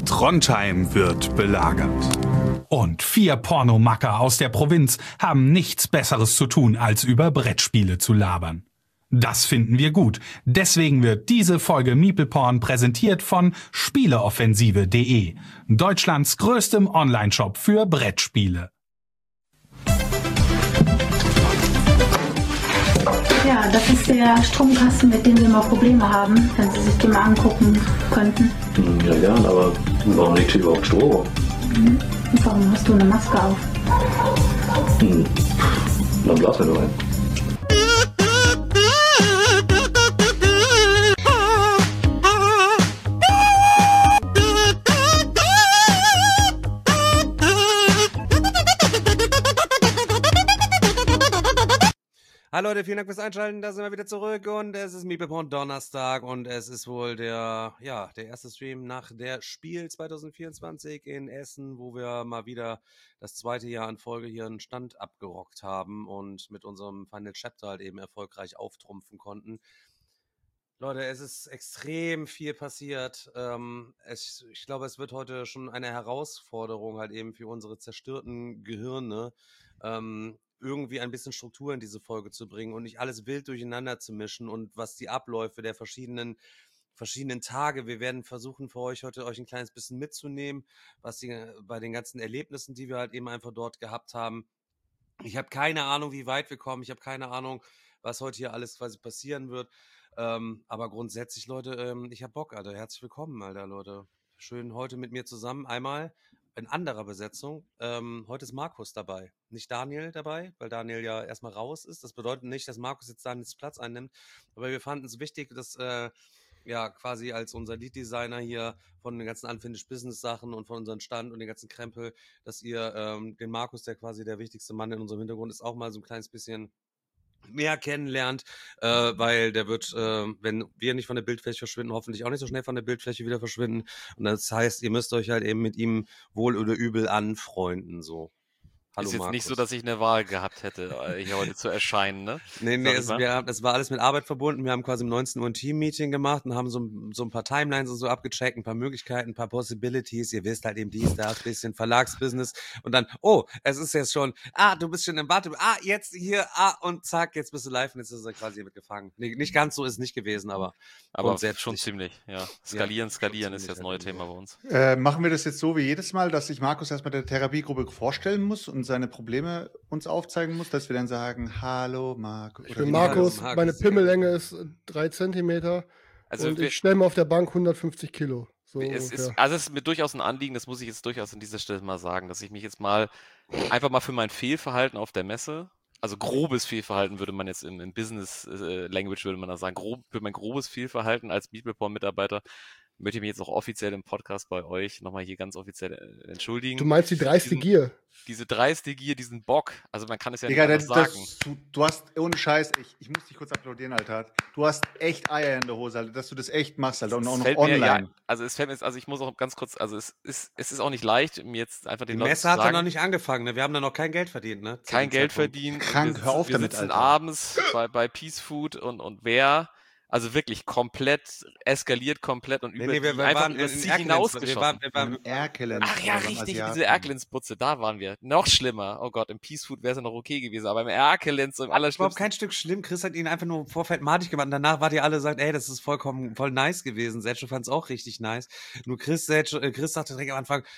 Trondheim wird belagert. Und 4 Pornomacker aus der Provinz haben nichts Besseres zu tun, als über Brettspiele zu labern. Das finden wir gut. Deswegen wird diese Folge MeeplePorn präsentiert von Spieleoffensive.de, Deutschlands größtem Onlineshop für Brettspiele. Ja, das ist der Stromkasten, mit dem wir mal Probleme haben, wenn Sie sich den mal angucken könnten. Ja, gern, aber warum liegt hier überhaupt Strom? Und warum hast du eine Maske auf? Dann blasen wir nur ein. Hallo Leute, vielen Dank fürs Einschalten, da sind wir wieder zurück und es ist MeeplePorn Donnerstag und es ist wohl der erste Stream nach der Spiel 2024 in Essen, wo wir mal wieder das zweite Jahr in Folge hier einen Stand abgerockt haben und mit unserem Final Chapter halt eben erfolgreich auftrumpfen konnten. Leute, es ist extrem viel passiert. Ich glaube, es wird heute schon eine Herausforderung halt eben für unsere zerstörten Gehirne, irgendwie ein bisschen Struktur in diese Folge zu bringen und nicht alles wild durcheinander zu mischen und was die Abläufe der verschiedenen Tage. Wir werden versuchen für euch heute ein kleines bisschen mitzunehmen, bei den ganzen Erlebnissen, die wir halt eben einfach dort gehabt haben. Ich habe keine Ahnung, wie weit wir kommen. Ich habe keine Ahnung, was heute hier alles quasi passieren wird. Aber grundsätzlich, Leute, ich habe Bock, Alter. Herzlich willkommen, Alter, Leute. Schön heute mit mir zusammen. Einmal in anderer Besetzung. Heute ist Markus dabei. Nicht Daniel dabei, weil Daniel ja erstmal raus ist. Das bedeutet nicht, dass Markus jetzt Daniels Platz einnimmt. Aber wir fanden es wichtig, dass quasi als unser Lead-Designer hier von den ganzen Unfinished Business-Sachen und von unserem Stand und den ganzen Krempel, dass ihr den Markus, der quasi der wichtigste Mann in unserem Hintergrund ist, auch mal so ein kleines bisschen mehr kennenlernt, weil der wird, wenn wir nicht von der Bildfläche verschwinden, hoffentlich auch nicht so schnell von der Bildfläche wieder verschwinden. Und das heißt, ihr müsst euch halt eben mit ihm wohl oder übel anfreunden, so. Hallo, ist jetzt Markus. nicht so, dass ich eine Wahl gehabt hätte, hier heute zu erscheinen, ne? Nee, es war alles mit Arbeit verbunden. Wir haben quasi um 19 Uhr ein Team-Meeting gemacht und haben so ein paar Timelines und so abgecheckt, ein paar Möglichkeiten, ein paar Possibilities. Ihr wisst halt eben dies, das, bisschen Verlagsbusiness. Und dann, es ist jetzt schon, du bist schon im Warte, jetzt hier, und zack, jetzt bist du live und jetzt ist er quasi mitgefangen. Nee, nicht ganz so ist es nicht gewesen, aber schon ziemlich, ja. Skalieren ist das neue Thema bei uns. Machen wir das jetzt so wie jedes Mal, dass sich Markus erstmal der Therapiegruppe vorstellen muss und seine Probleme uns aufzeigen muss, dass wir dann sagen, hallo Markus. Ich bin Markus, meine Pimmellänge ist 3 Zentimeter und ich stelle mir auf der Bank 150 Kilo. So es ist mir durchaus ein Anliegen, das muss ich jetzt durchaus an dieser Stelle mal sagen, dass ich mich jetzt einfach mal für mein Fehlverhalten auf der Messe, also grobes Fehlverhalten würde man jetzt im Business-Language würde man da sagen, für mein grobes Fehlverhalten als MeeplePorn-Mitarbeiter möchte ich mich jetzt auch offiziell im Podcast bei euch nochmal hier ganz offiziell entschuldigen. Du meinst die dreiste Gier? Diese dreiste Gier, diesen Bock, also man kann es ja Digga, nicht anders sagen. Du hast, ohne Scheiß, ich muss dich kurz applaudieren, Alter. Du hast echt Eier in der Hose, Alter, dass du das echt machst, Alter, und auch noch online. Ich muss auch ganz kurz, also es ist auch nicht leicht, mir jetzt einfach den Leuten zu sagen. Die Messe hat ja noch nicht angefangen, ne? Wir haben da noch kein Geld verdient, ne? Kein Geld verdient. Krank, hör auf damit, Wir sitzen Alter. abends bei Peace Food und wer... Also wirklich komplett eskaliert komplett und wir waren in Ziel hinausgeschossen. Wir waren im Erkelenz. Ach ja, richtig, diese Erkelenz-Butze, da waren wir. Noch schlimmer. Oh Gott, im Peace Food wäre es ja noch okay gewesen, aber im Erkelenz, so im Allerschlimmsten. Überhaupt kein Stück schlimm. Chris hat ihn einfach nur im Vorfeld madig gemacht und danach wart ihr alle gesagt, ey, das ist voll nice gewesen. Sergio fand es auch richtig nice. Nur Chris sagte direkt am Anfang,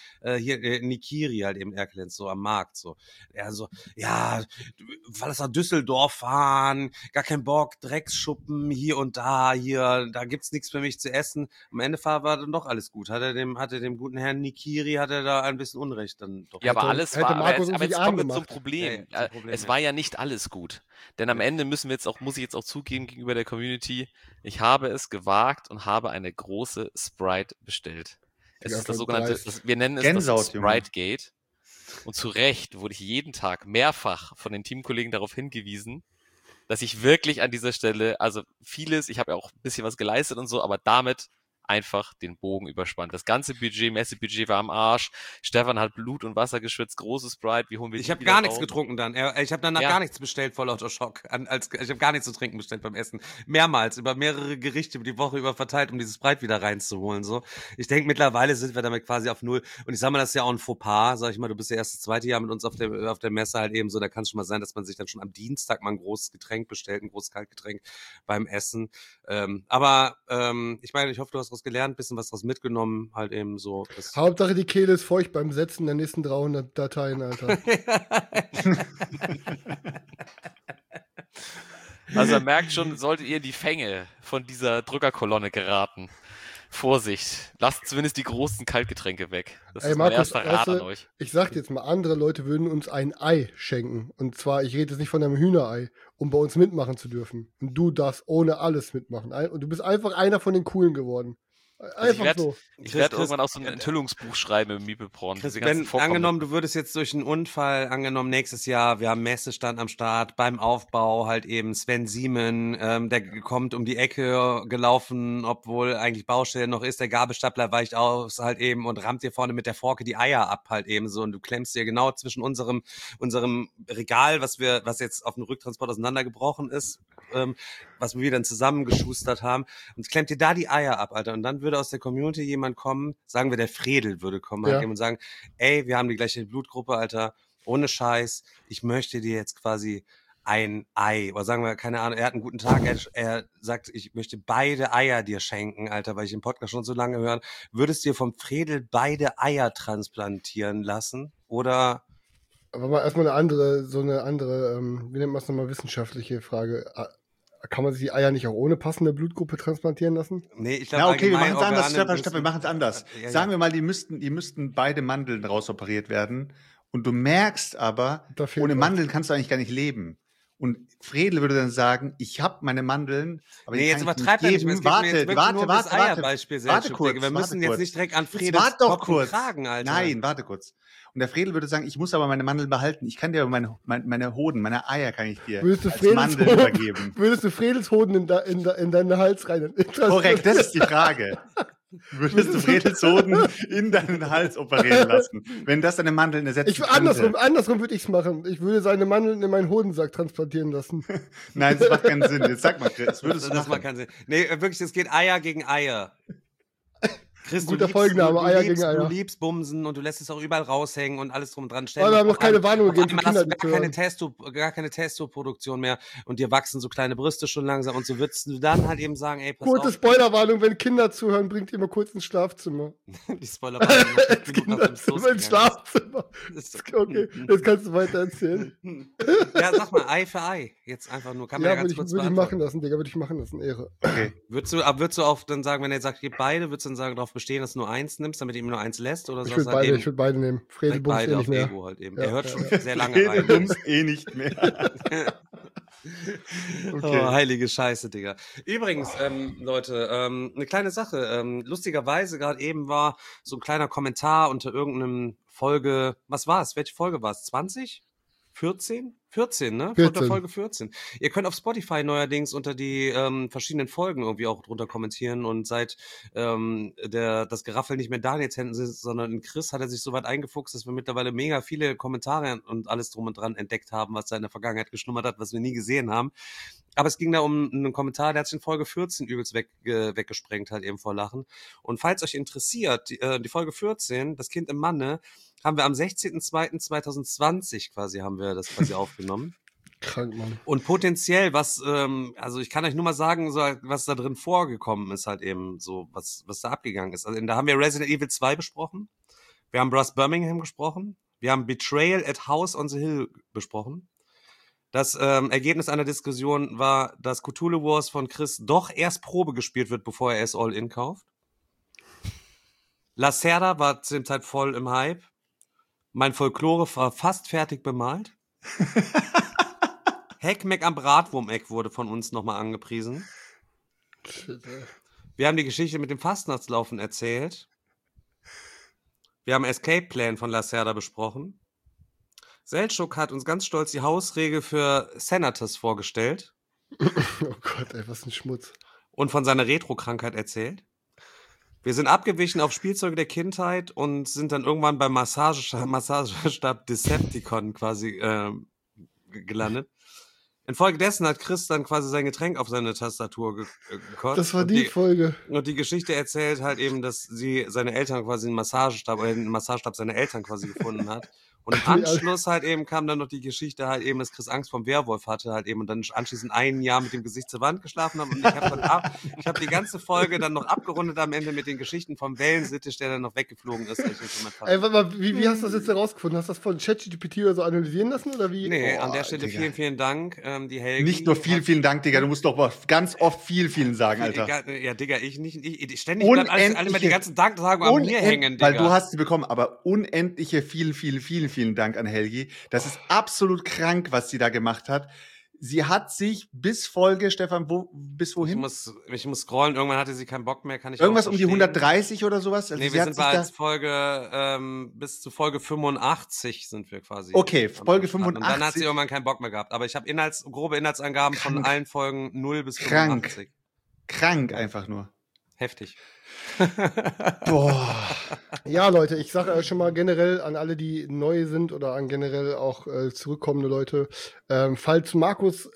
Nikiri halt eben Erkelenz, so am Markt, so. Er so, ja, lass nach Düsseldorf fahren, gar kein Bock, Drecksschuppen, hier und da gibt's nichts für mich zu essen. Am Ende war dann doch alles gut. Hatte dem guten Herrn Nikiri, hat er da ein bisschen Unrecht dann doch. Ja, aber alles war, aber jetzt kommen wir zum Problem. Es war ja nicht alles gut. Denn am Ende muss ich jetzt auch zugeben gegenüber der Community, ich habe es gewagt und habe eine große Sprite bestellt. Es ist das sogenannte, wir nennen es das Sprite Gate. Und zu Recht wurde ich jeden Tag mehrfach von den Teamkollegen darauf hingewiesen, dass ich wirklich an dieser Stelle, also vieles, ich habe ja auch ein bisschen was geleistet und so, aber damit einfach den Bogen überspannt. Das ganze Messebudget war am Arsch. Stefan hat Blut und Wasser geschwitzt, großes Sprite. Wie holen wir Ich habe gar nichts getrunken dann. Ich habe danach gar nichts bestellt vor lauter Schock. Ich habe gar nichts zu trinken bestellt beim Essen. Mehrmals, über mehrere Gerichte über die Woche über verteilt, um dieses Sprite wieder reinzuholen. So. Ich denke, mittlerweile sind wir damit quasi auf Null. Und ich sag mal, das ist ja auch ein Fauxpas. Sag ich mal, du bist ja erst das zweite Jahr mit uns auf der Messe halt eben so. Da kann es schon mal sein, dass man sich dann schon am Dienstag mal ein großes Getränk bestellt, ein großes Kaltgetränk beim Essen. Aber ich meine, ich hoffe, du hast was gelernt, ein bisschen was draus mitgenommen, halt eben so. Hauptsache die Kehle ist feucht beim Setzen der nächsten 300 Dateien, Alter. Also man merkt schon, solltet ihr in die Fänge von dieser Drückerkolonne geraten. Vorsicht, lasst zumindest die großen Kaltgetränke weg. Das ist mein erster Rat an euch. Ich sag dir jetzt mal, andere Leute würden uns ein Ei schenken. Und zwar, ich rede jetzt nicht von einem Hühnerei, um bei uns mitmachen zu dürfen. Und du darfst ohne alles mitmachen. Und du bist einfach einer von den Coolen geworden. Einfach so. Ich werde irgendwann auch so ein Enthüllungsbuch schreiben im Miepelporn. Angenommen, du würdest jetzt durch einen Unfall, angenommen nächstes Jahr, wir haben Messestand am Start, beim Aufbau halt eben Sven Siemen, der kommt um die Ecke gelaufen, obwohl eigentlich Baustelle noch ist, der Gabelstapler weicht aus halt eben und rammt dir vorne mit der Forke die Eier ab halt eben so und du klemmst dir genau zwischen unserem Regal, was jetzt auf dem Rücktransport auseinandergebrochen ist, was wir dann zusammengeschustert haben und klemmt dir da die Eier ab, Alter. Und dann würde aus der Community jemand kommen, sagen wir der Fredel würde kommen halt eben und sagen, ey, wir haben die gleiche Blutgruppe, Alter, ohne Scheiß, ich möchte dir jetzt quasi ein Ei, oder sagen wir, keine Ahnung, er hat einen guten Tag, er sagt, ich möchte beide Eier dir schenken, Alter, weil ich den Podcast schon so lange höre. Würdest du dir vom Fredel beide Eier transplantieren lassen? Oder... Aber mal erstmal eine andere, wie nennt man es nochmal, wissenschaftliche Frage. Kann man sich die Eier nicht auch ohne passende Blutgruppe transplantieren lassen? Nee, ich glaube, okay, wir machen es anders, Stefan, wir machen es anders. Ja. Sagen wir mal, die müssten beide Mandeln rausoperiert werden und du merkst aber, ohne Mandeln kannst du eigentlich gar nicht leben. Und Fredel würde dann sagen, ich habe meine Mandeln, aber nee, jetzt übertreibt er nicht mehr. Warte kurz. Wir müssen jetzt nicht direkt an Fredel fragen, Alter. Nein, warte kurz. Und der Fredel würde sagen, ich muss aber meine Mandeln behalten. Ich kann dir aber meine Hoden, meine Eier kann ich dir als Mandeln übergeben. Würdest du Fredels Hoden in deinen Hals rein? Korrekt, das ist die Frage. Würdest du Fredels Hoden in deinen Hals operieren lassen, wenn das deine Mandeln ersetzt? Andersrum würde ich es machen. Ich würde seine Mandeln in meinen Hodensack transplantieren lassen. Nein, das macht keinen Sinn. Jetzt sag mal, Chris, das macht keinen Sinn. Nee, wirklich, es geht Eier gegen Eier. Chris, guter Folgenname, Eier gegen Eier. Du liebst Bumsen und du lässt es auch überall raushängen und alles drum und dran stellen. Aber wir haben noch keine Warnung gegeben für Kinder. Gar keine Testo-Produktion mehr und dir wachsen so kleine Brüste schon langsam und so würdest du dann halt eben sagen, ey, pass auf. Kurze Spoilerwarnung, wenn Kinder zuhören, bringt ihr mal kurz ins Schlafzimmer. Die Spoilerwarnung. ins Schlafzimmer. Okay, jetzt kannst du weiter erzählen. Ja, sag mal, Ei für Ei. Jetzt einfach nur, kann man ja ganz kurz würde ich machen lassen, Digga, Ehre. Okay. Würdest du auch dann sagen, wenn er sagt, gib beide, würdest du dann sagen, darauf bestehen, dass du nur eins nimmst, damit du ihm nur eins lässt? Oder ich würde beide nehmen. Fredel bumst nicht mehr. Ego halt eben. Er hört schon sehr lange rein. Fredel bumst nicht mehr. Okay. Oh, heilige Scheiße, Digga. Übrigens, Leute, eine kleine Sache. Lustigerweise gerade eben war so ein kleiner Kommentar unter irgendeinem Folge, was war es? Welche Folge war es? 20? 14? 14, ne? 14. Folge 14. Ihr könnt auf Spotify neuerdings unter die verschiedenen Folgen irgendwie auch drunter kommentieren und seit das Geraffel nicht mehr in Daniels Händen ist, sondern in Chris, hat er sich so weit eingefuchst, dass wir mittlerweile mega viele Kommentare und alles drum und dran entdeckt haben, was da in der Vergangenheit geschlummert hat, was wir nie gesehen haben. Aber es ging da um einen Kommentar, der hat sich in Folge 14 übelst weggesprengt halt eben vor Lachen. Und falls euch interessiert, die Folge 14, das Kind im Manne, haben wir am 16.02.2020 quasi aufgenommen. Krank, Mann. Und potenziell, also ich kann euch nur mal sagen, so, was da drin vorgekommen ist halt eben so, was da abgegangen ist. Also da haben wir Resident Evil 2 besprochen, wir haben Brass Birmingham gesprochen, wir haben Betrayal at House on the Hill besprochen. Das Ergebnis einer Diskussion war, dass Cthulhu Wars von Chris doch erst Probe gespielt wird, bevor er es All-In kauft. Lacerda war zu dem Zeit voll im Hype. Mein Folklore war fast fertig bemalt. Heckmeck am Bratwurmeck wurde von uns nochmal angepriesen. Wir haben die Geschichte mit dem Fastnachtslaufen erzählt. Wir haben Escape Plan von Lacerda besprochen. Seltschuk hat uns ganz stolz die Hausregel für Senators vorgestellt. Oh Gott, ey, was ein Schmutz. Und von seiner Retro-Krankheit erzählt. Wir sind abgewichen auf Spielzeuge der Kindheit und sind dann irgendwann beim Massagestab Decepticon quasi gelandet. Infolgedessen hat Chris dann quasi sein Getränk auf seine Tastatur gekotzt. Das war die Folge. Und die Geschichte erzählt halt eben, dass sie seine Eltern quasi den Massagestab seiner Eltern quasi gefunden hat. Und im Anschluss halt eben kam dann noch die Geschichte halt eben, dass Chris Angst vom Werwolf hatte halt eben und dann anschließend ein Jahr mit dem Gesicht zur Wand geschlafen hat. Und ich habe die ganze Folge dann noch abgerundet am Ende mit den Geschichten vom Wellensittich, der dann noch weggeflogen ist. Warte mal, wie hast du das jetzt herausgefunden? Hast du das von ChatGPT oder so analysieren lassen oder wie? Nee, an der Stelle Digga. Vielen Dank, die Helgi. Nicht nur vielen Dank, Digga, du musst doch mal ganz oft vielen sagen, Alter. Ja, Digga, ich ständig bleiben alle mal die ganzen Danksagen an mir hängen, Digga. Weil du hast sie bekommen, aber unendliche vielen Dank an Helgi. Das ist absolut krank, was sie da gemacht hat. Sie hat sich bis Folge, Stefan, bis wohin? Ich muss scrollen, irgendwann hatte sie keinen Bock mehr, kann ich irgendwas um die 130 oder sowas? Also nee, wir sind als Folge, bis zu Folge 85 sind wir quasi. Okay, Folge 85. Und dann hat sie irgendwann keinen Bock mehr gehabt. Aber ich habe grobe Inhaltsangaben von allen Folgen 0 bis 85. Krank einfach nur. Heftig. Boah. Ja, Leute, ich sage schon mal generell an alle, die neu sind oder an generell auch zurückkommende Leute, falls Markus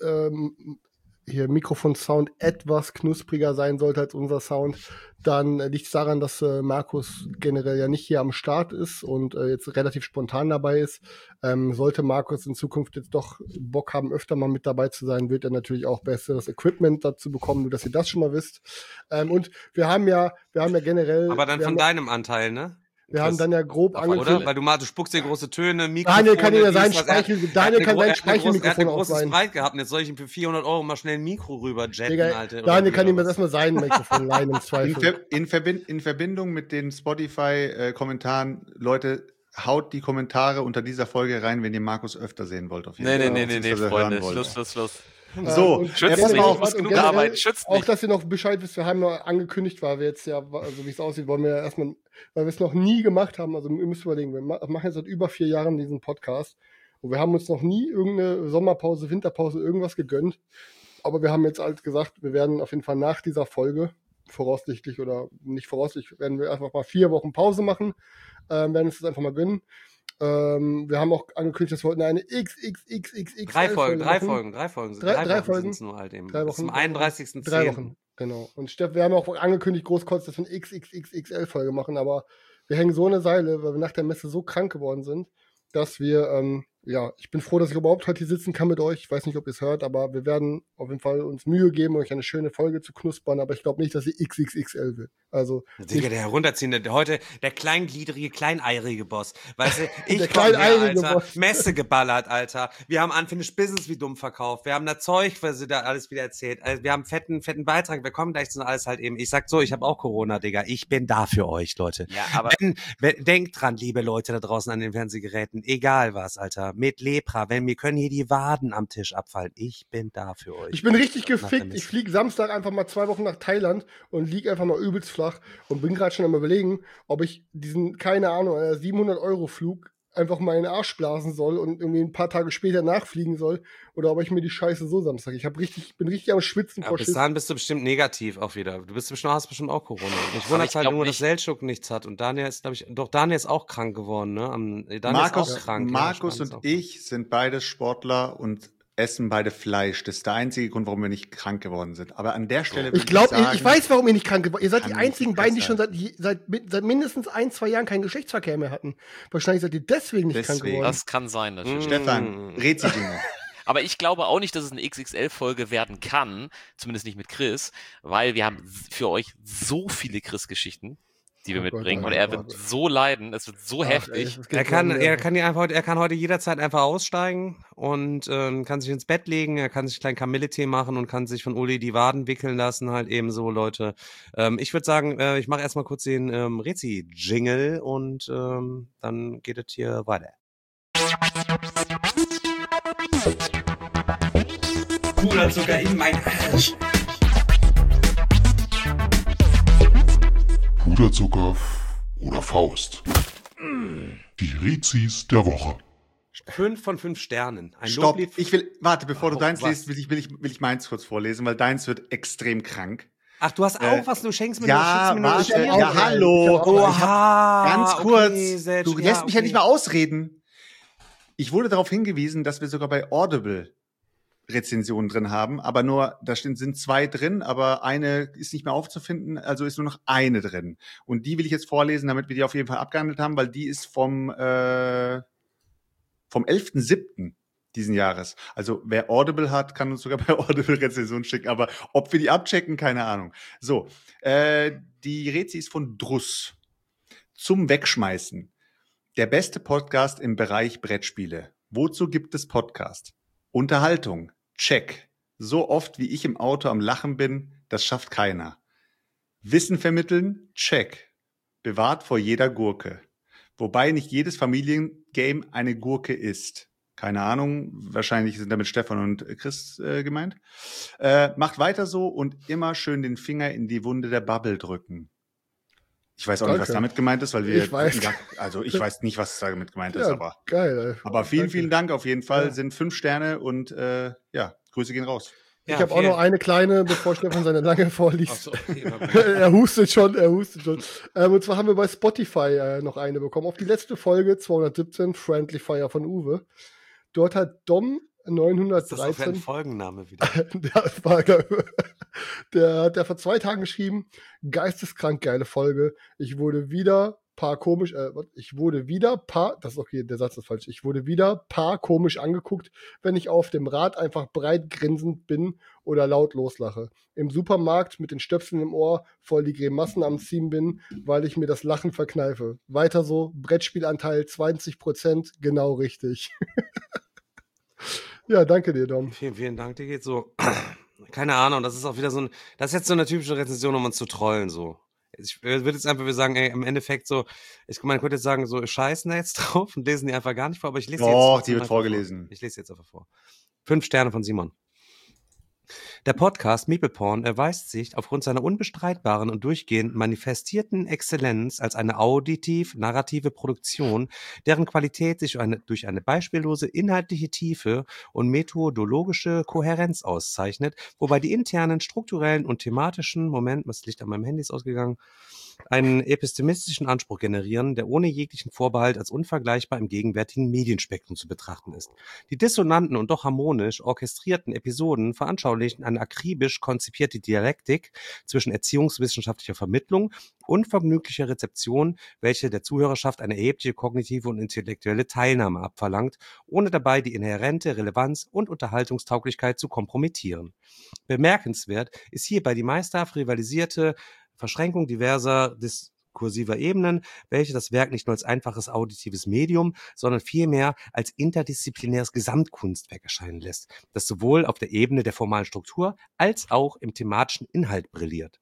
hier Mikrofon-Sound etwas knuspriger sein sollte als unser Sound, dann liegt es daran, dass Markus generell ja nicht hier am Start ist und jetzt relativ spontan dabei ist. Sollte Markus in Zukunft jetzt doch Bock haben, öfter mal mit dabei zu sein, wird er natürlich auch besseres Equipment dazu bekommen, nur dass ihr das schon mal wisst. Und wir haben ja generell... Aber dann von deinem Anteil, ne? Wir haben dann ja grob angekündigt. Oder? Weil du spuckst dir große Töne, Mikrofone. Daniel kann ja sein Speichelmikrofon Er hat ein großes Breit gehabt und jetzt soll ich ihm für 400 € mal schnell ein Mikro rüber jetten, Alter. Daniel kann ihm jetzt erstmal sein Mikrofon leihen im Zweifel. In Verbindung mit den Spotify-Kommentaren, Leute, haut die Kommentare unter dieser Folge rein, wenn ihr Markus öfter sehen wollt. Auf jeden Fall. Nee, Freunde, Schluss. So, schützt mich, ich muss genug arbeiten, schützt mich. Auch, dass ihr noch Bescheid wisst, wir haben noch angekündigt, weil wir jetzt ja, also wie es aussieht, wollen wir ja erstmal, weil wir es noch nie gemacht haben, also ihr müsst überlegen, wir machen jetzt seit über 4 Jahren diesen Podcast und wir haben uns noch nie irgendeine Sommerpause, Winterpause, irgendwas gegönnt, aber wir haben jetzt halt gesagt, wir werden auf jeden Fall nach dieser Folge, voraussichtlich oder nicht voraussichtlich, werden wir einfach mal 4 Wochen Pause machen, werden uns das einfach mal gönnen. Wir haben auch angekündigt, dass wir heute eine XXXXXL Drei Folgen sind es nur halt eben. 3 Wochen. Zum 31.10. 3 Wochen, genau. Und Steff, wir haben auch angekündigt, großkreuz, dass wir eine XXXXL-Folge machen, aber wir hängen so eine Seile, weil wir nach der Messe so krank geworden sind, dass wir, ich bin froh, dass ich überhaupt heute hier sitzen kann mit euch. Ich weiß nicht, ob ihr es hört, aber wir werden auf jeden Fall uns Mühe geben, euch eine schöne Folge zu knuspern, aber ich glaube nicht, dass sie XXXL wird. Also Digga, der herunterziehende, der kleingliedrige, kleineirige Boss. Weißt du, ich komme hier, Alter, Boss. Messe geballert, Alter. Wir haben Unfinished Business wie dumm verkauft. Wir haben da Zeug, was sie da alles wieder erzählt. Also wir haben fetten Beitrag. Wir kommen gleich zu alles halt eben. Ich sag so, ich habe auch Corona, Digga. Ich bin da für euch, Leute. Ja, aber denkt dran, liebe Leute da draußen an den Fernsehgeräten. Egal was, Alter. Mit Lepra. Wir können hier die Waden am Tisch abfallen. Ich bin da für euch. Ich bin richtig gefickt. Ich fliege Samstag einfach mal 2 Wochen nach Thailand und lieg einfach mal übelst flach und bin gerade schon am Überlegen, ob ich diesen, keine Ahnung, 700-Euro-Flug einfach mal in den Arsch blasen soll und irgendwie ein paar Tage später nachfliegen soll oder ob ich mir die Scheiße so Samstag. Ich bin richtig am Schwitzen vor Schiss. Bis dahin bist du bestimmt negativ auch wieder. Hast bestimmt auch Corona. Ich wundere halt nur, dass Selçuk nichts hat und Daniel ist, glaube ich, Daniel ist auch krank geworden, ne? Markus ist auch krank. Markus und ich sind beide Sportler und essen beide Fleisch. Das ist der einzige Grund, warum wir nicht krank geworden sind. Aber an der Stelle ich weiß, warum ihr nicht krank geworden seid. Ihr seid die einzigen beiden, die schon seit mindestens 1-2 Jahren keinen Geschlechtsverkehr mehr hatten. Wahrscheinlich seid ihr deswegen nicht krank geworden. Das kann sein, natürlich. Stefan, Rezi-Dinge. Aber ich glaube auch nicht, dass es eine XXL-Folge werden kann, zumindest nicht mit Chris, weil wir haben für euch so viele Chris-Geschichten, die wir mitbringen. Und er wird so leiden, es wird so heftig. Er kann heute jederzeit einfach aussteigen und kann sich ins Bett legen, er kann sich einen kleinen Kamilletee machen und kann sich von Uli die Waden wickeln lassen, halt eben so, Leute. Ich würde sagen, ich mache erstmal kurz den Rezi-Jingle und dann geht es hier weiter. Puderzucker in mein Arsch. Puderzucker oder Faust. Die Rezis der Woche. 5 von 5 Sternen. Stopp, bevor du deins liest, will ich meins kurz vorlesen, weil deins wird extrem krank. Ach, du hast auch was, du schenkst mir ja, nur warte, ja, hallo. Oha, Ganz kurz, okay, du lässt mich ja nicht mal ausreden. Ich wurde darauf hingewiesen, dass wir sogar bei Audible Rezensionen drin haben, aber nur, da sind 2 drin, aber eine ist nicht mehr aufzufinden, also ist nur noch eine drin. Und die will ich jetzt vorlesen, damit wir die auf jeden Fall abgehandelt haben, weil die ist vom 11.07. diesen Jahres. Also wer Audible hat, kann uns sogar bei Audible Rezensionen schicken, aber ob wir die abchecken, keine Ahnung. So, die Rezi ist von Druss. Zum Wegschmeißen. Der beste Podcast im Bereich Brettspiele. Wozu gibt es Podcast? Unterhaltung. Check. So oft, wie ich im Auto am Lachen bin, das schafft keiner. Wissen vermitteln? Check. Bewahrt vor jeder Gurke. Wobei nicht jedes Familiengame eine Gurke ist. Keine Ahnung, wahrscheinlich sind damit Stefan und Chris gemeint. Macht weiter so und immer schön den Finger in die Wunde der Bubble drücken. Ich weiß auch nicht, was damit gemeint ist, weil wir... Ich weiß nicht, was damit gemeint ist, Ja, aber... geil. Aber vielen, Danke. vielen Dank auf jeden Fall. Ja. Sind 5 Sterne und Grüße gehen raus. Ich habe auch noch eine kleine, bevor Stefan seine lange vorliest. So, okay, er hustet schon. Und zwar haben wir bei Spotify noch eine bekommen. Auf die letzte Folge, 217, Friendly Fire von Uwe. Dort hat Dom das ist das für ein 913... Folgenname wieder. Der hat vor 2 Tagen geschrieben, geisteskrank geile Folge. Ich wurde wieder komisch angeguckt, wenn ich auf dem Rad einfach breit grinsend bin oder laut loslache. Im Supermarkt mit den Stöpseln im Ohr voll die Grimassen am Ziehen bin, weil ich mir das Lachen verkneife. Weiter so, Brettspielanteil 20%, genau richtig. Ja, danke dir, Dom. Vielen, vielen Dank, dir geht so. Keine Ahnung, das ist auch wieder das ist jetzt so eine typische Rezension, um uns zu trollen, so. Ich würde jetzt einfach sagen, ey, im Endeffekt so, ich könnte jetzt sagen, so, scheißen da jetzt drauf und lesen die einfach gar nicht vor, aber ich lese Doch, die wird vorgelesen. Ich lese jetzt einfach vor. 5 Sterne von Simon. Der Podcast Meeple Porn erweist sich aufgrund seiner unbestreitbaren und durchgehend manifestierten Exzellenz als eine auditiv-narrative Produktion, deren Qualität sich durch eine beispiellose inhaltliche Tiefe und methodologische Kohärenz auszeichnet, wobei die internen, strukturellen und thematischen, das Licht an meinem Handy ist ausgegangen, einen epistemistischen Anspruch generieren, der ohne jeglichen Vorbehalt als unvergleichbar im gegenwärtigen Medienspektrum zu betrachten ist. Die dissonanten und doch harmonisch orchestrierten Episoden veranschaulichen eine akribisch konzipierte Dialektik zwischen erziehungswissenschaftlicher Vermittlung und vergnüglicher Rezeption, welche der Zuhörerschaft eine erhebliche kognitive und intellektuelle Teilnahme abverlangt, ohne dabei die inhärente Relevanz und Unterhaltungstauglichkeit zu kompromittieren. Bemerkenswert ist hierbei die meisterhaft rivalisierte Verschränkung diverser diskursiver Ebenen, welche das Werk nicht nur als einfaches auditives Medium, sondern vielmehr als interdisziplinäres Gesamtkunstwerk erscheinen lässt, das sowohl auf der Ebene der formalen Struktur als auch im thematischen Inhalt brilliert.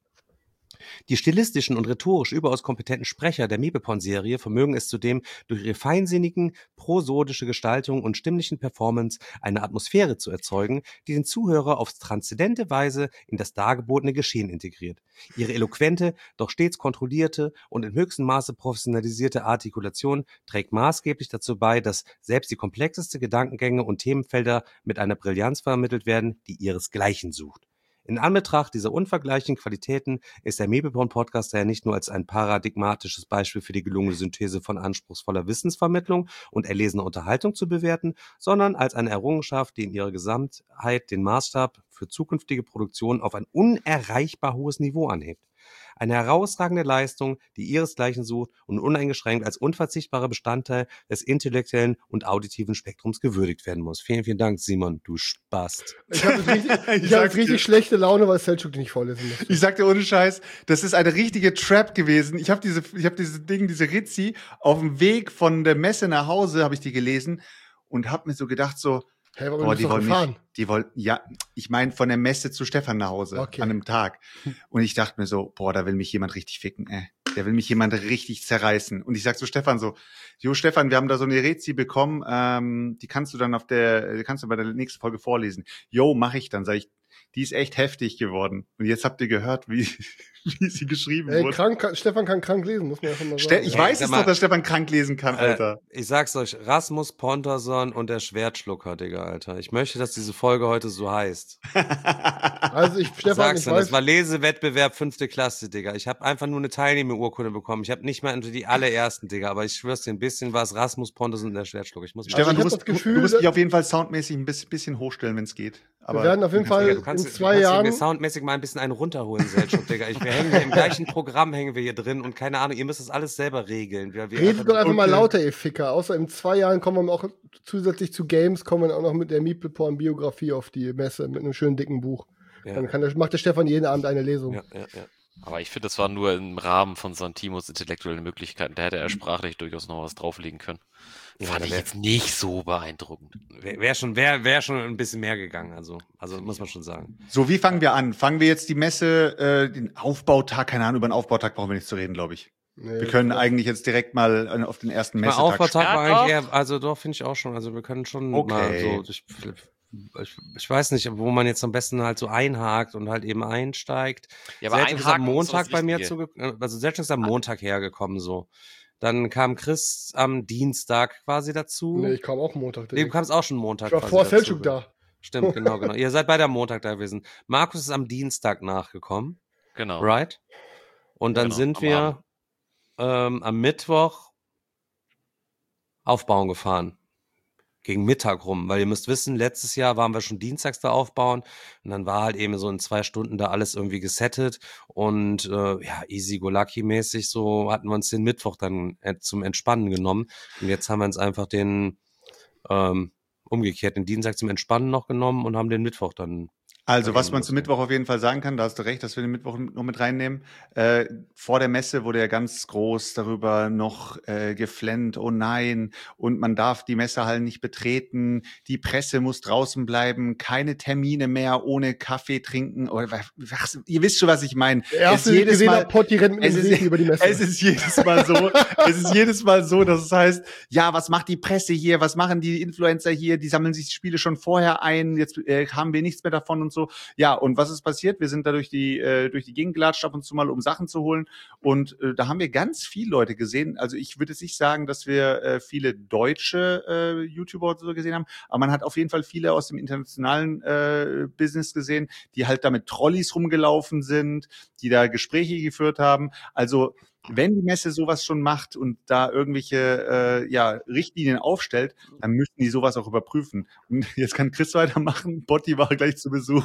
Die stilistischen und rhetorisch überaus kompetenten Sprecher der Meeple-Porn-Serie vermögen es zudem, durch ihre feinsinnigen, prosodische Gestaltung und stimmlichen Performance eine Atmosphäre zu erzeugen, die den Zuhörer auf transzendente Weise in das dargebotene Geschehen integriert. Ihre eloquente, doch stets kontrollierte und in höchstem Maße professionalisierte Artikulation trägt maßgeblich dazu bei, dass selbst die komplexeste Gedankengänge und Themenfelder mit einer Brillanz vermittelt werden, die ihresgleichen sucht. In Anbetracht dieser unvergleichlichen Qualitäten ist der Meeple Porn Podcast daher nicht nur als ein paradigmatisches Beispiel für die gelungene Synthese von anspruchsvoller Wissensvermittlung und erlesener Unterhaltung zu bewerten, sondern als eine Errungenschaft, die in ihrer Gesamtheit den Maßstab für zukünftige Produktionen auf ein unerreichbar hohes Niveau anhebt. Eine herausragende Leistung, die ihresgleichen sucht und uneingeschränkt als unverzichtbarer Bestandteil des intellektuellen und auditiven Spektrums gewürdigt werden muss. Vielen, vielen Dank, Simon, du Spast. Ich habe jetzt richtig schlechte Laune, weil Selçuk die nicht vorlesen muss. Ich sag dir ohne Scheiß, das ist eine richtige Trap gewesen. Ich habe diese Rizzi auf dem Weg von der Messe nach Hause, habe ich die gelesen und habe mir so gedacht, so, Hey, warum die wollen gefahren? die wollten, ja, ich meine von der Messe zu Stefan nach Hause an einem Tag. Und ich dachte mir so, da will mich jemand richtig ficken, Der will mich jemand richtig zerreißen. Und ich sag zu Stefan so, jo Stefan, wir haben da so eine Rezi bekommen, die kannst du bei der nächsten Folge vorlesen. Jo, mach ich dann, sag ich, die ist echt heftig geworden. Und jetzt habt ihr gehört, wie sie geschrieben wurde. Stefan kann krank lesen, muss man ja schon mal sagen. Ich weiß es doch, dass Stefan krank lesen kann, Alter. Ich sag's euch, Rasmus Ponterson und der Schwertschlucker, Digga, Alter. Ich möchte, dass diese Folge heute so heißt. Also Stefan, ich weiß... Das war Lesewettbewerb 5. Klasse, Digga. Ich habe einfach nur eine Teilnehmerurkunde bekommen. Ich habe nicht mal unter die allerersten, Digga, aber ich schwör's dir, ein bisschen war es Rasmus Ponterson und der Schwertschlucker. Stefan, du musst dich auf jeden Fall soundmäßig ein bisschen hochstellen, wenn es geht. Aber wir werden auf jeden Fall in 2 Jahren... mir soundmäßig mal ein bisschen einen runterholen, Selchuk, Digga. Wir hängen hier im gleichen Programm hängen wir hier drin und keine Ahnung, ihr müsst das alles selber regeln. Redet doch einfach mal lauter, ihr Ficker. Außer in 2 Jahren kommen wir auch zusätzlich zu Games, kommen wir auch noch mit der Meeple-Porn-Biografie auf die Messe mit einem schönen dicken Buch. Ja. Dann macht der Stefan jeden Abend eine Lesung. Ja. Aber ich finde, das war nur im Rahmen von Santimos intellektuellen Möglichkeiten. Da hätte er sprachlich durchaus noch was drauflegen können. Fand ich jetzt nicht so beeindruckend. Wäre schon ein bisschen mehr gegangen, also muss man schon sagen. So, wie fangen wir an? Fangen wir jetzt die Messe, den Aufbautag, keine Ahnung, über den Aufbautag brauchen wir nicht zu reden, glaube ich. Nee, wir können eigentlich jetzt direkt mal auf den ersten Messetag Aufbautag war eigentlich eher, also doch, finde ich auch schon, also wir können schon mal so, ich weiß nicht, wo man jetzt am besten halt so einhakt und halt eben einsteigt. Ja, aber Selchuk ist am Montag bei mir Selchuk ist am Montag hergekommen, so. Dann kam Chris am Dienstag quasi dazu. Nee, ich kam auch Montag. Nee, du kamst auch schon Montag. Ich war vor Selchuk da. Stimmt, genau. Ihr seid beide am Montag da gewesen. Markus ist am Dienstag nachgekommen. Genau. Right? Und dann sind wir am Mittwoch aufbauen gefahren. Gegen Mittag rum, weil ihr müsst wissen, letztes Jahr waren wir schon dienstags da aufbauen und dann war halt eben so in 2 Stunden da alles irgendwie gesettet und easy go lucky mäßig so hatten wir uns den Mittwoch dann zum Entspannen genommen und jetzt haben wir uns einfach den umgekehrt den Dienstag zum Entspannen noch genommen und haben den Mittwoch dann. Also, was man zum Mittwoch auf jeden Fall sagen kann, da hast du recht, dass wir den Mittwoch noch mit reinnehmen. Vor der Messe wurde ja ganz groß darüber noch geflennt, oh nein, und man darf die Messehallen nicht betreten, die Presse muss draußen bleiben, keine Termine mehr ohne Kaffee trinken. Ihr wisst schon, was ich meine. Es ist jedes Mal so, dass es heißt, ja, was macht die Presse hier, was machen die Influencer hier, die sammeln sich die Spiele schon vorher ein, jetzt haben wir nichts mehr davon und so. Ja, und was ist passiert? Wir sind da durch die Gegend gelatscht ab und zu mal, um Sachen zu holen. Und da haben wir ganz viele Leute gesehen. Also ich würde jetzt nicht sagen, dass wir viele deutsche YouTuber so gesehen haben, aber man hat auf jeden Fall viele aus dem internationalen Business gesehen, die halt da mit Trolleys rumgelaufen sind, die da Gespräche geführt haben. Also wenn die Messe sowas schon macht und da irgendwelche Richtlinien aufstellt, dann müssten die sowas auch überprüfen. Und jetzt kann Chris weitermachen. Botti war gleich zu Besuch.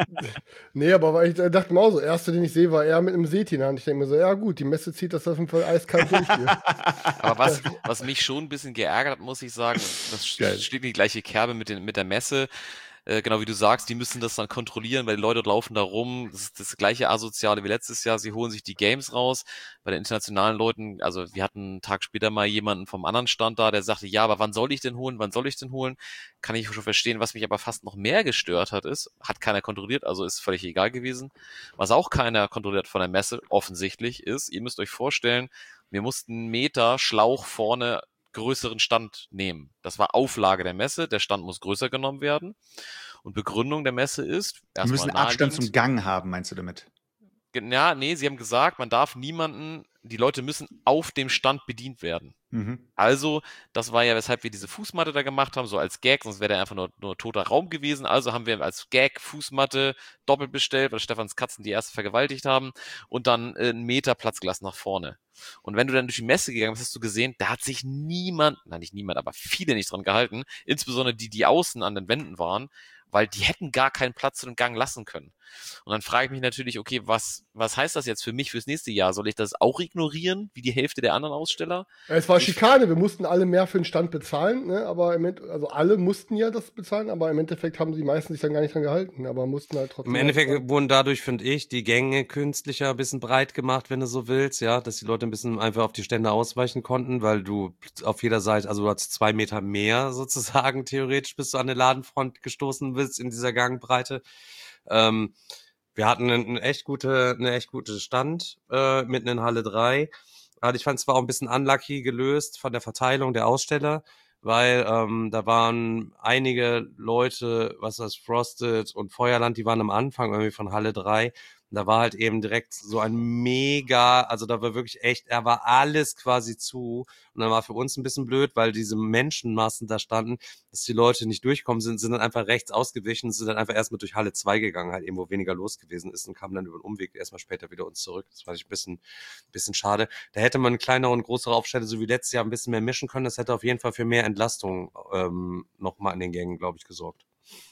Nee, aber ich dachte mir auch so, erste, den ich sehe, war er mit einem Seetin in der Hand. Ich denke mir so, ja gut, die Messe zieht das auf jeden Fall eiskalt durch hier. Aber was mich schon ein bisschen geärgert hat, muss ich sagen, das steht in die gleiche Kerbe mit der Messe. Genau wie du sagst, die müssen das dann kontrollieren, weil die Leute laufen da rum. Das ist das gleiche Asoziale wie letztes Jahr. Sie holen sich die Games raus. Bei den internationalen Leuten, also wir hatten einen Tag später mal jemanden vom anderen Stand da, der sagte, ja, aber wann soll ich denn holen? Kann ich schon verstehen. Was mich aber fast noch mehr gestört hat, hat keiner kontrolliert, also ist völlig egal gewesen. Was auch keiner kontrolliert von der Messe, offensichtlich, ist, ihr müsst euch vorstellen, wir mussten 1 Meter Schlauch vorne größeren Stand nehmen. Das war Auflage der Messe, der Stand muss größer genommen werden. Und Begründung der Messe ist, wir müssen Abstand zum Gang haben, meinst du damit? Ja, nee, sie haben gesagt, man darf die Leute müssen auf dem Stand bedient werden. Mhm. Also, das war ja, weshalb wir diese Fußmatte da gemacht haben, so als Gag, sonst wäre der einfach nur toter Raum gewesen. Also haben wir als Gag Fußmatte doppelt bestellt, weil Stefans Katzen die erste vergewaltigt haben und dann 1 Meter Platz gelassen nach vorne. Und wenn du dann durch die Messe gegangen bist, hast du gesehen, da hat sich nicht niemand, aber viele nicht dran gehalten, insbesondere die außen an den Wänden waren, weil die hätten gar keinen Platz zu dem Gang lassen können. Und dann frage ich mich natürlich, okay, was heißt das jetzt für mich fürs nächste Jahr? Soll ich das auch ignorieren, wie die Hälfte der anderen Aussteller? Ja, es war Schikane, wir mussten alle mehr für den Stand bezahlen, ne? Aber also alle mussten ja das bezahlen, aber im Endeffekt haben die meisten sich dann gar nicht dran gehalten, aber mussten halt trotzdem. Im Endeffekt wurden dadurch, finde ich, die Gänge künstlicher ein bisschen breit gemacht, wenn du so willst, ja, dass die Leute ein bisschen einfach auf die Stände ausweichen konnten, weil du auf jeder Seite, also du hattest 2 Meter mehr sozusagen theoretisch, bis du an eine Ladenfront gestoßen bist in dieser Gangbreite. Wir hatten eine echt gute Stand mitten in Halle 3. Also ich fand es zwar auch ein bisschen unlucky gelöst von der Verteilung der Aussteller, weil da waren einige Leute, was das Frosted und Feuerland, die waren am Anfang irgendwie von Halle 3. Und da war halt eben direkt so ein mega, also da war wirklich echt, da war alles quasi zu. Und dann war für uns ein bisschen blöd, weil diese Menschenmassen da standen, dass die Leute nicht durchkommen sind dann einfach rechts ausgewichen, sind dann einfach erstmal durch Halle 2 gegangen, halt eben, wo weniger los gewesen ist und kamen dann über den Umweg erstmal später wieder uns zurück. Das fand ich ein bisschen schade. Da hätte man kleinere und größere Aufstände, so wie letztes Jahr, ein bisschen mehr mischen können. Das hätte auf jeden Fall für mehr Entlastung nochmal in den Gängen, glaube ich, gesorgt.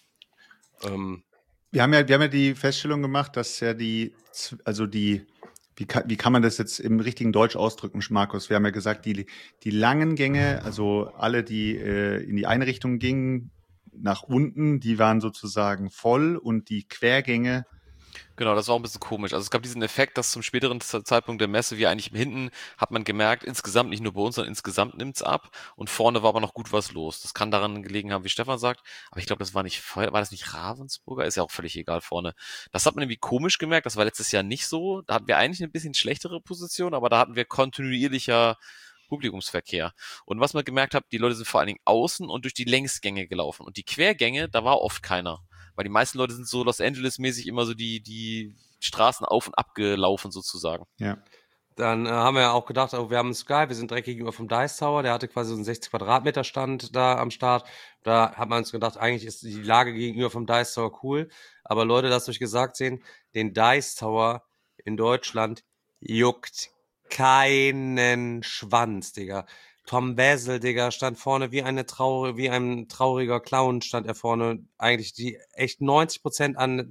Wir haben ja die Feststellung gemacht, dass ja wie kann man das jetzt im richtigen Deutsch ausdrücken, Markus? Wir haben ja gesagt, die langen Gänge, also alle, die in die eine Richtung gingen, nach unten, die waren sozusagen voll und die Quergänge. Genau, das war auch ein bisschen komisch. Also es gab diesen Effekt, dass zum späteren Zeitpunkt der Messe, wie eigentlich hinten, hat man gemerkt, insgesamt, nicht nur bei uns, sondern insgesamt nimmt's ab. Und vorne war aber noch gut was los. Das kann daran gelegen haben, wie Stefan sagt. Aber ich glaube, das war das nicht Ravensburger? Ist ja auch völlig egal vorne. Das hat man irgendwie komisch gemerkt. Das war letztes Jahr nicht so. Da hatten wir eigentlich eine bisschen schlechtere Position, aber da hatten wir kontinuierlicher Publikumsverkehr. Und was man gemerkt hat, die Leute sind vor allen Dingen außen und durch die Längsgänge gelaufen. Und die Quergänge, da war oft keiner. Weil die meisten Leute sind so Los Angeles-mäßig immer so die Straßen auf und ab gelaufen sozusagen. Ja. Dann haben wir ja auch gedacht, wir haben Sky, wir sind direkt gegenüber vom Dice Tower, der hatte quasi so einen 60 Quadratmeter Stand da am Start. Da hat man uns gedacht, eigentlich ist die Lage gegenüber vom Dice Tower cool. Aber Leute, lasst euch gesagt sehen, den Dice Tower in Deutschland juckt keinen Schwanz, Digga. Tom Basil, Digga, stand vorne wie ein trauriger Clown stand er vorne. Eigentlich die echt 90%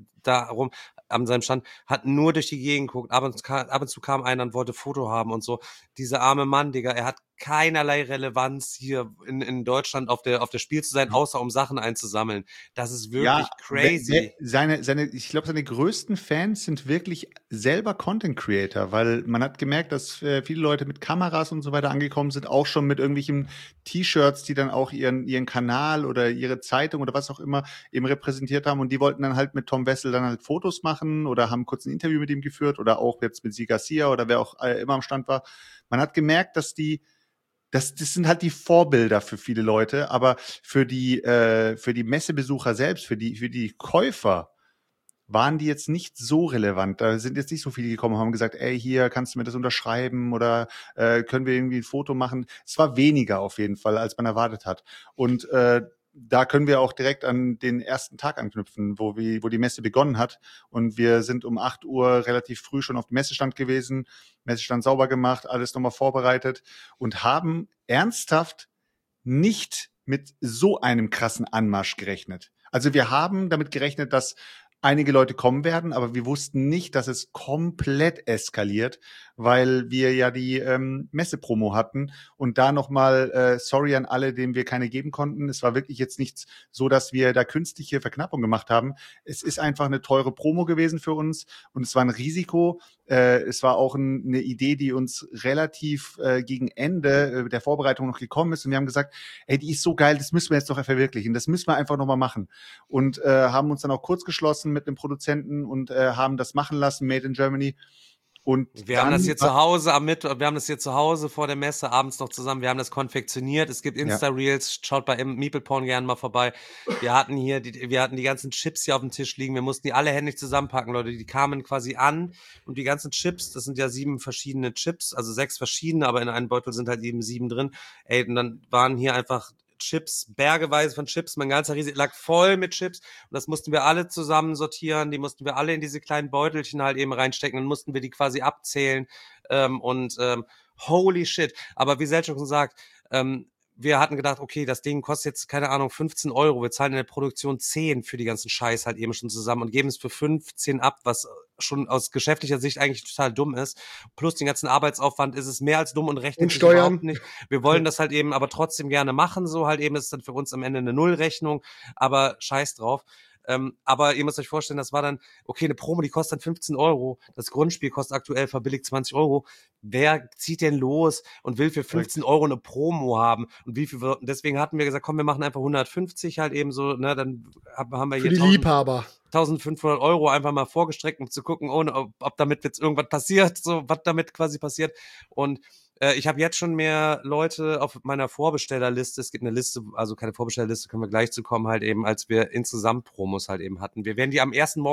an seinem Stand, hat nur durch die Gegend geguckt. Ab und zu kam einer und wollte Foto haben und so. Dieser arme Mann, Digga, er hat keinerlei Relevanz hier in Deutschland auf der Spiel zu sein, außer um Sachen einzusammeln. Das ist wirklich crazy. Ich glaube, seine größten Fans sind wirklich selber Content Creator, weil man hat gemerkt, dass viele Leute mit Kameras und so weiter angekommen sind, auch schon mit irgendwelchen T-Shirts, die dann auch ihren Kanal oder ihre Zeitung oder was auch immer eben repräsentiert haben, und die wollten dann halt mit Tom Wessel dann halt Fotos machen oder haben kurz ein Interview mit ihm geführt oder auch jetzt mit Sie Garcia oder wer auch immer am Stand war. Man hat gemerkt, dass das sind halt die Vorbilder für viele Leute, aber für die Messebesucher selbst, für die Käufer waren die jetzt nicht so relevant. Da sind jetzt nicht so viele gekommen und haben gesagt, ey, hier kannst du mir das unterschreiben oder können wir irgendwie ein Foto machen. Es war weniger auf jeden Fall, als man erwartet hat. Und da können wir auch direkt an den ersten Tag anknüpfen, wo die Messe begonnen hat. Und wir sind um 8 Uhr relativ früh schon auf dem Messestand gewesen, Messestand sauber gemacht, alles nochmal vorbereitet und haben ernsthaft nicht mit so einem krassen Anmarsch gerechnet. Also wir haben damit gerechnet, dass einige Leute kommen werden, aber wir wussten nicht, dass es komplett eskaliert, weil wir ja die Messepromo hatten und da nochmal sorry an alle, denen wir keine geben konnten. Es war wirklich jetzt nichts so, dass wir da künstliche Verknappung gemacht haben. Es ist einfach eine teure Promo gewesen für uns und es war ein Risiko. Es war auch eine Idee, die uns relativ gegen Ende der Vorbereitung noch gekommen ist und wir haben gesagt, ey, die ist so geil, das müssen wir jetzt noch verwirklichen, das müssen wir einfach nochmal machen und haben uns dann auch kurz geschlossen mit einem Produzenten und haben das machen lassen, Made in Germany. Und wir haben das hier zu Hause vor der Messe abends noch zusammen, wir haben das konfektioniert, es gibt Insta-Reels, schaut bei Meeple Porn gerne mal vorbei. Wir hatten die ganzen Chips hier auf dem Tisch liegen, wir mussten die alle händisch zusammenpacken, Leute, die kamen quasi an und die ganzen Chips, das sind ja 7 verschiedene Chips, also 6 verschiedene, aber in einem Beutel sind halt eben 7 drin. Ey, und dann waren hier einfach Chips, bergeweise von Chips, mein ganzer Riese lag voll mit Chips und das mussten wir alle zusammen sortieren, die mussten wir alle in diese kleinen Beutelchen halt eben reinstecken, dann mussten wir die quasi abzählen holy shit, aber wie Selchuk schon sagt, wir hatten gedacht, okay, das Ding kostet jetzt, keine Ahnung, 15 €, wir zahlen in der Produktion 10 für die ganzen Scheiß halt eben schon zusammen und geben es für 15 ab, was schon aus geschäftlicher Sicht eigentlich total dumm ist. Plus den ganzen Arbeitsaufwand ist es mehr als dumm und rechnet sich überhaupt nicht. Wir wollen das halt eben aber trotzdem gerne machen, so halt eben ist es dann für uns am Ende eine Nullrechnung, aber scheiß drauf. Aber ihr müsst euch vorstellen, das war dann, okay, eine Promo, die kostet dann 15 €. Das Grundspiel kostet aktuell verbilligt 20 €. Wer zieht denn los und will für 15 € eine Promo haben? Und deswegen hatten wir gesagt, komm, wir machen einfach 150 halt eben so, ne, dann haben wir für hier die Liebhaber 1.500 € einfach mal vorgestreckt, um zu gucken, ob damit jetzt irgendwas passiert, so, was damit quasi passiert. Und Ich habe jetzt schon mehr Leute auf meiner Vorbestellerliste. Es gibt eine Liste, also keine Vorbestellerliste, können wir gleich zu kommen, halt eben, als wir insgesamt Promos halt eben hatten. Wären wir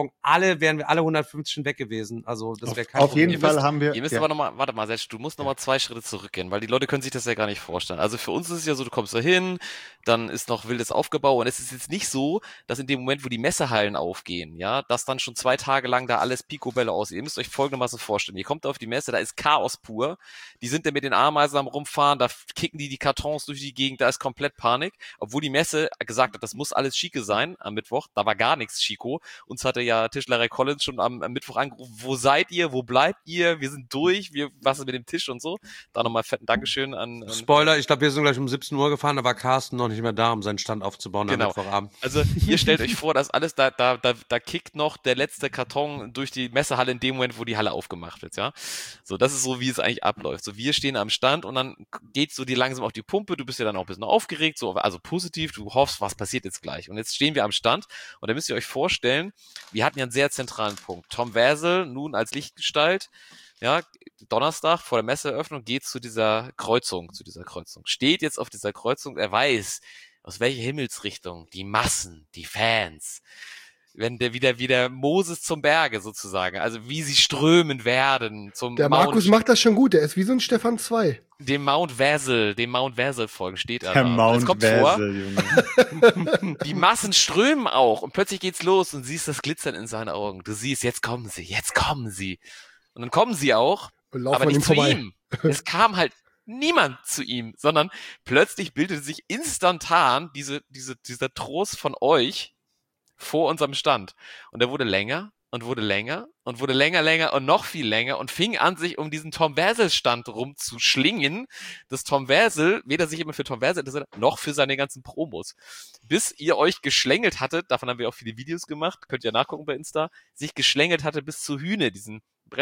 alle 150 schon weg gewesen. Also das wäre kein Auf Problem. jeden Fall haben wir... Ihr müsst aber nochmal, warte mal, Serge, du musst nochmal 2 Schritte zurückgehen, weil die Leute können sich das ja gar nicht vorstellen. Also für uns ist es ja so, du kommst da hin, dann ist noch wildes Aufgebau und es ist jetzt nicht so, dass in dem Moment, wo die Messehallen aufgehen, ja, dass dann schon 2 Tage lang da alles Picobello aussieht. Ihr müsst euch folgendermaßen vorstellen. Ihr kommt auf die Messe, da ist Chaos pur. Die sind da mit den Ameisen am rumfahren, da kicken die Kartons durch die Gegend, da ist komplett Panik. Obwohl die Messe gesagt hat, das muss alles Schicke sein am Mittwoch, da war gar nichts Chico. Uns hatte ja Tischlerei Collins schon am Mittwoch angerufen, wo seid ihr, wo bleibt ihr, wir sind durch, was ist mit dem Tisch und so. Da nochmal fetten Dankeschön an Spoiler, ich glaube, wir sind gleich um 17 Uhr gefahren, da war Carsten noch nicht mehr da, um seinen Stand aufzubauen am Mittwochabend. Also ihr stellt euch vor, dass alles, da kickt noch der letzte Karton durch die Messehalle in dem Moment, wo die Halle aufgemacht wird, ja. So, das ist so, wie es eigentlich abläuft. So, wir stehen am Stand und dann geht's so dir langsam auf die Pumpe, du bist ja dann auch ein bisschen aufgeregt, so, also positiv, du hoffst, was passiert jetzt gleich. Und jetzt stehen wir am Stand und da müsst ihr euch vorstellen, wir hatten ja einen sehr zentralen Punkt. Tom Wesel, nun als Lichtgestalt, ja, Donnerstag vor der Messeeröffnung geht zu dieser Kreuzung, steht jetzt auf dieser Kreuzung, er weiß, aus welcher Himmelsrichtung die Massen, die Fans, wenn der wieder Moses zum Berge sozusagen, also wie sie strömen werden zum Der Markus macht das schon gut, der ist wie so ein Stefan 2. Dem Mount Wesel folgen, steht er Der da. Mount kommt Wesel, Junge. Die Massen strömen auch und plötzlich geht's los und siehst das Glitzern in seinen Augen. Du siehst, jetzt kommen sie. Und dann kommen sie auch, aber nicht zu ihm. Es kam halt niemand zu ihm, sondern plötzlich bildete sich instantan dieser Trost von euch vor unserem Stand. Und er wurde länger und wurde länger und wurde länger und noch viel länger und fing an, sich um diesen Tom Wesel-Stand rumzuschlingen, dass Tom Wesel weder sich immer für Tom Wesel interessiert, noch für seine ganzen Promos. Bis ihr euch geschlängelt hattet, davon haben wir auch viele Videos gemacht, könnt ihr nachgucken bei Insta, sich geschlängelt hatte bis zu Hühne, diesen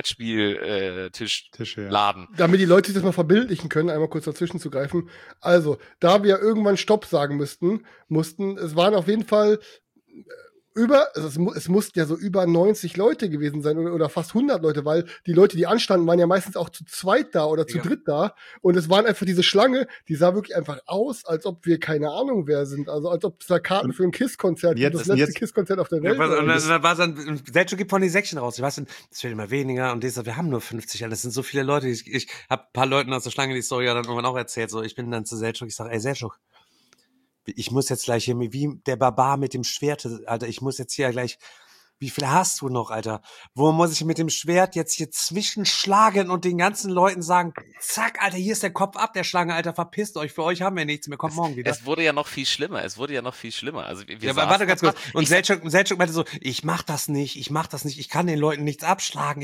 Brettspiel-Tischladen. Ja. Damit die Leute sich das mal verbildlichen können, einmal kurz dazwischen zu greifen. Also, da wir irgendwann Stopp sagen mussten, es waren auf jeden Fall es mussten ja so über 90 Leute gewesen sein oder fast 100 Leute, weil die Leute, die anstanden, waren ja meistens auch zu zweit da oder zu dritt da und es waren einfach diese Schlange, die sah wirklich einfach aus, als ob wir keine Ahnung wer sind, also als ob es da Karten für ein KISS-Konzert gibt, das letzte KISS-Konzert auf der Welt. Und dann war es dann, Sergio gibt von den Säckchen raus, ich weiß nicht, es wird immer weniger und wir haben nur 50, das sind so viele Leute, ich habe ein paar Leuten aus der Schlange die Story ja dann irgendwann auch erzählt, so ich bin dann zu Sergio, ich sage, ey Sergio, ich muss jetzt gleich hier, wie der Barbar mit dem Schwert, Alter, ich muss jetzt hier gleich, wie viel hast du noch, Alter? Wo muss ich mit dem Schwert jetzt hier zwischenschlagen und den ganzen Leuten sagen, zack, Alter, hier ist der Kopf ab der Schlange, Alter, verpisst euch, für euch haben wir nichts mehr, kommt morgen wieder. Es wurde ja noch viel schlimmer, Also aber warte ganz kurz. Und Selçuk meinte so, ich mach das nicht, ich kann den Leuten nichts abschlagen,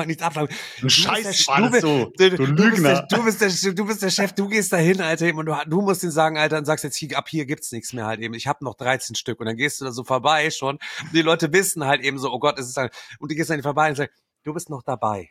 Du Scheiß, du Lügner. Du bist der Chef, du gehst da hin, Alter, und du musst denen sagen, Alter, und sagst jetzt, ab hier gibt's nichts mehr halt eben, ich hab noch 13 Stück und dann gehst du da so vorbei schon, die Leute wissen halt eben so, oh Gott, es ist halt, und die gehst dann vorbei und sagst, du bist noch dabei.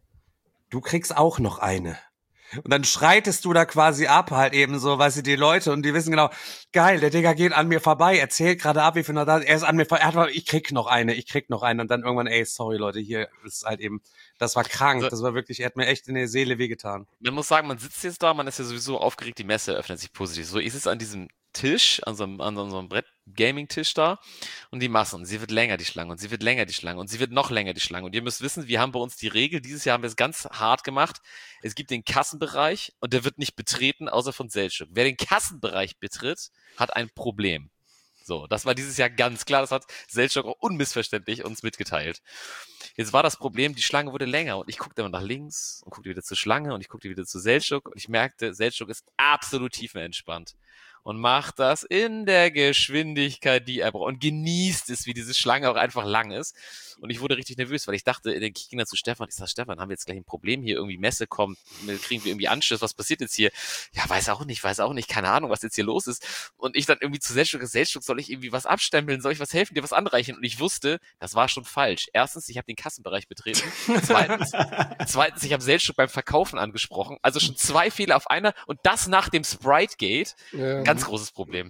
Du kriegst auch noch eine. Und dann schreitest du da quasi ab halt eben so, weißt du, die Leute und die wissen genau, geil, der Digga geht an mir vorbei, erzählt gerade ab, wie viel noch da ist, er ist an mir vorbei, ich krieg noch eine und dann irgendwann, ey, sorry Leute, hier ist halt eben, das war krank, das war wirklich, er hat mir echt in der Seele wehgetan. Man muss sagen, man sitzt jetzt da, man ist ja sowieso aufgeregt, die Messe öffnet sich positiv. So, ich sitze an diesem Tisch, an so einem Brett-Gaming-Tisch da und die Massen, sie wird länger, die Schlange, und sie wird länger, die Schlange, und sie wird noch länger, die Schlange. Und ihr müsst wissen, wir haben bei uns die Regel, dieses Jahr haben wir es ganz hart gemacht, es gibt den Kassenbereich und der wird nicht betreten, außer von Selçuk. Wer den Kassenbereich betritt, hat ein Problem. So, das war dieses Jahr ganz klar, das hat Selçuk auch unmissverständlich uns mitgeteilt. Jetzt war das Problem, die Schlange wurde länger und ich guckte immer nach links und guckte wieder zur Schlange und ich guckte wieder zu Selçuk und ich merkte, Selçuk ist absolut tiefenentspannt und macht das in der Geschwindigkeit, die er braucht und genießt es, wie diese Schlange auch einfach lang ist. Und ich wurde richtig nervös, weil ich dachte, ich ging dann zu Stefan, ich sag, Stefan, haben wir jetzt gleich ein Problem hier, irgendwie Messe kommt, kriegen wir irgendwie Anschluss, was passiert jetzt hier? Ja, weiß auch nicht, keine Ahnung, was jetzt hier los ist. Und ich dann irgendwie zu Selçuk, soll ich irgendwie was abstempeln, soll ich was helfen, dir was anreichen? Und ich wusste, das war schon falsch. Erstens, ich habe den Kassenbereich betreten. Zweitens, ich habe Selçuk beim Verkaufen angesprochen. Also schon 2 Fehler auf einer und das nach dem Sprite-Gate. Ja. Ganz großes Problem.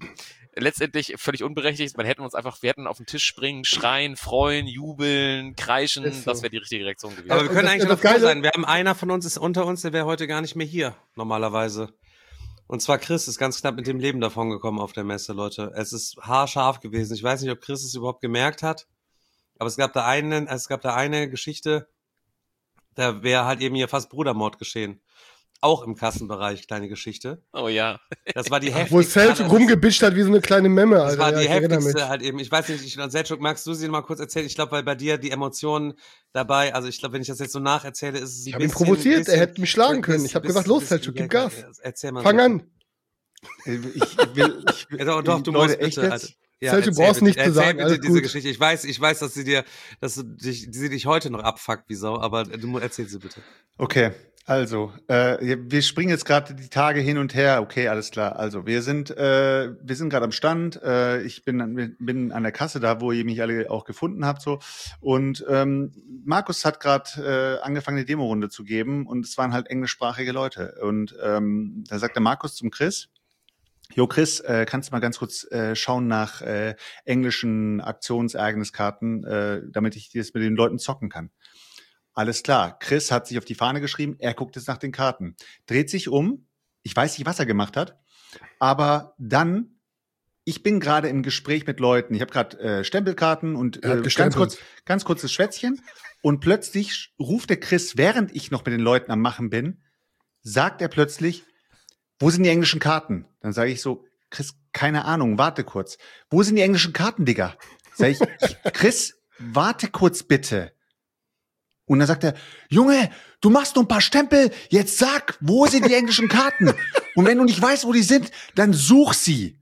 letztendlich völlig unberechtigt. Wir hätten auf den Tisch springen, schreien, freuen, jubeln, kreischen. So. Das wäre die richtige Reaktion gewesen. Aber wir können eigentlich noch froh sein. Wir haben einer von uns ist unter uns, der wäre heute gar nicht mehr hier, normalerweise. Und zwar Chris ist ganz knapp mit dem Leben davon gekommen auf der Messe, Leute. Es ist haarscharf gewesen. Ich weiß nicht, ob Chris es überhaupt gemerkt hat, aber es gab da eine Geschichte, da wäre halt eben hier fast Brudermord geschehen. Auch im Kassenbereich, kleine Geschichte. Oh ja. Das war die heftigste. Wo Selchuk rumgebitscht hat wie so eine kleine Memme, Alter. Das war die heftigste halt eben. Ich weiß nicht, Selchuk, magst du sie mal kurz erzählen? Ich glaube, weil bei dir die Emotionen dabei, also ich glaube, wenn ich das jetzt so nacherzähle, ist es ein bisschen... Ich habe ihn provoziert, er hätte mich schlagen können. Ich habe gesagt, los Selchuk, gib Gas. Erzähl mal. Fang an. Ich will doch, du Leute, musst bitte, echt jetzt? Ja, Selchuk, brauchst nicht zu sagen, bitte diese Geschichte. Ich weiß, dass sie dich heute noch abfuckt wie Sau, aber du erzähl sie bitte. Okay. Also, wir springen jetzt gerade die Tage hin und her. Okay, alles klar. Also, wir sind gerade am Stand. Ich bin an der Kasse da, wo ihr mich alle auch gefunden habt, so. Und Markus hat gerade angefangen, eine Demo-Runde zu geben, und es waren halt englischsprachige Leute. Und da sagt der Markus zum Chris: Jo, Chris, kannst du mal ganz kurz schauen nach englischen Aktionsereigniskarten, damit ich das mit den Leuten zocken kann. Alles klar. Chris hat sich auf die Fahne geschrieben, er guckt jetzt nach den Karten. Dreht sich um. Ich weiß nicht, was er gemacht hat. Aber dann, ich bin gerade im Gespräch mit Leuten. Ich habe gerade Stempelkarten und ganz kurzes Schwätzchen. Und plötzlich ruft der Chris, während ich noch mit den Leuten am Machen bin, sagt er plötzlich: Wo sind die englischen Karten? Dann sage ich so: Chris, keine Ahnung, warte kurz. Wo sind die englischen Karten, Digga? Sag ich: Chris, warte kurz bitte. Und dann sagt er: Junge, du machst nur ein paar Stempel, jetzt sag, wo sind die englischen Karten? Und wenn du nicht weißt, wo die sind, dann such sie.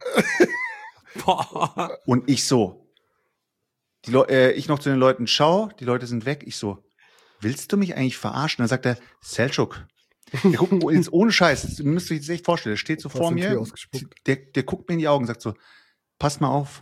Und ich so, ich noch zu den Leuten, schau, die Leute sind weg. Ich so: Willst du mich eigentlich verarschen? Dann sagt er: Selchuk. Der guckt jetzt ohne Scheiß, ihr müsst euch das echt vorstellen, der steht so vor mir, der guckt mir in die Augen und sagt so: Pass mal auf,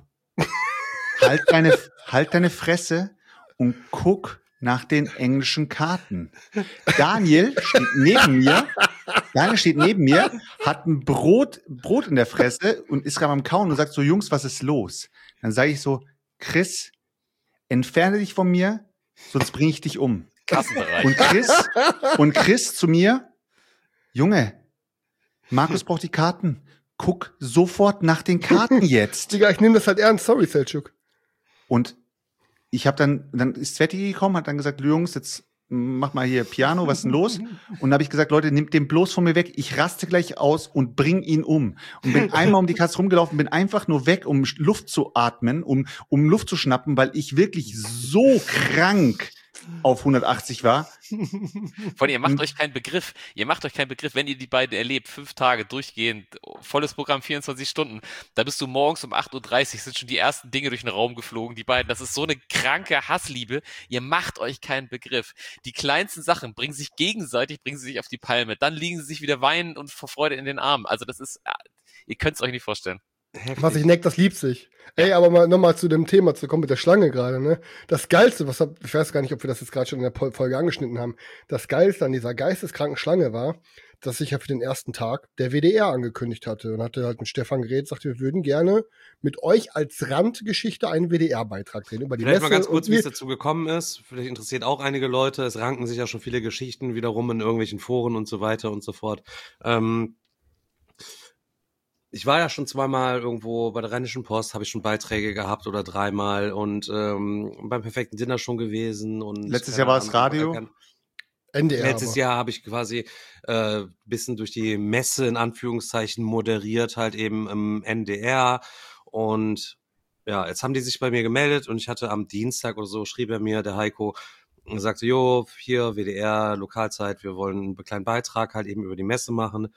halt deine Fresse und guck nach den englischen Karten. Daniel steht neben mir, hat ein Brot in der Fresse und ist gerade am Kauen und sagt so: Jungs, was ist los? Dann sage ich so: Chris, entferne dich von mir, sonst bringe ich dich um. Kassenbereich. Und Chris zu mir: Junge, Markus braucht die Karten. Guck sofort nach den Karten jetzt. Digga, ich nehme das halt ernst. Sorry, Selchuk. Und ich habe dann ist Sveti gekommen, hat dann gesagt: Jungs, jetzt mach mal hier Piano, was ist denn los? Und dann habe ich gesagt: Leute, nehmt den bloß von mir weg. Ich raste gleich aus und bring ihn um. Und bin einmal um die Kasse rumgelaufen, bin einfach nur weg, um Luft zu atmen, um Luft zu schnappen, weil ich wirklich so krank auf 180 war. Von ihr macht euch keinen Begriff. Wenn ihr die beiden erlebt, 5 Tage durchgehend, volles Programm, 24 Stunden, da bist du morgens um 8:30 Uhr, sind schon die ersten Dinge durch den Raum geflogen, die beiden, das ist so eine kranke Hassliebe, ihr macht euch keinen Begriff. Die kleinsten Sachen bringen sich auf die Palme, dann liegen sie sich wieder weinend und vor Freude in den Armen. Also das ist, ihr könnt es euch nicht vorstellen. Heftig. Was ich neckt, das liebt sich. Ey, aber nochmal zu dem Thema zu kommen mit der Schlange gerade, ne? Das Geilste, ich weiß gar nicht, ob wir das jetzt gerade schon in der Folge angeschnitten haben, das Geilste an dieser geisteskranken Schlange war, dass sich ja für den ersten Tag der WDR angekündigt hatte und hatte halt mit Stefan geredet, sagte, wir würden gerne mit euch als Randgeschichte einen WDR-Beitrag drehen über die Vielleicht Messe. Mal ganz kurz, wie es dazu gekommen ist. Vielleicht interessiert auch einige Leute. Es ranken sich ja schon viele Geschichten wiederum in irgendwelchen Foren und so weiter und so fort. Ich war ja schon 2-mal irgendwo bei der Rheinischen Post, habe ich schon Beiträge gehabt oder 3-mal und beim perfekten Dinner schon gewesen. Und letztes Jahr war es Radio. NDR. Letztes Jahr habe ich quasi bisschen durch die Messe in Anführungszeichen moderiert, halt eben im NDR. Und ja, jetzt haben die sich bei mir gemeldet und ich hatte am Dienstag oder so, schrieb er mir, der Heiko, und sagte: Jo, hier WDR, Lokalzeit, wir wollen einen kleinen Beitrag halt eben über die Messe machen.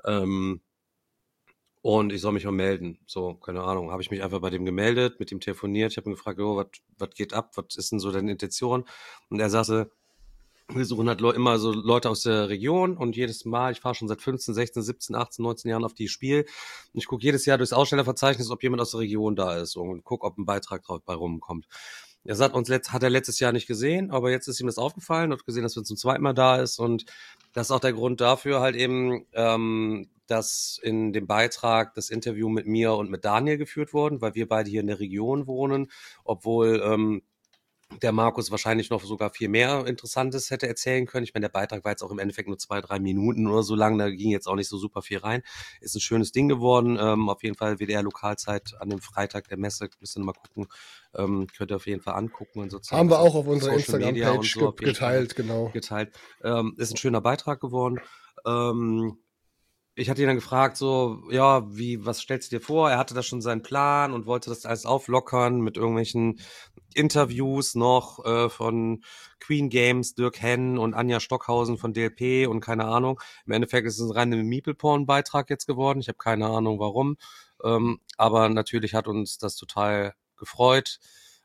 Und ich soll mich mal melden. So, keine Ahnung. Habe ich mich einfach bei dem gemeldet, mit ihm telefoniert. Ich habe ihn gefragt: Jo, was geht ab? Was ist denn so deine Intention? Und er sagte: Wir suchen halt immer so Leute aus der Region und jedes Mal, ich fahre schon seit 15, 16, 17, 18, 19 Jahren auf die Spiel und ich gucke jedes Jahr durchs Ausstellerverzeichnis, ob jemand aus der Region da ist und gucke, ob ein Beitrag drauf bei rumkommt. Er sagt, hat er letztes Jahr nicht gesehen, aber jetzt ist ihm das aufgefallen, hat gesehen, dass er zum 2. Mal da ist und das ist auch der Grund dafür halt eben, dass in dem Beitrag das Interview mit mir und mit Daniel geführt wurden, weil wir beide hier in der Region wohnen, obwohl der Markus wahrscheinlich noch sogar viel mehr Interessantes hätte erzählen können. Ich meine, der Beitrag war jetzt auch im Endeffekt nur 2-3 Minuten oder so lang, da ging jetzt auch nicht so super viel rein. Ist ein schönes Ding geworden. Auf jeden Fall WDR-Lokalzeit an dem Freitag der Messe, müsst ihr mal gucken. Könnt ihr auf jeden Fall angucken. Und sozusagen haben wir auch auf unserer Instagram-Page so geteilt, genau. Geteilt. Ist ein schöner Beitrag geworden. Ich hatte ihn dann gefragt, so, ja, was stellst du dir vor? Er hatte da schon seinen Plan und wollte das alles auflockern mit irgendwelchen Interviews noch von Queen Games, Dirk Henn und Anja Stockhausen von DLP und keine Ahnung. Im Endeffekt ist es ein reiner Meeple-Porn-Beitrag jetzt geworden. Ich habe keine Ahnung, warum. Aber natürlich hat uns das total gefreut.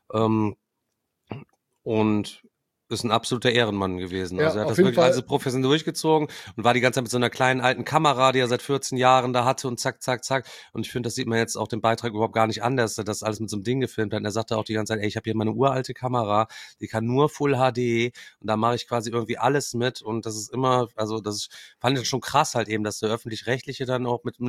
Und ist ein absoluter Ehrenmann gewesen. Ja, also er hat das wirklich alles professionell durchgezogen und war die ganze Zeit mit so einer kleinen alten Kamera, die er seit 14 Jahren da hatte und zack, zack, zack. Und ich finde, das sieht man jetzt auch den Beitrag überhaupt gar nicht an, dass er das alles mit so einem Ding gefilmt hat. Und er sagte auch die ganze Zeit, ey, ich habe hier meine uralte Kamera, die kann nur Full HD und da mache ich quasi irgendwie alles mit und das ist immer, also das fand ich schon krass halt eben, dass der Öffentlich-Rechtliche dann auch mit so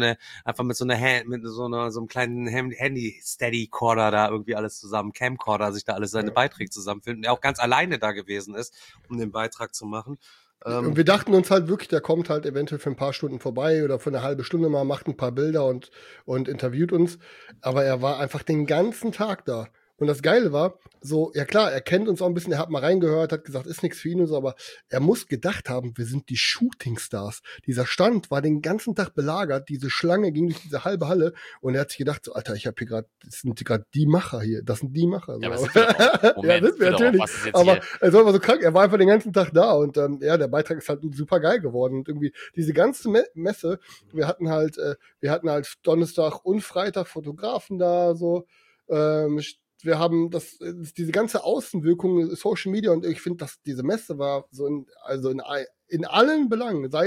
einem kleinen Handy-Steady-Corder da irgendwie alles zusammen, Camcorder, sich da alles seine Beiträge zusammenfilmt und er auch ganz alleine da gewesen ist, um den Beitrag zu machen. Und wir dachten uns halt wirklich, der kommt halt eventuell für ein paar Stunden vorbei oder für eine halbe Stunde mal, macht ein paar Bilder und interviewt uns. Aber er war einfach den ganzen Tag da. Und das Geile war, so, ja klar, er kennt uns auch ein bisschen, er hat mal reingehört, hat gesagt, ist nichts für ihn und so, aber er muss gedacht haben, wir sind die Shootingstars. Dieser Stand war den ganzen Tag belagert, diese Schlange ging durch diese halbe Halle und er hat sich gedacht, so, Alter, ich habe hier gerade, das sind gerade die Macher hier, das sind die Macher. So. Ja, aber sind wir auch. Moment, ja, sind wir natürlich. Aber er war so krank, er war einfach den ganzen Tag da und ja, der Beitrag ist halt super geil geworden und irgendwie diese ganze Messe, wir hatten halt Donnerstag und Freitag Fotografen da, so, wir haben diese ganze Außenwirkung, Social Media und ich finde, dass diese Messe war so in allen Belangen, sei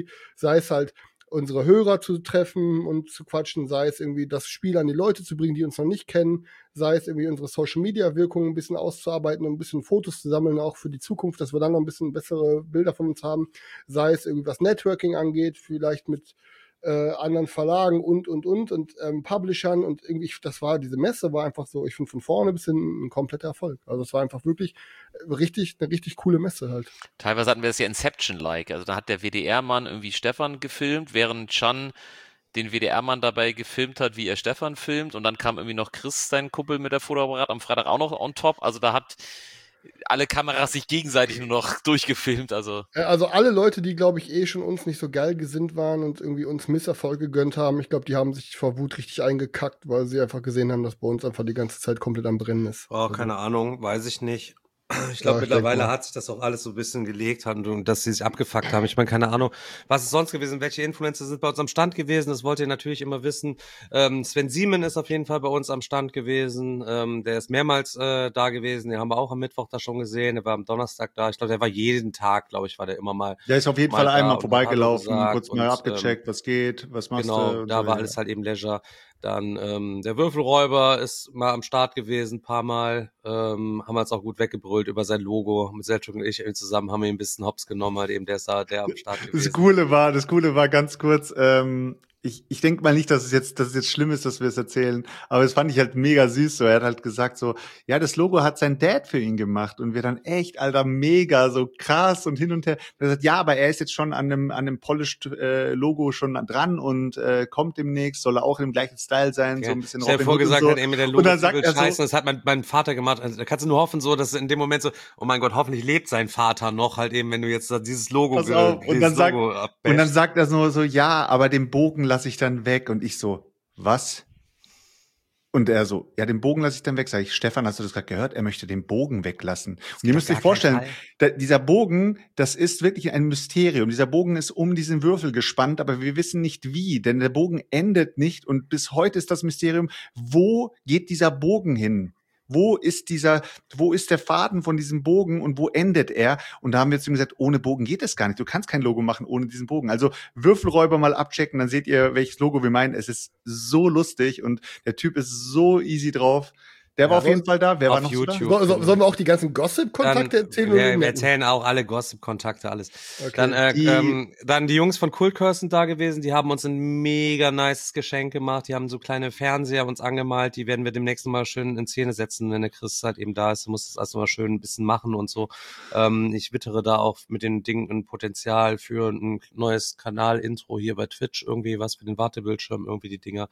es halt unsere Hörer zu treffen und zu quatschen, sei es irgendwie das Spiel an die Leute zu bringen, die uns noch nicht kennen, sei es irgendwie unsere Social Media Wirkung ein bisschen auszuarbeiten und ein bisschen Fotos zu sammeln, auch für die Zukunft, dass wir dann noch ein bisschen bessere Bilder von uns haben, sei es irgendwie was Networking angeht, vielleicht mit anderen Verlagen und Publishern und irgendwie, diese Messe war einfach so, ich finde von vorne bis hin ein kompletter Erfolg. Also es war einfach wirklich eine richtig coole Messe halt. Teilweise hatten wir es ja Inception-like, also da hat der WDR-Mann irgendwie Stefan gefilmt, während Chan den WDR-Mann dabei gefilmt hat, wie er Stefan filmt und dann kam irgendwie noch Chris, sein Kumpel mit der Fotoapparat, am Freitag auch noch on top, also da hat alle Kameras sich gegenseitig nur noch durchgefilmt, also. Also alle Leute, die, glaube ich, schon uns nicht so geil gesinnt waren und irgendwie uns Misserfolg gegönnt haben, ich glaube, die haben sich vor Wut richtig eingekackt, weil sie einfach gesehen haben, dass bei uns einfach die ganze Zeit komplett am Brennen ist. Oh, keine Ahnung, weiß ich nicht. Ich glaube, mittlerweile hat sich das auch alles so ein bisschen gelegt und dass sie sich abgefuckt haben. Ich meine, keine Ahnung, was ist sonst gewesen? Welche Influencer sind bei uns am Stand gewesen? Das wollt ihr natürlich immer wissen. Sven Siemen ist auf jeden Fall bei uns am Stand gewesen. Der ist mehrmals da gewesen. Den haben wir auch am Mittwoch da schon gesehen. Der war am Donnerstag da. Ich glaube, der war jeden Tag, glaube ich, war der immer mal. Der ist auf jeden Fall einmal vorbeigelaufen, kurz mal abgecheckt, was geht, was machst du. Genau, da war alles halt eben Leisure. Dann der Würfelräuber ist mal am Start gewesen, ein paar Mal. Haben wir uns auch gut weggebrüllt über sein Logo. Mit Selchuk und ich zusammen haben wir ihn ein bisschen hops genommen, halt eben der ist da der am Start gewesen. Das Coole war ganz kurz, ich denke mal nicht, dass es jetzt schlimm ist, dass wir es erzählen, aber es fand ich halt mega süß so. Er hat halt gesagt so, ja, das Logo hat sein Dad für ihn gemacht und wir dann echt, Alter, mega, so krass und hin und her. Er hat gesagt, ja, aber er ist jetzt schon an einem Polished Logo schon dran und kommt demnächst, soll er auch im gleichen Style sein, so ein bisschen Robin Hood und so. Hat, ey, mit der Logo und dann sagt er scheiße, das hat mein Vater gemacht. Also, da kannst du nur hoffen so, dass in dem Moment so, oh mein Gott, hoffentlich lebt sein Vater noch, halt eben, wenn du jetzt dieses Logo und dann sagt er nur so, ja, aber den Bogen lasse ich dann weg. Und ich so, was? Und er so, ja, den Bogen lasse ich dann weg. Sag ich, Stefan, hast du das gerade gehört? Er möchte den Bogen weglassen. Und ihr müsst euch vorstellen, dieser Bogen, das ist wirklich ein Mysterium. Dieser Bogen ist um diesen Würfel gespannt, aber wir wissen nicht wie, denn der Bogen endet nicht. Und bis heute ist das Mysterium, wo geht dieser Bogen hin? Wo ist der Faden von diesem Bogen und wo endet er? Und da haben wir zu ihm gesagt, ohne Bogen geht es gar nicht. Du kannst kein Logo machen ohne diesen Bogen. Also Würfelräuber mal abchecken, dann seht ihr, welches Logo wir meinen. Es ist so lustig und der Typ ist so easy drauf. Der war auf jeden Fall da. Wer war noch YouTube. da? Sollen wir auch die ganzen Gossip-Kontakte erzählen? Wir erzählen auch alle Gossip-Kontakte, alles. Okay. Dann die Jungs von Kultcurse sind da gewesen, die haben uns ein mega nices Geschenk gemacht, die haben so kleine Fernseher uns angemalt, die werden wir demnächst mal schön in Szene setzen, wenn der Chris halt eben da ist, muss das alles mal schön ein bisschen machen und so. Ich wittere da auch mit den Dingen ein Potenzial für ein neues Kanal-Intro hier bei Twitch, irgendwie was für den Wartebildschirm, irgendwie die Dinger.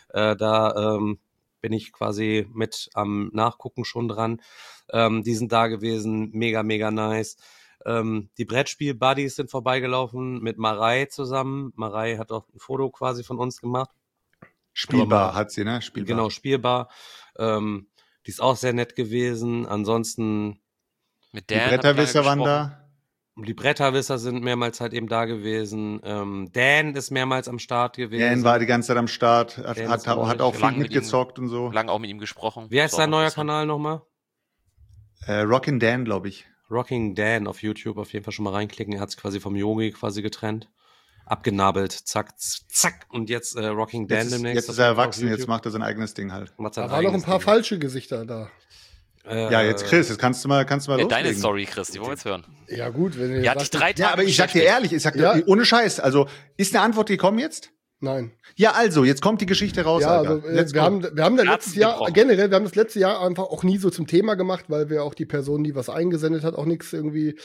Bin ich quasi mit am Nachgucken schon dran. Die sind da gewesen, mega, mega nice. Die Brettspiel-Buddies sind vorbeigelaufen mit Marei zusammen. Marei hat auch ein Foto quasi von uns gemacht. Spielbar hat sie, ne? Spielbar. Genau, spielbar. Die ist auch sehr nett gewesen. Ansonsten mit die Bretterwisser waren da. Die Bretterwisser sind mehrmals halt eben da gewesen. Dan ist mehrmals am Start gewesen. Dan war die ganze Zeit am Start, hat auch viel mitgezockt und so. Lange auch mit ihm gesprochen. Wie heißt dein neuer Kanal nochmal? Rockin' Dan, glaube ich. Rocking Dan auf YouTube, auf jeden Fall schon mal reinklicken. Er hat sich quasi vom Yogi quasi getrennt. Abgenabelt, zack, zack. Und jetzt Rocking Dan demnächst. Jetzt ist er erwachsen, jetzt macht er sein eigenes Ding halt. Da waren noch ein paar falsche Gesichter da. Ja, jetzt Chris, jetzt kannst du mal loslegen. Deine Story, Chris, die wollen wir jetzt hören. Ja gut, wenn ihr ja, die 3 Tage. Ja, aber ich sag dir ehrlich, ohne Scheiß, also ist eine Antwort gekommen jetzt? Nein. Ja, also, jetzt kommt die Geschichte raus, ja, Alter. Also, wir haben das letzte Jahr einfach auch nie so zum Thema gemacht, weil wir auch die Person, die was eingesendet hat, auch nicht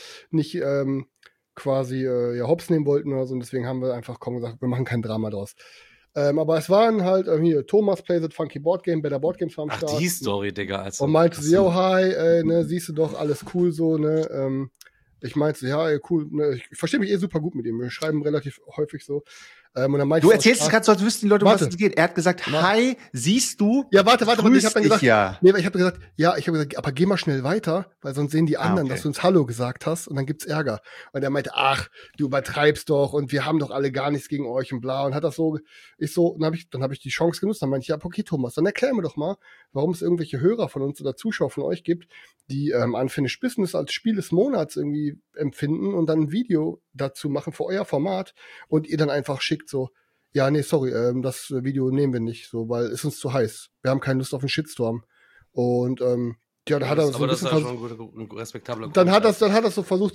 quasi hops nehmen wollten oder so. Und deswegen haben wir einfach gesagt, wir machen kein Drama draus. Aber es waren halt hier Thomas Plays It Funky Board Game, Better Board Games war am Start. Ach, die Story, Digga. Also, und meinte sie, oh hi, ne, siehst du doch, alles cool so, ne. Ich meinte, ja, cool, ne, ich verstehe mich super gut mit ihm. Wir schreiben relativ häufig so. Und dann meinte du erzählst es gerade so, als wüssten die Leute, um was es geht. Er hat gesagt, hi, siehst du? Ja, warte, ich hab dann gesagt, ja. Nee, ich habe gesagt, aber geh mal schnell weiter, weil sonst sehen die anderen, dass du uns Hallo gesagt hast und dann gibt's Ärger. Und er meinte, ach, du übertreibst doch und wir haben doch alle gar nichts gegen euch und bla. Und hat das so, dann habe ich die Chance genutzt. Dann meinte ich, ja, okay, Thomas, dann erklär mir doch mal, warum es irgendwelche Hörer von uns oder Zuschauer von euch gibt, die Unfinished Business als Spiel des Monats irgendwie empfinden und dann ein Video dazu machen für euer Format und ihr dann einfach schickt so, ja, nee, sorry, das Video nehmen wir nicht, so, weil es uns zu heiß. Wir haben keine Lust auf einen Shitstorm. Und ja, da hat er so ein bisschen ein respektabler dann hat er so versucht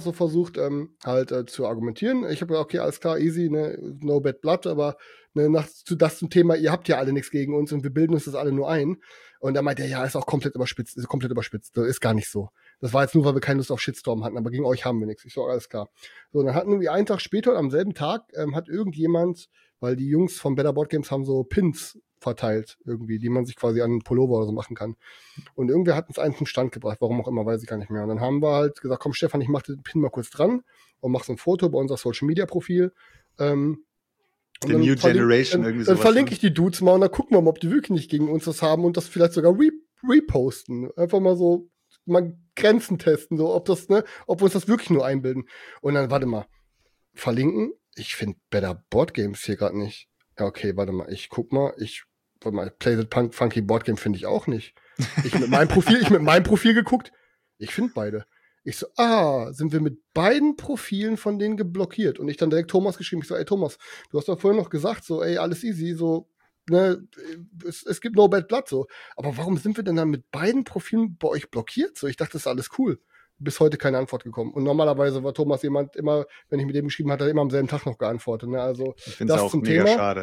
zu argumentieren. Ich habe gesagt, okay, alles klar, easy, ne, no bad blood, aber ne, das zum Thema, ihr habt ja alle nichts gegen uns und wir bilden uns das alle nur ein. Und er meinte, ja, ist auch komplett überspitzt. Das ist gar nicht so. Das war jetzt nur, weil wir keine Lust auf Shitstorm hatten, aber gegen euch haben wir nichts. Ich so, alles klar. So, dann hatten wir einen Tag später, am selben Tag, hat irgendjemand, weil die Jungs von Better Board Games haben so Pins verteilt irgendwie, die man sich quasi an einen Pullover oder so machen kann. Und irgendwer hat uns einen zum Stand gebracht, warum auch immer, weiß ich gar nicht mehr. Und dann haben wir halt gesagt, komm Stefan, ich mach den Pin mal kurz dran und mach so ein Foto bei unser Social Media Profil. The New Generation irgendwie sowas. Dann verlinke ich die Dudes mal und dann gucken wir mal, ob die wirklich nicht gegen uns das haben und das vielleicht sogar reposten. Einfach mal so, mal Grenzen testen, so, ob wir uns das wirklich nur einbilden. Und dann, warte mal, verlinken? Ich finde Better Board Games hier gerade nicht. Ja, okay, warte mal, ich guck mal, Play the Funky Board Game finde ich auch nicht. Ich mit meinem Profil geguckt, ich finde beide. Ich so, sind wir mit beiden Profilen von denen geblockiert? Und ich dann direkt Thomas geschrieben, ich so, ey Thomas, du hast doch vorhin noch gesagt, so, ey, alles easy, so, ne, es gibt no bad blood, so. Aber warum sind wir denn dann mit beiden Profilen bei euch blockiert? So, ich dachte, das ist alles cool. Bis heute keine Antwort gekommen. Und normalerweise war Thomas jemand immer, wenn ich mit dem geschrieben hatte, immer am selben Tag noch geantwortet, ne, also. Ich finde es auch mega schade.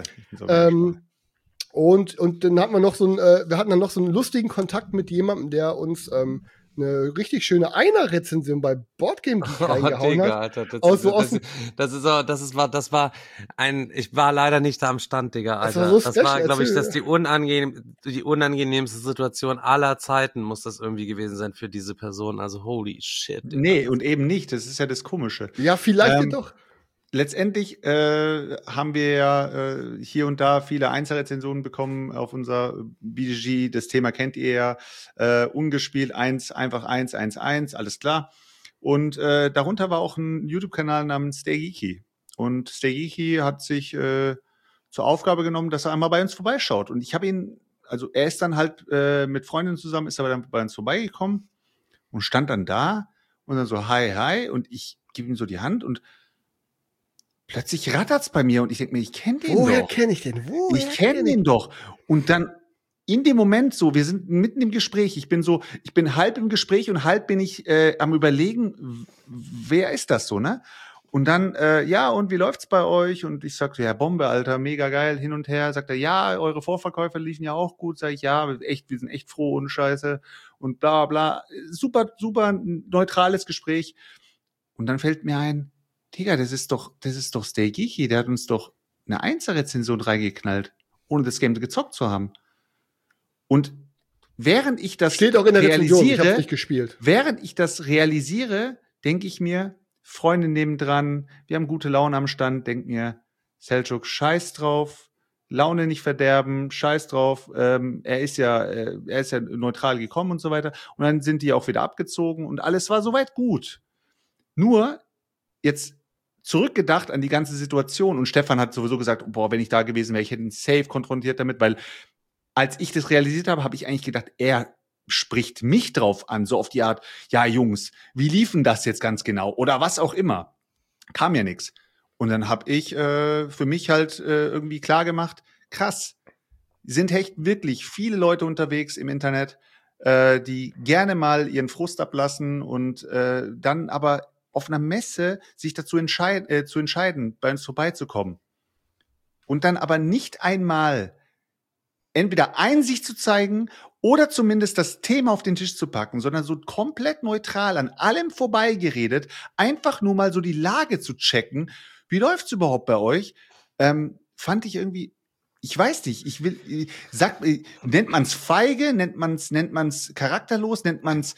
Und dann hatten wir noch wir hatten dann noch so einen lustigen Kontakt mit jemandem, der uns, eine richtig schöne Einer-Rezension bei Boardgame Geek reingehauen Digga, hat. Alter, ich war leider nicht da am Stand, Digga, Alter. Das war, glaube ich, die unangenehmste Situation aller Zeiten muss das irgendwie gewesen sein für diese Person. Also, holy shit. Digga. Nee, und eben nicht. Das ist ja das Komische. Ja, vielleicht doch. Letztendlich haben wir ja hier und da viele Einzelrezensionen bekommen auf unser BGG. Das Thema kennt ihr ja. Ungespielt 1, einfach 1, 1, 1, alles klar. Und darunter war auch ein YouTube-Kanal namens Steigiki. Und Steigiki hat sich zur Aufgabe genommen, dass er einmal bei uns vorbeischaut. Und ich habe ihn, also er ist dann halt mit Freundinnen zusammen, ist aber dann bei uns vorbeigekommen und stand dann da und dann so, hi, hi. Und ich gebe ihm so die Hand und plötzlich rattert's bei mir und ich denke mir, ich kenne den doch. Woher kenne ich den? Ich kenne den doch. Und dann in dem Moment so, wir sind mitten im Gespräch, ich bin halb im Gespräch und halb bin ich am Überlegen, wer ist das so, ne? Und dann, und wie läuft's bei euch? Und ich sagte, ja, Bombe, Alter, mega geil, hin und her. Sagt er, ja, eure Vorverkäufe liefen ja auch gut. Sag ich, ja, wir sind echt froh und scheiße. Und bla, bla. Super, super neutrales Gespräch. Und dann fällt mir ein, Digga, das ist doch Stay Geeky, der hat uns doch eine 1er-Rezension reingeknallt, ohne das Game gezockt zu haben. Und während ich das steht auch in der Rezension, ich hab's nicht gespielt. Während ich das realisiere, denke ich mir, Freunde nebendran, wir haben gute Laune am Stand, denk mir, Selçuk, scheiß drauf, Laune nicht verderben, scheiß drauf, er ist ja neutral gekommen und so weiter. Und dann sind die auch wieder abgezogen und alles war soweit gut. Nur, jetzt zurückgedacht an die ganze Situation und Stefan hat sowieso gesagt, boah, wenn ich da gewesen wäre, ich hätte ihn safe konfrontiert damit, weil als ich das realisiert habe, habe ich eigentlich gedacht, er spricht mich drauf an, so auf die Art, ja Jungs, wie liefen das jetzt ganz genau? Oder was auch immer. Kam ja nix. Und dann habe ich für mich halt irgendwie klar gemacht, krass, sind echt wirklich viele Leute unterwegs im Internet, die gerne mal ihren Frust ablassen und dann aber auf einer Messe sich dazu entscheiden, bei uns vorbeizukommen. Und dann aber nicht einmal entweder Einsicht zu zeigen oder zumindest das Thema auf den Tisch zu packen, sondern so komplett neutral an allem vorbeigeredet, einfach nur mal so die Lage zu checken. Wie läuft's überhaupt bei euch? Fand ich irgendwie, ich weiß nicht, nennt man's feige, nennt man's charakterlos, nennt man's,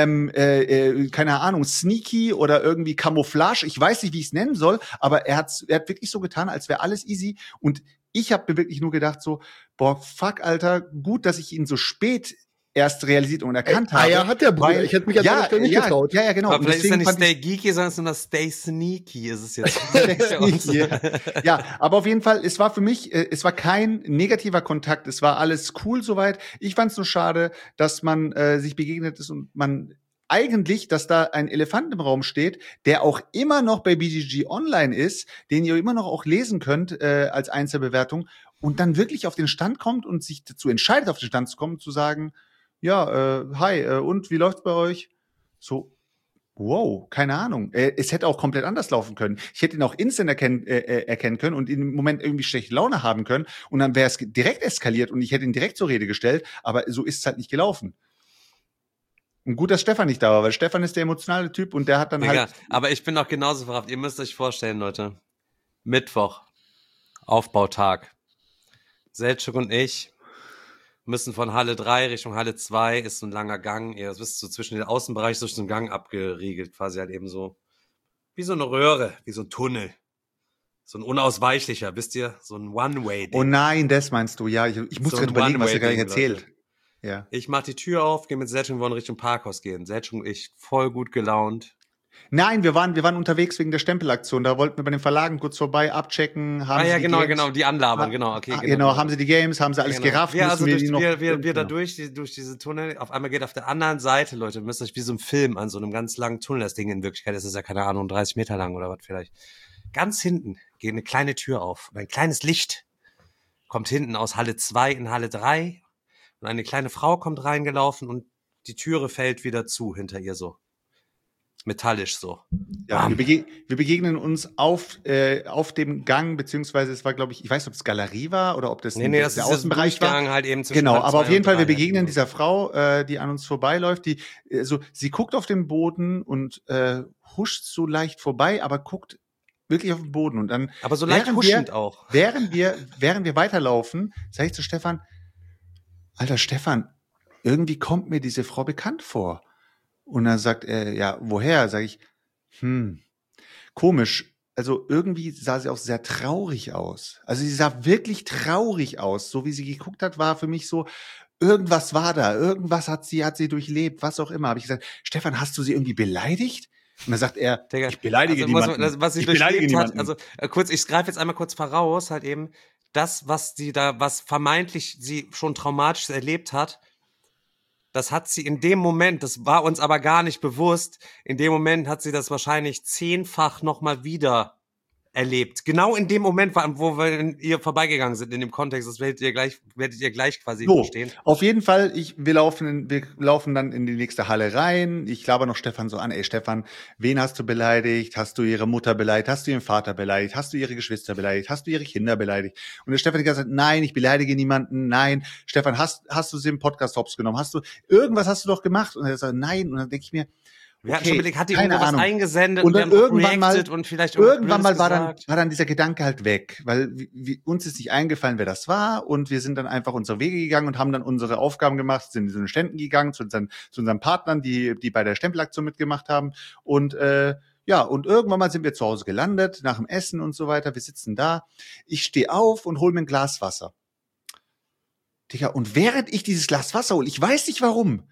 keine Ahnung, sneaky oder irgendwie Camouflage. Ich weiß nicht, wie ich es nennen soll, aber er hat wirklich so getan, als wäre alles easy. Und ich habe mir wirklich nur gedacht so, boah, fuck, Alter, gut, dass ich ihn so spät erst realisiert und erkannt habe. Ja, hat der Bruder. Ich hätte mich an der Stelle nicht getraut. Ja, genau. Aber vielleicht ist er nicht Stay Geeky, sondern es ist nur Stay Sneaky, ist es jetzt. Sneaky. Ja, aber auf jeden Fall, es war für mich, es war kein negativer Kontakt, es war alles cool soweit. Ich fand es nur schade, dass man sich begegnet ist und man eigentlich, dass da ein Elefant im Raum steht, der auch immer noch bei BGG online ist, den ihr immer noch auch lesen könnt als Einzelbewertung und dann wirklich auf den Stand kommt und sich dazu entscheidet, auf den Stand zu kommen, zu sagen, ja, hi, und wie läuft's bei euch? So, wow, keine Ahnung. Es hätte auch komplett anders laufen können. Ich hätte ihn auch instant erkennen können und im Moment irgendwie schlechte Laune haben können und dann wäre es direkt eskaliert und ich hätte ihn direkt zur Rede gestellt, aber so ist es halt nicht gelaufen. Und gut, dass Stefan nicht da war, weil Stefan ist der emotionale Typ und der hat dann halt... Aber ich bin auch genauso verrafft. Ihr müsst euch vorstellen, Leute. Mittwoch, Aufbautag. Selçuk und ich müssen von Halle 3 Richtung Halle 2, ist so ein langer Gang. Ihr wisst, so zwischen den Außenbereich durch so einen Gang abgeriegelt, quasi halt eben so wie so eine Röhre, wie so ein Tunnel. So ein unausweichlicher, wisst ihr? So ein One-Way-Ding. Oh nein, das meinst du, ja. Ich muss gerade überlegen, was ihr gerade erzählt. Ja. Ich mach die Tür auf, gehe mit Selçuk, wir wollen Richtung Parkhaus gehen. Selçuk und ich voll gut gelaunt. Nein, wir waren unterwegs wegen der Stempelaktion. Da wollten wir bei den Verlagen kurz vorbei abchecken. Genau, die anlabern, genau. Okay, genau, haben sie die Games, haben sie alles gerafft. Ja, also wir da durch diese Tunnel. Auf einmal geht auf der anderen Seite, Leute, müsst euch wie so ein Film an so einem ganz langen Tunnel. Das Ding in Wirklichkeit ist ja, keine Ahnung, 30 Meter lang oder was vielleicht. Ganz hinten geht eine kleine Tür auf. Und ein kleines Licht kommt hinten aus Halle 2 in Halle 3. Und eine kleine Frau kommt reingelaufen und die Türe fällt wieder zu hinter ihr so. Metallisch so. Ja, wir begegnen uns auf dem Gang, beziehungsweise es war, glaube ich weiß nicht, ob es Galerie war oder ob das der Außenbereich war. Halt eben genau, aber auf jeden Fall, wir begegnen dieser Frau, die an uns vorbeiläuft, sie guckt auf den Boden und huscht so leicht vorbei, aber guckt wirklich auf den Boden und dann. Aber so leicht huschend auch. Während wir weiterlaufen, sage ich zu Stefan, Alter Stefan, irgendwie kommt mir diese Frau bekannt vor. Und dann sagt er, ja, woher? Sag ich, komisch. Also irgendwie sah sie auch sehr traurig aus. Also sie sah wirklich traurig aus. So wie sie geguckt hat, war für mich so, irgendwas war da. Irgendwas hat sie durchlebt, was auch immer. Habe ich gesagt, Stefan, hast du sie irgendwie beleidigt? Und dann sagt er, Digga, ich beleidige niemanden. Was sie durchlebt hat, also ich greife jetzt einmal kurz voraus, halt eben, das, was vermeintlich sie schon traumatisch erlebt hat, das hat sie in dem Moment, das war uns aber gar nicht bewusst, in dem Moment hat sie das wahrscheinlich 10-fach nochmal wieder erlebt. Genau in dem Moment, wo ihr vorbeigegangen sind, in dem Kontext, das werdet ihr gleich quasi verstehen. Auf jeden Fall, wir laufen dann in die nächste Halle rein. Ich laber noch Stefan so an, ey Stefan, wen hast du beleidigt? Hast du ihre Mutter beleidigt? Hast du ihren Vater beleidigt? Hast du ihre Geschwister beleidigt? Hast du ihre Kinder beleidigt? Und der Stefan hat gesagt, nein, ich beleidige niemanden, nein. Stefan, hast du sie im Podcast hops genommen? Irgendwas hast du doch gemacht? Und er sagt, nein. Und dann denke ich mir, wir hatten schon überlegt, hat die irgendwas eingesendet und dann irgendwann mal war gesagt. dann dieser Gedanke halt weg, weil uns ist nicht eingefallen, wer das war, und wir sind dann einfach unsere Wege gegangen und haben dann unsere Aufgaben gemacht, sind zu den Ständen gegangen, zu unseren Partnern, die bei der Stempelaktion mitgemacht haben, und und irgendwann mal sind wir zu Hause gelandet, nach dem Essen und so weiter, wir sitzen da, ich stehe auf und hole mir ein Glas Wasser. Digga, und während ich dieses Glas Wasser hole, ich weiß nicht warum,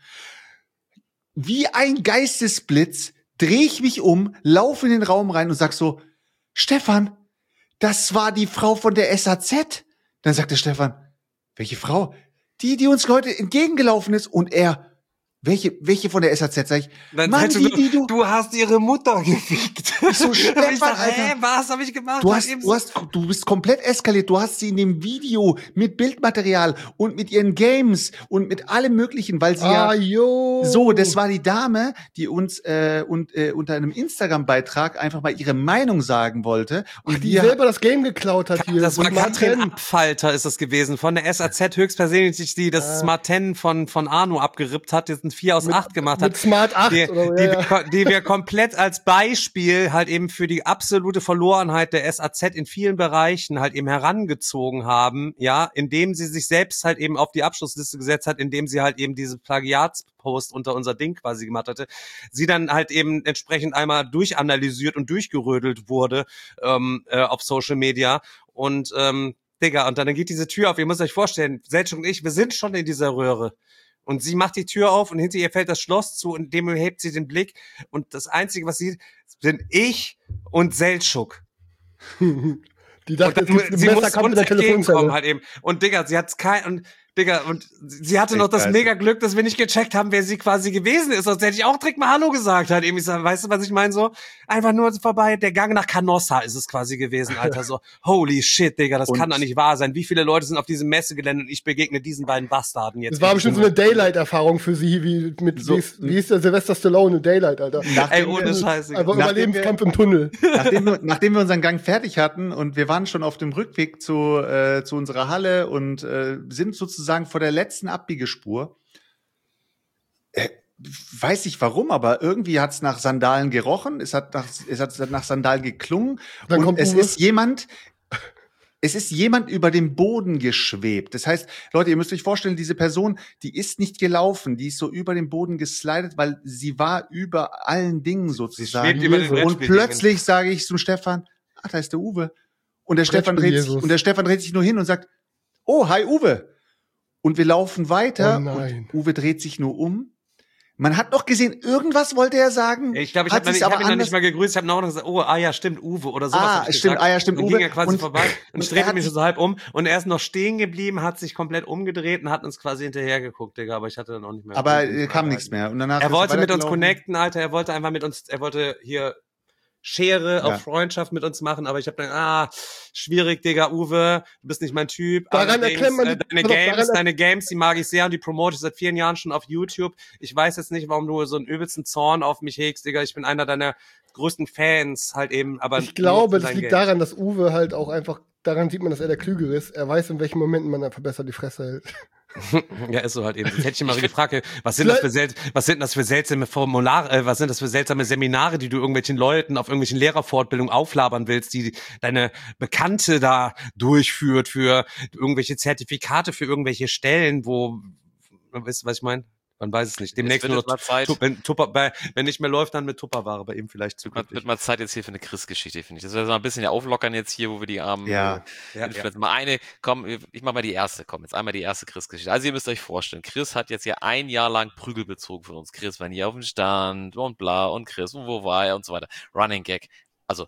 wie ein Geistesblitz drehe ich mich um, laufe in den Raum rein und sag so, Stefan, das war die Frau von der SAZ. Dann sagt der Stefan, welche Frau? Die uns heute entgegengelaufen ist. Und er, welche von der SAZ? Sag ich, dann Mann, du hast ihre Mutter gefickt. Ich so, Stefan, Alter, was habe ich gemacht? Du bist komplett eskaliert. Du hast sie in dem Video mit Bildmaterial und mit ihren Games und mit allem Möglichen, weil sie so, das war die Dame, die uns unter einem Instagram-Beitrag einfach mal ihre Meinung sagen wollte. Und die selber das Game geklaut hat hier. Das war Katrin Abfalter ist das gewesen, von der SAZ höchstpersönlich, die das Smart 10 von Arno abgerippt hat, jetzt ein 4 aus 8 gemacht hat. Mit Smart 8 die wir komplett als Beispiel halt eben für die absolute Verlorenheit der SAZ in vielen Bereichen halt eben herangezogen haben, ja, indem sie sich selbst halt eben auf die Abschlussliste gesetzt hat, indem sie halt eben diese Plagiatspost unter unser Ding quasi gemacht hatte, sie dann halt eben entsprechend einmal durchanalysiert und durchgerödelt wurde auf Social Media und Digga, und dann geht diese Tür auf, ihr müsst euch vorstellen, Selchuk und ich, wir sind schon in dieser Röhre. Und sie macht die Tür auf und hinter ihr fällt das Schloss zu und dem hebt sie den Blick. Und das Einzige, was sie sieht, sind ich und Selchuk. Die dachte, sie muss uns entgegenkommen halt eben. Und Digga, sie hat's und sie hatte noch das mega Glück, dass wir nicht gecheckt haben, wer sie quasi gewesen ist. Sonst hätte ich auch direkt mal Hallo gesagt. Halt eben, weißt du, was ich meine? So, einfach nur vorbei. Der Gang nach Canossa ist es quasi gewesen, Alter. So, holy shit, Digga, das kann doch nicht wahr sein. Wie viele Leute sind auf diesem Messegelände und ich begegne diesen beiden Bastarden jetzt. Das war bestimmt so eine Daylight-Erfahrung für sie, wie hieß der Sylvester Stallone in Daylight, Alter. Ohne Scheiße. Einfach Überlebenskampf im Tunnel. Nachdem wir unseren Gang fertig hatten und wir waren schon auf dem Rückweg zu unserer Halle und sind sozusagen vor der letzten Abbiegespur. Weiß nicht warum, aber irgendwie hat's nach Sandalen gerochen. Es hat nach Sandalen geklungen. Dann und es ist jemand über dem Boden geschwebt. Das heißt, Leute, ihr müsst euch vorstellen, diese Person, die ist nicht gelaufen, die ist so über den Boden geslidet, weil sie war über allen Dingen sozusagen. Und plötzlich sage ich zum Stefan, da ist der Uwe. Und der Stefan dreht sich nur hin und sagt, oh, hi Uwe. Und wir laufen weiter und Uwe dreht sich nur um. Man hat noch gesehen, irgendwas wollte er sagen. Ich glaube, ich habe ihn noch nicht mal gegrüßt. Ich habe noch gesagt, stimmt, Uwe oder sowas. Stimmt, Uwe. Ging er quasi vorbei und ich drehte mich so halb um und er ist noch stehen geblieben, hat sich komplett umgedreht und hat uns quasi hinterher geguckt, Digga, aber ich hatte dann auch nicht mehr. Aber kam nichts mehr. Und danach er wollte mit uns connecten, Alter, er wollte hier Schere auf Freundschaft mit uns machen, aber ich habe dann, schwierig, Digga, Uwe, du bist nicht mein Typ. Deine Games, die mag ich sehr und die promote ich seit 4 Jahren schon auf YouTube. Ich weiß jetzt nicht, warum du so einen übelsten Zorn auf mich hegst, Digga. Ich bin einer deiner größten Fans halt eben, aber ich glaube, das liegt daran, dass Uwe halt auch einfach, daran sieht man, dass er der Klügere ist. Er weiß, in welchen Momenten man einfach besser die Fresse hält. Ja, ist so halt eben. Jetzt hätte ich mal gefragt, was sind das für seltsame Formulare, was sind das für seltsame Seminare, die du irgendwelchen Leuten auf irgendwelchen Lehrerfortbildungen auflabern willst, die deine Bekannte da durchführt für irgendwelche Zertifikate für irgendwelche Stellen, wo, weißt du, was ich meine? Man weiß es nicht. Demnächst nur noch Zeit. Wenn nicht mehr läuft, dann mit Tupperware bei ihm vielleicht zukünftig. Wird mal Zeit jetzt hier für eine Chris-Geschichte, finde ich. Das wäre so ein bisschen auflockern jetzt hier, wo wir die armen mal eine, komm, ich mach mal die erste, jetzt einmal die erste Chris-Geschichte. Also ihr müsst euch vorstellen, Chris hat jetzt ja 1 Jahr lang Prügel bezogen von uns. Chris war nie auf dem Stand und bla und Chris und wo war er und so weiter. Running Gag. Also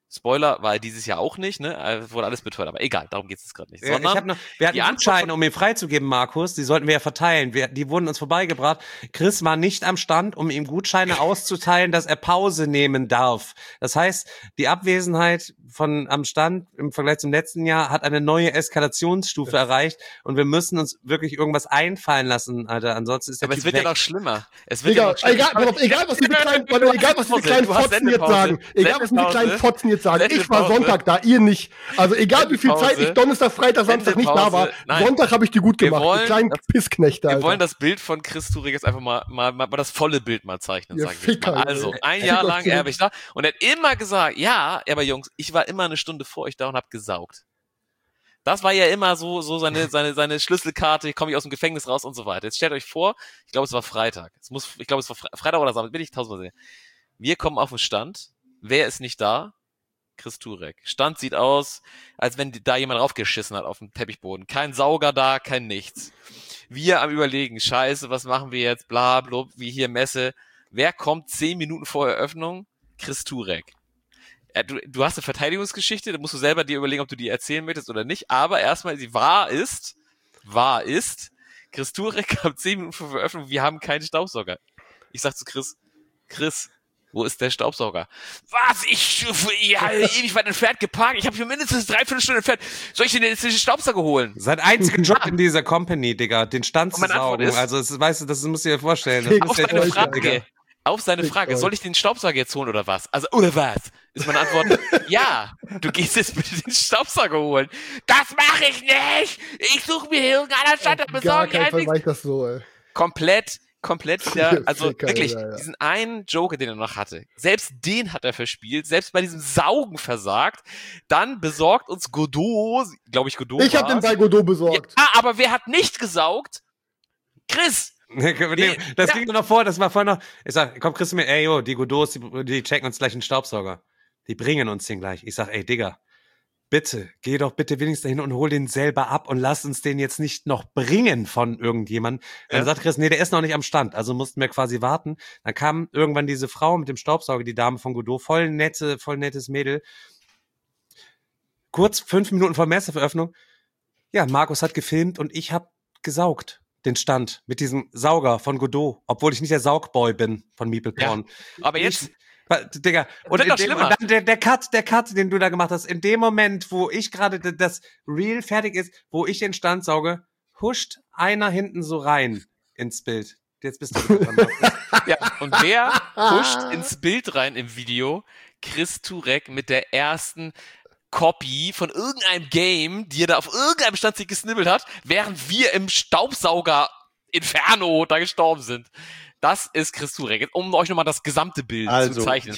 Spoiler, war er dieses Jahr auch nicht, ne? Wurde alles beteuert, aber egal, darum geht es gerade nicht. Sondern wir hatten Gutscheine, um ihn freizugeben, Markus, die sollten wir ja verteilen. Die wurden uns vorbeigebracht. Chris war nicht am Stand, um ihm Gutscheine auszuteilen, dass er Pause nehmen darf. Das heißt, die Abwesenheit am Stand im Vergleich zum letzten Jahr hat eine neue Eskalationsstufe erreicht und wir müssen uns wirklich irgendwas einfallen lassen, Alter. Ansonsten ist der aber Typ es wird weg. ja noch schlimmer. Egal, was diese kleinen Fotzen jetzt sagen. Egal, was diese kleinen Fotzen jetzt sagen. Ich war Sonntag da, ihr nicht. Also egal, wie viel Zeit ich Donnerstag, Freitag, Samstag nicht da war. Nein. Sonntag habe ich die gut gemacht. Die kleinen Pissknechte, Alter. Wir wollen das Bild von Chris Turek jetzt einfach mal das volle Bild mal zeichnen, ja, sag ich mal. Also, ein Jahr lang habe ich da und er hat immer gesagt, ja, aber Jungs, ich war immer eine Stunde vor euch da und hab gesaugt. Das war ja immer so seine Schlüsselkarte, ich komme aus dem Gefängnis raus und so weiter. Jetzt stellt euch vor, ich glaube, es war Freitag. Ich glaube, es war Freitag oder Samstag, bin ich tausendmal sicher. Wir kommen auf den Stand. Wer ist nicht da? Chris Turek. Stand sieht aus, als wenn da jemand raufgeschissen hat auf dem Teppichboden. Kein Sauger da, kein nichts. Wir am Überlegen, scheiße, was machen wir jetzt? Bla, bla, wie hier Messe. Wer kommt 10 Minuten vor Eröffnung? Chris Turek. Du hast eine Verteidigungsgeschichte, da musst du selber dir überlegen, ob du die erzählen möchtest oder nicht. Aber erstmal, sie wahr ist, Chris Turek kommt 10 Minuten vor Eröffnung, wir haben keinen Staubsauger. Ich sag zu Chris, wo ist der Staubsauger? Was? Ich ewig weit entfernt geparkt. Ich habe hier mindestens 3/4 Stunden entfernt. Soll ich denn jetzt den Staubsauger holen? Sein einziger Job in dieser Company, Digga, den Stand zu saugen. Also, weißt du, das musst du dir vorstellen. Auf seine Frage, soll ich den Staubsauger jetzt holen oder was? Also, oder was? Ist meine Antwort, ja, du gehst jetzt bitte den Staubsauger holen. Das mache ich nicht! Ich suche mir hier irgendeinen Stand, besorge gar kein Fall ich das so, ey. Komplett wieder, also Ficker, wirklich, ja. diesen einen Joker, den er noch hatte, selbst den hat er verspielt, selbst bei diesem Saugen versagt, dann besorgt uns Godot, glaube ich, Godot Ich habe den bei Godot besorgt. Ja, aber wer hat nicht gesaugt? Chris! Das ging mir noch vor, das war vorhin noch, ich sag, komm, Chris, ey, yo, die Godots, die checken uns gleich einen Staubsauger. Die bringen uns den gleich. Ich sag, ey, Digga, bitte, geh doch bitte wenigstens dahin und hol den selber ab und lass uns den jetzt nicht noch bringen von irgendjemandem. Dann sagt Chris, nee, der ist noch nicht am Stand, also mussten wir quasi warten. Dann kam irgendwann diese Frau mit dem Staubsauger, die Dame von Godot, voll nettes Mädel. Kurz 5 Minuten vor Messeveröffnung. Ja, Markus hat gefilmt und ich habe gesaugt. Den Stand mit diesem Sauger von Godot, obwohl ich nicht der Saugboy bin von Meeple Porn. Ja, aber jetzt... Digga, und dann der Cut, den du da gemacht hast, in dem Moment, wo ich gerade das Reel fertig ist, wo ich den Stand sauge, huscht einer hinten so rein ins Bild. Jetzt bist du dran. Ja, und wer huscht ins Bild rein im Video? Chris Turek mit der ersten Copy von irgendeinem Game, die er da auf irgendeinem Stand sich gesnibbelt hat, während wir im Staubsauger Inferno da gestorben sind. Das ist Chris Turek. Um euch nochmal das gesamte Bild zu zeichnen.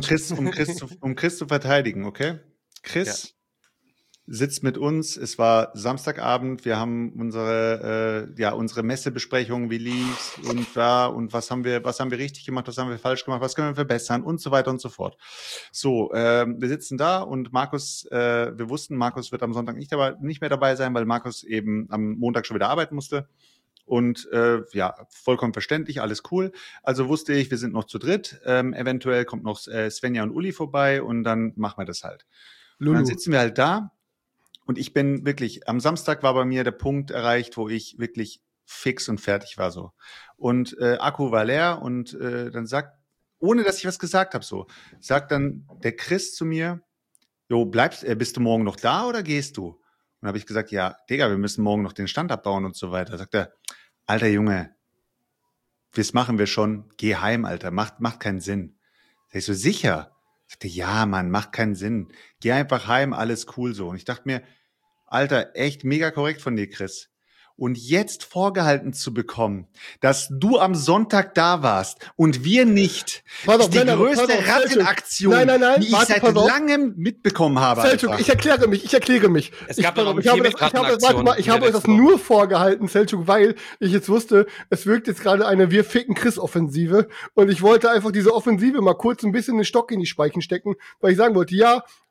Um Chris zu verteidigen, okay? Chris sitzt mit uns. Es war Samstagabend. Wir haben unsere Messebesprechung, wie lief's und was haben wir richtig gemacht, was haben wir falsch gemacht, was können wir verbessern und so weiter und so fort. So, wir sitzen da und Markus, wir wussten, Markus wird am Sonntag nicht mehr dabei sein, weil Markus eben am Montag schon wieder arbeiten musste. Und vollkommen verständlich, alles cool. Also wusste ich, wir sind noch zu dritt. Eventuell kommt noch Svenja und Uli vorbei und dann machen wir das halt. Und dann sitzen wir halt da. Und ich bin wirklich, am Samstag war bei mir der Punkt erreicht, wo ich wirklich fix und fertig war so. Und Akku war leer und dann ohne dass ich was gesagt habe, sagt dann der Chris zu mir, jo, bist du morgen noch da oder gehst du? Und dann habe ich gesagt, ja, Digga, wir müssen morgen noch den Stand abbauen und so weiter. Sagt er, alter Junge, das machen wir schon, geh heim, Alter, macht keinen Sinn. Sag ich so, sicher? Sagte, ja, Mann, macht keinen Sinn. Geh einfach heim, alles cool so. Und ich dachte mir, Alter, echt mega korrekt von dir, Chris. Und jetzt vorgehalten zu bekommen, dass du am Sonntag da warst und wir nicht, ist die größte Rattenaktion, die ich seit langem mitbekommen habe. Selçuk, ich erkläre mich. Es gab noch ich habe euch das nur vorgehalten, Selçuk, weil ich jetzt wusste, es wirkt jetzt gerade eine Wir ficken Chris-Offensive und ich wollte einfach diese Offensive mal kurz ein bisschen einen Stock in die Speichen stecken, weil ich sagen wollte, ja,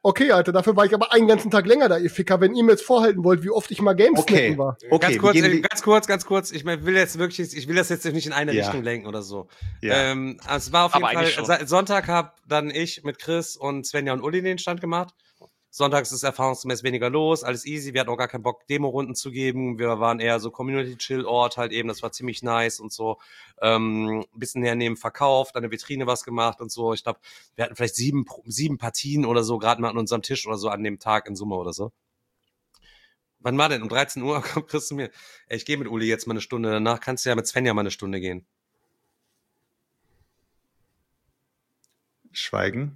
Okay, Alter, dafür war ich aber einen ganzen Tag länger da, ihr Ficker, wenn ihr mir jetzt vorhalten wollt, wie oft ich mal Games snacken war. Okay, ganz kurz. Ich will das jetzt nicht in eine Richtung lenken oder so. Ja. Es war auf jeden Fall, Sonntag hab dann ich mit Chris und Svenja und Uli den Stand gemacht. Sonntags ist erfahrungsgemäß weniger los, alles easy, wir hatten auch gar keinen Bock, Demo-Runden zu geben, wir waren eher so Community-Chill-Ort halt eben, das war ziemlich nice und so, ein bisschen näher neben Verkauf, dann eine Vitrine was gemacht und so, ich glaube, wir hatten vielleicht sieben Partien oder so, gerade mal an unserem Tisch oder so an dem Tag in Summe oder so. Wann war denn? Um 13 Uhr kommt Chris zu mir, ich gehe mit Uli jetzt mal eine Stunde, danach kannst du ja mit Svenja mal eine Stunde gehen. Schweigen.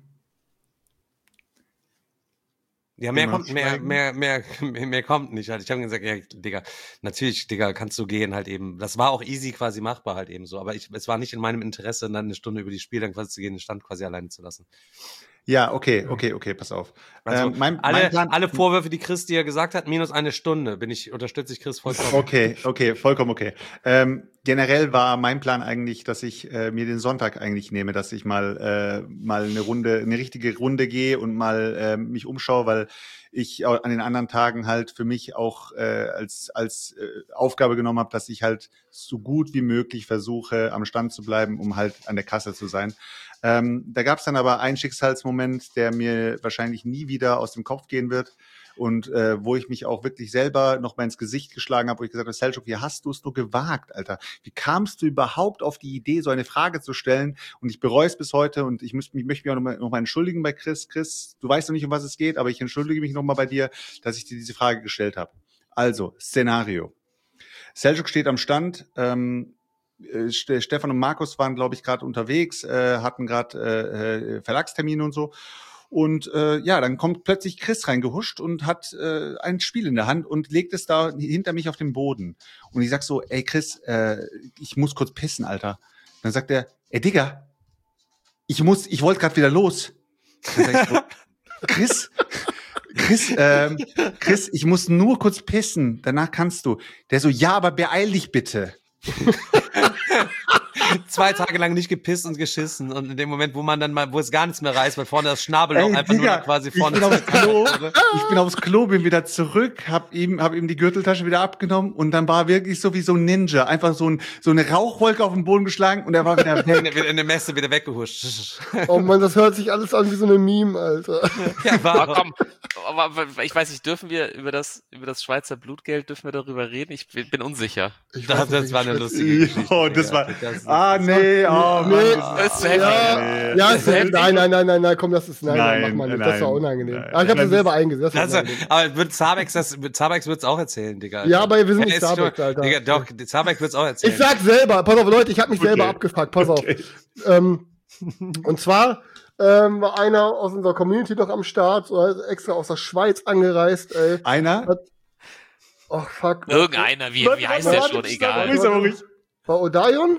Ja, mehr kommt nicht halt. Ich habe gesagt, ja, Digga, natürlich, Digga, kannst du gehen halt eben. Das war auch easy quasi machbar halt eben so. Aber es war nicht in meinem Interesse, dann eine Stunde über die Spiele dann quasi zu gehen, den Stand quasi alleine zu lassen. Ja, okay, pass auf. Also, mein Plan, alle Vorwürfe, die Chris dir gesagt hat, minus eine Stunde, unterstütze ich Chris vollkommen. Okay, vollkommen okay. Generell war mein Plan eigentlich, dass ich mir den Sonntag eigentlich nehme, dass ich mal eine richtige Runde gehe und mal mich umschaue, weil ich an den anderen Tagen halt für mich auch als Aufgabe genommen habe, dass ich halt so gut wie möglich versuche, am Stand zu bleiben, um halt an der Kasse zu sein. Da gab es dann aber einen Schicksalsmoment, der mir wahrscheinlich nie wieder aus dem Kopf gehen wird und wo ich mich auch wirklich selber noch mal ins Gesicht geschlagen habe, wo ich gesagt habe, Selçuk, wie hast du es nur gewagt, Alter? Wie kamst du überhaupt auf die Idee, so eine Frage zu stellen? Und ich bereue es bis heute und ich möchte mich auch noch mal entschuldigen bei Chris. Chris, du weißt noch nicht, um was es geht, aber ich entschuldige mich noch mal bei dir, dass ich dir diese Frage gestellt habe. Also, Szenario. Selçuk steht am Stand, Stefan und Markus waren, glaube ich, gerade unterwegs, hatten gerade Verlagstermine und so. Und dann kommt plötzlich Chris reingehuscht und hat ein Spiel in der Hand und legt es da hinter mich auf den Boden. Und ich sag so, ey Chris, ich muss kurz pissen, Alter. Dann sagt er, ey Digga, ich wollte gerade wieder los. Dann sag ich so, Chris, ich muss nur kurz pissen, danach kannst du. Der so, ja, aber beeil dich bitte. 2 Tage lang nicht gepisst und geschissen und in dem Moment, wo es gar nichts mehr reißt, weil vorne das Schnabelloch einfach Digga, nur quasi vorne. Ich bin aufs Klo, bin wieder zurück, hab ihm die Gürteltasche wieder abgenommen und dann war wirklich so wie so ein Ninja, einfach so eine Rauchwolke auf den Boden geschlagen und er war wieder weg. In der Messe wieder weggehuscht. Oh Mann, das hört sich alles an wie so eine Meme, Alter. Ja, aber komm, aber ich weiß nicht, dürfen wir über das Schweizer Blutgeld, darüber reden? Ich bin unsicher. Das war eine lustige Geschichte. Oh, das war, nee. Nein, komm, das ist, mach mal nicht, das war unangenehm. Aber ich hab's selber eingesetzt. Aber Zabex wird's auch erzählen, Digga. Ja, aber wir sind nicht Zabex, Alter. Digga, doch, Zabex wird's auch erzählen. Ich sag selber, pass auf, Leute, ich hab mich selber abgefragt, pass auf. Und zwar, war einer aus unserer Community noch am Start, so extra aus der Schweiz angereist, ey. Einer? Oh, fuck. Irgendeiner, wie heißt der schon, egal. War Odaion?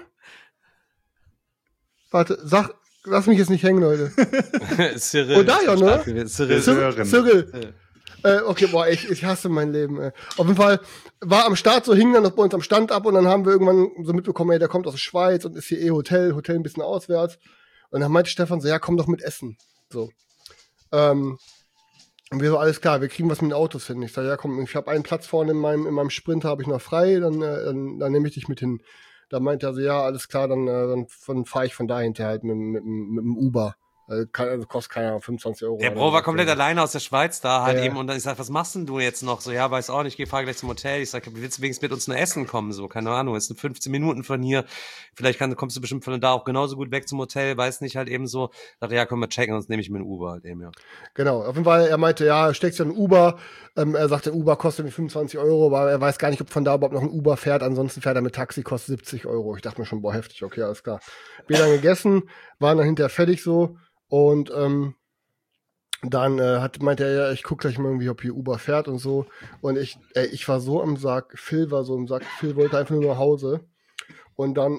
Warte, lass mich jetzt nicht hängen, Leute. Cyril. Odaion, ne? Cyril. Okay, boah, ich hasse mein Leben, ey. Auf jeden Fall war am Start, so hing dann noch bei uns am Stand ab und dann haben wir irgendwann so mitbekommen, ey, der kommt aus der Schweiz und ist hier Hotel ein bisschen auswärts. Und dann meinte Stefan so, ja, komm doch mit Essen. So. Und wir so, alles klar, wir kriegen was mit den Autos hin. Ich sag, ja, komm, ich habe einen Platz vorne in meinem Sprinter, habe ich noch frei, dann nehme ich dich mit hin. Da meinte er so, ja, alles klar, dann fahre ich von da hinterher halt mit dem Uber. Also kostet keine Ahnung, 25 Euro. Der Bro war komplett alleine aus der Schweiz da halt eben und dann ich sag, was machst denn du jetzt noch? So, ja, weiß auch nicht, fahr gleich zum Hotel. Ich sag, willst du wenigstens mit uns nur essen kommen? So, keine Ahnung, es sind 15 Minuten von hier. Vielleicht kommst du bestimmt von da auch genauso gut weg zum Hotel, weiß nicht, halt eben so. Dachte, ja, komm mal checken, sonst nehme ich mir ein Uber halt eben, ja. Genau, auf jeden Fall, er meinte, ja, steckst ja ein Uber. Er sagte, Uber kostet mir 25 Euro, aber er weiß gar nicht, ob von da überhaupt noch ein Uber fährt. Ansonsten fährt er mit Taxi, kostet 70 Euro. Ich dachte mir schon, boah, heftig, okay, alles klar. Wir dann gegessen, waren dann hinterher fertig so. Und dann meinte er, ja, ich guck gleich mal irgendwie, ob hier Uber fährt und so. Und ich war so am Sack, Phil war so am Sack, Phil wollte einfach nur nach Hause. Und dann,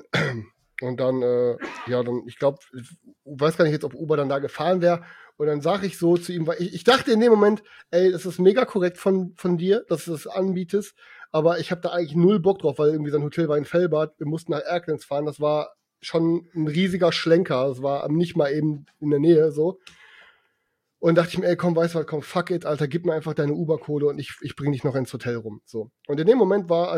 ich glaube, weiß gar nicht jetzt, ob Uber dann da gefahren wäre. Und dann sag ich so zu ihm, weil ich dachte in dem Moment, ey, das ist mega korrekt von dir, dass du das anbietest. Aber ich habe da eigentlich null Bock drauf, weil irgendwie sein Hotel war in Fellbad. Wir mussten nach Erkelenz fahren, das war schon ein riesiger Schlenker. Es war nicht mal eben in der Nähe so. Und dachte ich mir, ey, komm, weißt du was, komm, fuck it, Alter, gib mir einfach deine Uber-Kohle und ich bring dich noch ins Hotel rum. So. Und in dem Moment war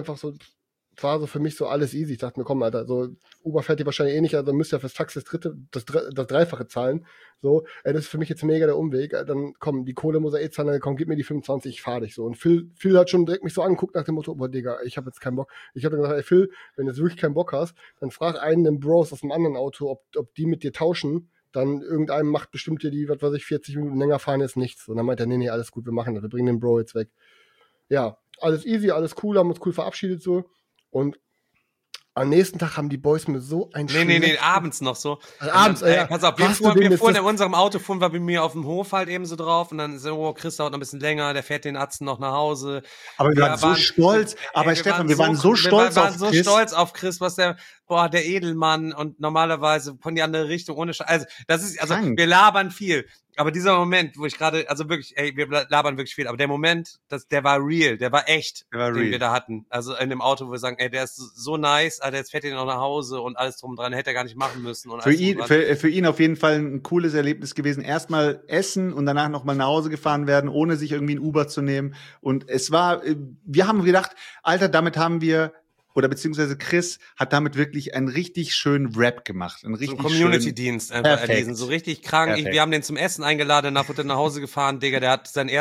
so für mich so alles easy. Ich dachte mir, komm, Alter, so Uber fährt ihr wahrscheinlich eh nicht, also müsst ihr fürs Taxi das Dreifache zahlen. So, das ist für mich jetzt mega der Umweg. Dann komm, die Kohle muss er eh zahlen, dann komm, gib mir die 25, ich fahr dich so. Und Phil hat schon direkt mich so angeguckt nach dem Motto, boah, Digga, ich habe jetzt keinen Bock. Ich habe dann gesagt, ey Phil, wenn du jetzt wirklich keinen Bock hast, dann frag einen den Bros aus dem anderen Auto, ob die mit dir tauschen. Dann irgendeinem macht bestimmt dir die, was weiß ich, 40 Minuten länger fahren ist nichts. Und dann meint er, nee, alles gut, wir machen das, wir bringen den Bro jetzt weg. Ja, alles easy, alles cool, haben uns cool verabschiedet so. Und am nächsten Tag haben die Boys mir so ein Nee, abends noch so. Also abends, ja. Pass auf, wir fuhren in unserem Auto, fuhren wir bei mir auf dem Hof halt eben so drauf und dann so, Chris dauert noch ein bisschen länger, der fährt den Atzen noch nach Hause. Aber wir waren so stolz. Aber Stefan, wir waren so stolz auf Chris. Wir waren so stolz auf Chris, was der Edelmann und normalerweise von die andere Richtung ohne also wir labern viel. Aber dieser Moment, wo ich gerade, also wirklich, ey, wir labern wirklich viel, aber der Moment, der war real, der war echt, den wir da hatten. Also in dem Auto, wo wir sagen, ey, der ist so nice, Alter, jetzt fährt er noch nach Hause und alles drum und dran, hätte er gar nicht machen müssen. Und für ihn auf jeden Fall ein cooles Erlebnis gewesen. Erstmal essen und danach nochmal nach Hause gefahren werden, ohne sich irgendwie ein Uber zu nehmen. Und wir haben gedacht, Alter, damit haben wir, oder beziehungsweise Chris hat damit wirklich einen richtig schönen Rap gemacht. Einen richtig so Community-Dienst einfach erlesen. So richtig krank. Wir haben den zum Essen eingeladen, danach wurde er nach Hause gefahren. Digga, der hat seinen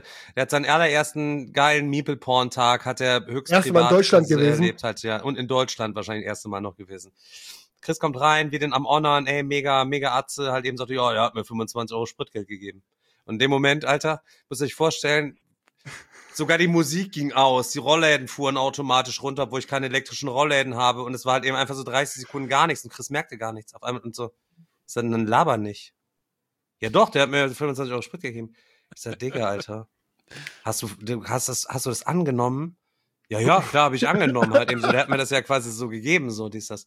allerersten geilen Meeple-Porn-Tag, hat er höchst erste Mal in Deutschland gewesen. Erlebt halt, ja. Und in Deutschland wahrscheinlich das erste Mal noch gewesen. Chris kommt rein, wir den am Honor, ey, mega Atze, halt eben sagt, ja, der hat mir 25 € Spritgeld gegeben. Und in dem Moment, Alter, müsst ihr euch vorstellen, sogar die Musik ging aus, die Rollläden fuhren automatisch runter, obwohl ich keine elektrischen Rollläden habe und es war halt eben einfach so 30 Sekunden gar nichts und Chris merkte gar nichts auf einmal und so, ist dann laber nicht. Ja doch, der hat mir 25 € Sprit gegeben. Ich sag, Digga, Alter, hast du das angenommen? Ja, klar, habe ich angenommen, halt eben so, der hat mir das ja quasi so gegeben, so das.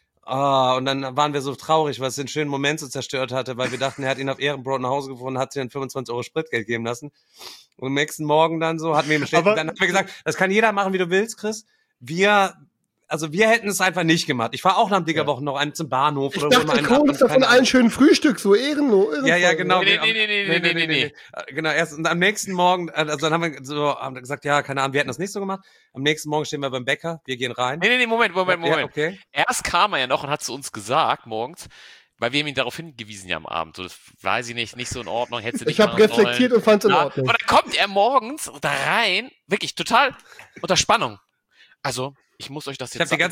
Und dann waren wir so traurig, weil es den schönen Moment so zerstört hatte, weil wir dachten, er hat ihn auf Ehrenbrot nach Hause gefunden, hat sich dann 25 € Spritgeld geben lassen. Und am nächsten Morgen dann so, hatten wir ihm bestätigt, dann haben wir gesagt, das kann jeder machen, wie du willst, Chris. Wir hätten es einfach nicht gemacht. Ich war auch nach der Woche noch zum Bahnhof. Ich dachte, Kohn ist davon einen schönen Frühstück, so ehrenlos. Ja, genau. Nee. Genau, erst und am nächsten Morgen, also dann haben wir gesagt, ja, keine Ahnung, wir hätten das nicht so gemacht. Am nächsten Morgen stehen wir beim Bäcker, wir gehen rein. Nee, Moment. Ja, okay. Erst kam er ja noch und hat zu uns gesagt, morgens, weil wir haben ihn darauf hingewiesen ja am Abend. So, das weiß ich nicht so in Ordnung. Hättest du nicht ich habe reflektiert und fand es in Ordnung. Und dann kommt er morgens da rein, wirklich total unter Spannung. Also, ich muss euch das jetzt sagen. Ich habe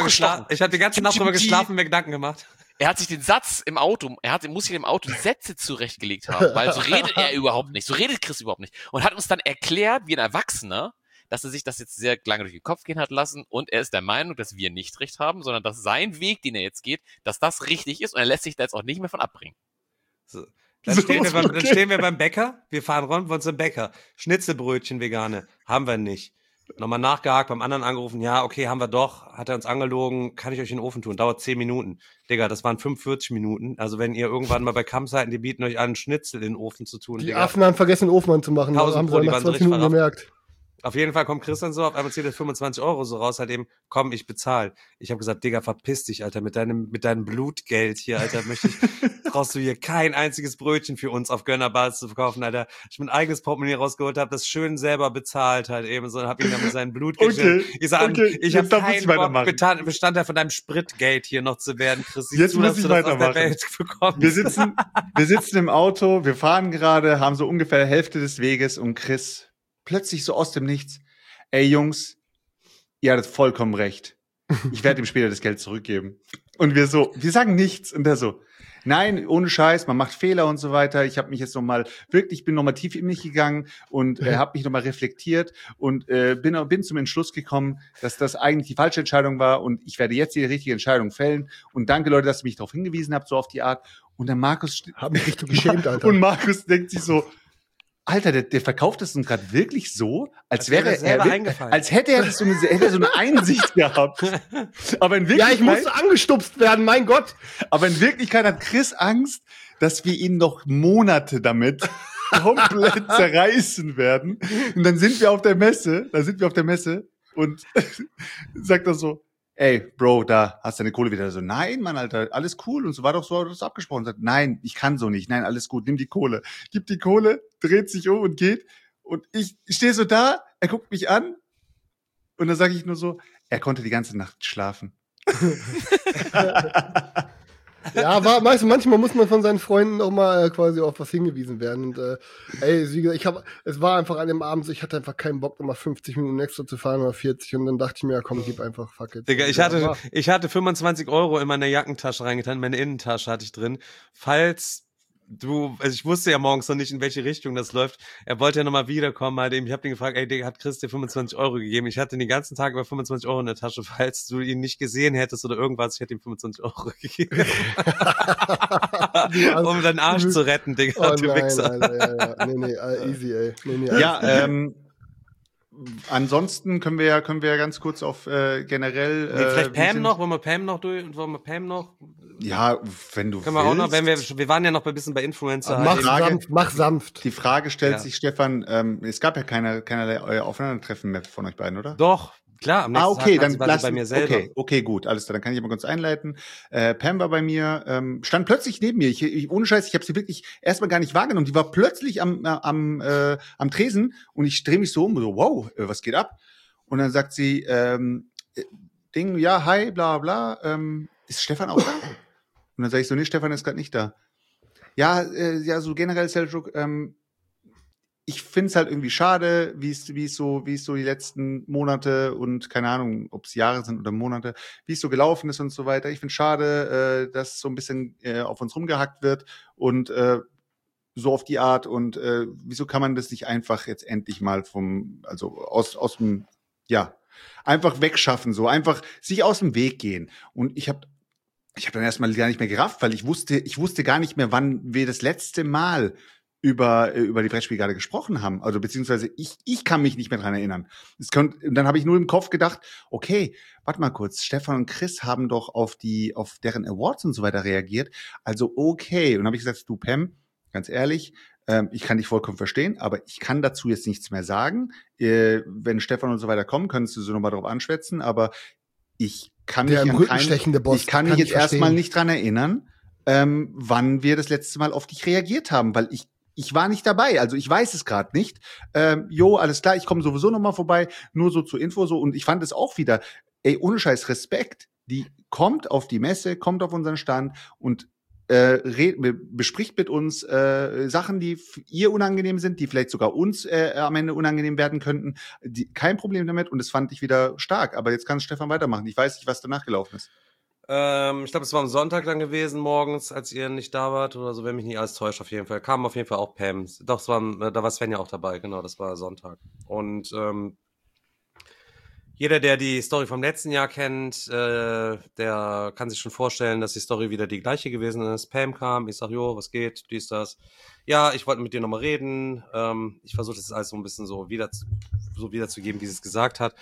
die ganze Nacht drüber geschlafen, mir Gedanken gemacht. Er hat sich den Satz im Auto, muss sich im Auto Sätze zurechtgelegt haben, weil so redet er überhaupt nicht. So redet Chris überhaupt nicht. Und hat uns dann erklärt, wie ein Erwachsener, dass er sich das jetzt sehr lange durch den Kopf gehen hat lassen und er ist der Meinung, dass wir nicht recht haben, sondern dass sein Weg, den er jetzt geht, dass das richtig ist und er lässt sich da jetzt auch nicht mehr von abbringen. So. Dann stehen wir beim Bäcker, wir fahren rund von zum Bäcker. Schnitzelbrötchen vegane, haben wir nicht. Nochmal nachgehakt, beim anderen angerufen, ja, okay, haben wir doch, hat er uns angelogen, kann ich euch in den Ofen tun, dauert 10 Minuten. Digga, das waren 45 Minuten, also wenn ihr irgendwann mal bei Kampfseiten, die bieten euch an, Schnitzel in den Ofen zu tun. Die Affen haben vergessen, den Ofen anzumachen, da haben sie nach 20 Minuten gemerkt. Auf jeden Fall kommt Chris dann so, auf einmal zieht er 25 € so raus, halt eben, komm, ich bezahle. Ich habe gesagt, Digga, verpiss dich, Alter, mit deinem Blutgeld hier, Alter, brauchst du hier kein einziges Brötchen für uns auf Gönnerbasis zu verkaufen, Alter. Ich mein eigenes Portemonnaie rausgeholt, habe das schön selber bezahlt halt eben, so, hab ihn dann mit seinem Blut geschickt. Ich sag, ich habe keinen Bock, Bestandteil von deinem Spritgeld hier noch zu werden, Chris. Jetzt muss ich weitermachen. Wir sitzen im Auto, wir fahren gerade, haben so ungefähr die Hälfte des Weges und Chris plötzlich so aus dem Nichts, ey Jungs, ihr hattet vollkommen recht. Ich werde ihm später das Geld zurückgeben. Und wir sagen nichts. Und der so, nein, ohne Scheiß, man macht Fehler und so weiter. Ich habe mich jetzt bin nochmal tief in mich gegangen und habe mich nochmal reflektiert und bin zum Entschluss gekommen, dass das eigentlich die falsche Entscheidung war und ich werde jetzt die richtige Entscheidung fällen. Und danke, Leute, dass ihr mich darauf hingewiesen habt, so auf die Art. Und der Markus hat mich richtig geschämt, Alter. Und Markus denkt sich so, Alter, der verkauft das nun gerade wirklich so, als hätte er so eine Einsicht gehabt. Aber in Wirklichkeit, ja, ich musste angestupst werden, mein Gott. Aber in Wirklichkeit hat Chris Angst, dass wir ihn noch Monate damit komplett zerreißen werden. Und dann sind wir auf der Messe und sagt er so, ey, Bro, da hast du deine Kohle wieder. So, nein, Mann, Alter, alles cool und so, war doch so, das abgesprochen. Sagt, nein, ich kann so nicht. Nein, alles gut, nimm die Kohle. Gib die Kohle, dreht sich um und geht. Und ich stehe so da, er guckt mich an und dann sage ich nur so, er konnte die ganze Nacht schlafen. Ja, manchmal muss man von seinen Freunden auch mal quasi auf was hingewiesen werden. Und wie gesagt, es war einfach an dem Abend so, ich hatte einfach keinen Bock, nochmal 50 Minuten extra zu fahren oder 40. Und dann dachte ich mir, ja komm, gib einfach, fuck it. Digga, ich hatte 25 € in meine Jackentasche reingetan, meine Innentasche hatte ich drin. Ich wusste ja morgens noch nicht, in welche Richtung das läuft. Er wollte ja nochmal wiederkommen, halt eben. Ich habe den gefragt, ey, Digga, hat Chris dir 25 € gegeben? Ich hatte den ganzen Tag über 25 € in der Tasche, falls du ihn nicht gesehen hättest oder irgendwas. Ich hätte ihm 25 € gegeben. Um deinen Arsch zu retten, Digga. Oh nein, Alter, ja. Nee, easy, ey. Nee, ansonsten können wir ja ganz kurz auf generell. Vielleicht Pam noch? Wollen wir Pam noch? Ja, wenn du können wir willst. Auch noch, wir waren ja noch ein bisschen bei Influencer. Mach sanft. Die Frage stellt sich, Stefan, es gab ja keinerlei Aufeinandertreffen mehr von euch beiden, oder? Doch. Klar, am nächsten okay, Tag dann war sie bei mir selber. Okay, gut, alles klar, dann kann ich mal kurz einleiten. Pam war bei mir, stand plötzlich neben mir. Ich ohne Scheiß, ich habe sie wirklich erstmal gar nicht wahrgenommen. Die war plötzlich am Tresen und ich drehe mich so um, so wow, was geht ab? Und dann sagt sie, ja, hi, bla bla, ist Stefan auch da? Und dann sage ich so, nee, Stefan ist gerade nicht da. Ja, so generell, Seljuk, ich finde es halt irgendwie schade, wie es so die letzten Monate und keine Ahnung, ob es Jahre sind oder Monate, wie es so gelaufen ist und so weiter. Ich finde es schade, dass so ein bisschen auf uns rumgehackt wird und so auf die Art. Und wieso kann man das nicht einfach jetzt endlich mal aus dem, ja, einfach wegschaffen, so einfach sich aus dem Weg gehen. Und ich hab dann erstmal gar nicht mehr gerafft, weil ich wusste gar nicht mehr, wann wir das letzte Mal über die Brettspielgarde gesprochen haben. Also beziehungsweise ich kann mich nicht mehr dran erinnern. Und dann habe ich nur im Kopf gedacht, okay, warte mal kurz, Stefan und Chris haben doch auf deren Awards und so weiter reagiert. Also okay. Und dann habe ich gesagt, du Pam, ganz ehrlich, ich kann dich vollkommen verstehen, aber ich kann dazu jetzt nichts mehr sagen. Wenn Stefan und so weiter kommen, könntest du so nochmal drauf anschwätzen, aber ich kann mich jetzt erstmal nicht dran erinnern, wann wir das letzte Mal auf dich reagiert haben, weil ich war nicht dabei, also ich weiß es gerade nicht. Alles klar, ich komme sowieso noch mal vorbei, nur so zur Info so. Und ich fand es auch wieder, ohne Scheiß Respekt, die kommt auf die Messe, kommt auf unseren Stand und bespricht mit uns Sachen, die ihr unangenehm sind, die vielleicht sogar uns am Ende unangenehm werden könnten. Kein Problem damit und das fand ich wieder stark. Aber jetzt kann Stefan weitermachen. Ich weiß nicht, was danach gelaufen ist. Ich glaube, es war am Sonntag dann gewesen, morgens, als ihr nicht da wart oder so, wenn mich nicht alles täuscht, auf jeden Fall. Kam auf jeden Fall auch Pam. Doch, da war Sven ja auch dabei, genau, das war Sonntag. Und jeder, der die Story vom letzten Jahr kennt, der kann sich schon vorstellen, dass die Story wieder die gleiche gewesen ist. Pam kam, ich sag, jo, was geht, dies, das. Ja, ich wollte mit dir nochmal reden. Ich versuche das alles so ein bisschen so wiederzugeben, wie sie es gesagt hat.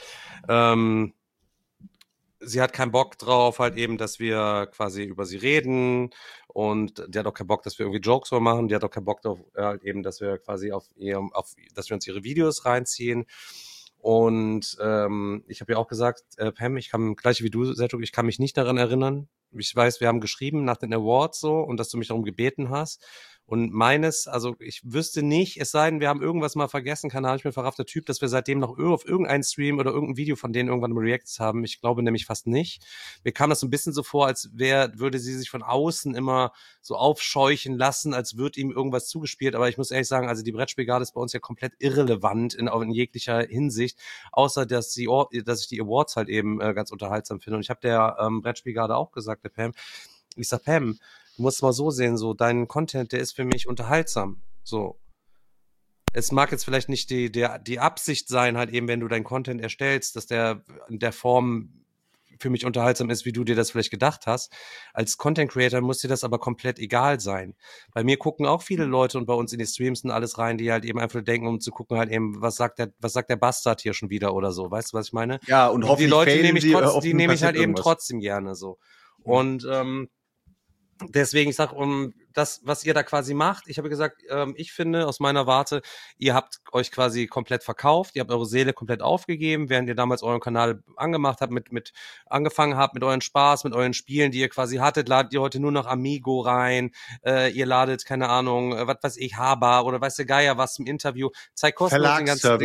Sie hat keinen Bock drauf, halt eben, dass wir quasi über sie reden und die hat auch keinen Bock, dass wir irgendwie Jokes machen, die hat auch keinen Bock darauf, halt eben, dass wir quasi dass wir uns ihre Videos reinziehen und ich habe ja auch gesagt, Pam, ich kann, gleich wie du, Sergio, ich kann mich nicht daran erinnern. Ich weiß, wir haben geschrieben nach den Awards so und dass du mich darum gebeten hast. Und also ich wüsste nicht, es sei denn, wir haben irgendwas mal vergessen, keine mir verraffter Typ, dass wir seitdem noch auf irgendeinen Stream oder irgendein Video von denen irgendwann Reacts haben. Ich glaube nämlich fast nicht. Mir kam das so ein bisschen so vor, als würde sie sich von außen immer so aufscheuchen lassen, als würde ihm irgendwas zugespielt. Aber ich muss ehrlich sagen, also die Brettspielgarde ist bei uns ja komplett irrelevant in jeglicher Hinsicht, außer dass ich die Awards halt eben ganz unterhaltsam finde. Und ich habe der Brettspielgarde auch gesagt, der Pam, ich sag, Pam, du musst mal so sehen, so dein Content, der ist für mich unterhaltsam. So. Es mag jetzt vielleicht nicht die Absicht sein, halt eben, wenn du deinen Content erstellst, dass der in der Form für mich unterhaltsam ist, wie du dir das vielleicht gedacht hast. Als Content Creator muss dir das aber komplett egal sein. Bei mir gucken auch viele Leute und bei uns in die Streams und alles rein, die halt eben einfach denken, um zu gucken halt eben, was sagt der Bastard hier schon wieder oder so. Weißt du, was ich meine? Ja, und hoffentlich die Leute nehme ich halt eben irgendwas. trotzdem gerne so. Und deswegen, ich sag, das, was ihr da quasi macht. Ich habe gesagt, ich finde aus meiner Warte, ihr habt euch quasi komplett verkauft, ihr habt eure Seele komplett aufgegeben, während ihr damals euren Kanal angefangen habt mit euren Spaß, mit euren Spielen, die ihr quasi hattet, ladet ihr heute nur noch Amigo rein, ihr ladet, keine Ahnung, was weiß ich, Haber oder weiß der Geier was im Interview, zeigt kostenlos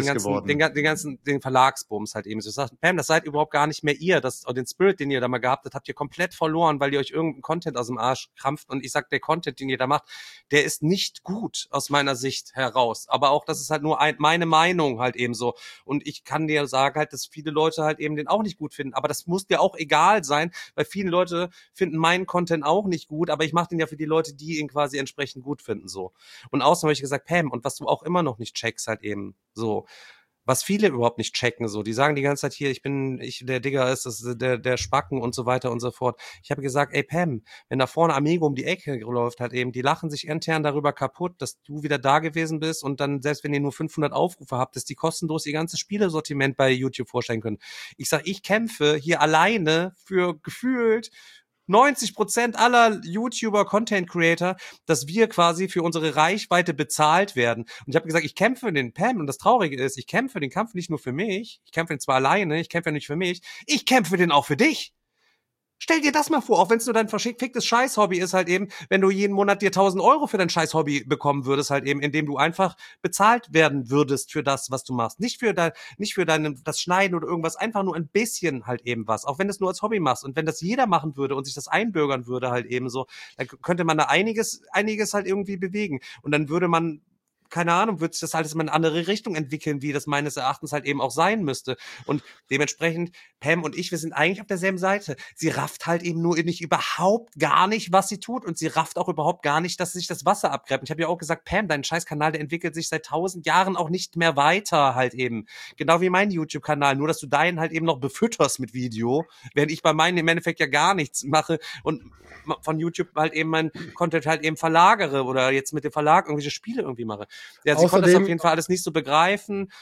den Verlagsbums halt eben. So sagt, Pam, das seid überhaupt gar nicht mehr ihr, den Spirit, den ihr da mal gehabt habt ihr komplett verloren, weil ihr euch irgendeinen Content aus dem Arsch krampft und ich sag, der Content, den ihr da macht, der ist nicht gut aus meiner Sicht heraus. Aber auch, das ist halt nur meine Meinung halt eben so. Und ich kann dir sagen halt, dass viele Leute halt eben den auch nicht gut finden. Aber das muss dir auch egal sein, weil viele Leute finden meinen Content auch nicht gut, aber ich mache den ja für die Leute, die ihn quasi entsprechend gut finden, so. Und außerdem habe ich gesagt, Pam, und was du auch immer noch nicht checkst halt eben, so, was viele überhaupt nicht checken, so, die sagen die ganze Zeit hier, der Digger ist, das ist der Spacken und so weiter und so fort. Ich habe gesagt, ey Pam, wenn da vorne Amigo um die Ecke läuft halt eben, die lachen sich intern darüber kaputt, dass du wieder da gewesen bist und dann, selbst wenn ihr nur 500 Aufrufe habt, dass die kostenlos ihr ganzes Spielesortiment bei YouTube vorstellen können. Ich sag, ich kämpfe hier alleine für gefühlt 90% aller YouTuber, Content Creator, dass wir quasi für unsere Reichweite bezahlt werden. Und ich habe gesagt, ich kämpfe für den Pam und das Traurige ist, ich kämpfe den Kampf nicht nur für mich, ich kämpfe den zwar alleine, ich kämpfe ja nicht für mich, ich kämpfe den auch für dich. Stell dir das mal vor, auch wenn es nur dein verschicktes Scheiß-Hobby ist halt eben, wenn du jeden Monat dir 1.000 Euro für dein Scheiß-Hobby bekommen würdest halt eben, indem du einfach bezahlt werden würdest für das, was du machst. Nicht für das Schneiden oder irgendwas, einfach nur ein bisschen halt eben was. Auch wenn du es nur als Hobby machst und wenn das jeder machen würde und sich das einbürgern würde halt eben so, dann könnte man da einiges halt irgendwie bewegen. Und dann würde man, keine Ahnung, wird sich das alles in eine andere Richtung entwickeln, wie das meines Erachtens halt eben auch sein müsste. Und dementsprechend, Pam und ich, wir sind eigentlich auf derselben Seite. Sie rafft halt eben nur nicht überhaupt gar nicht, was sie tut und sie rafft auch überhaupt gar nicht, dass sich das Wasser abgräbt. Und ich habe ja auch gesagt, Pam, dein Scheißkanal, der entwickelt sich seit 1000 Jahren auch nicht mehr weiter halt eben. Genau wie mein YouTube-Kanal, nur dass du deinen halt eben noch befütterst mit Video, während ich bei meinen im Endeffekt ja gar nichts mache und von YouTube halt eben mein Content halt eben verlagere oder jetzt mit dem Verlag irgendwelche Spiele irgendwie mache. Ja, sie konnte das auf jeden Fall alles nicht so begreifen.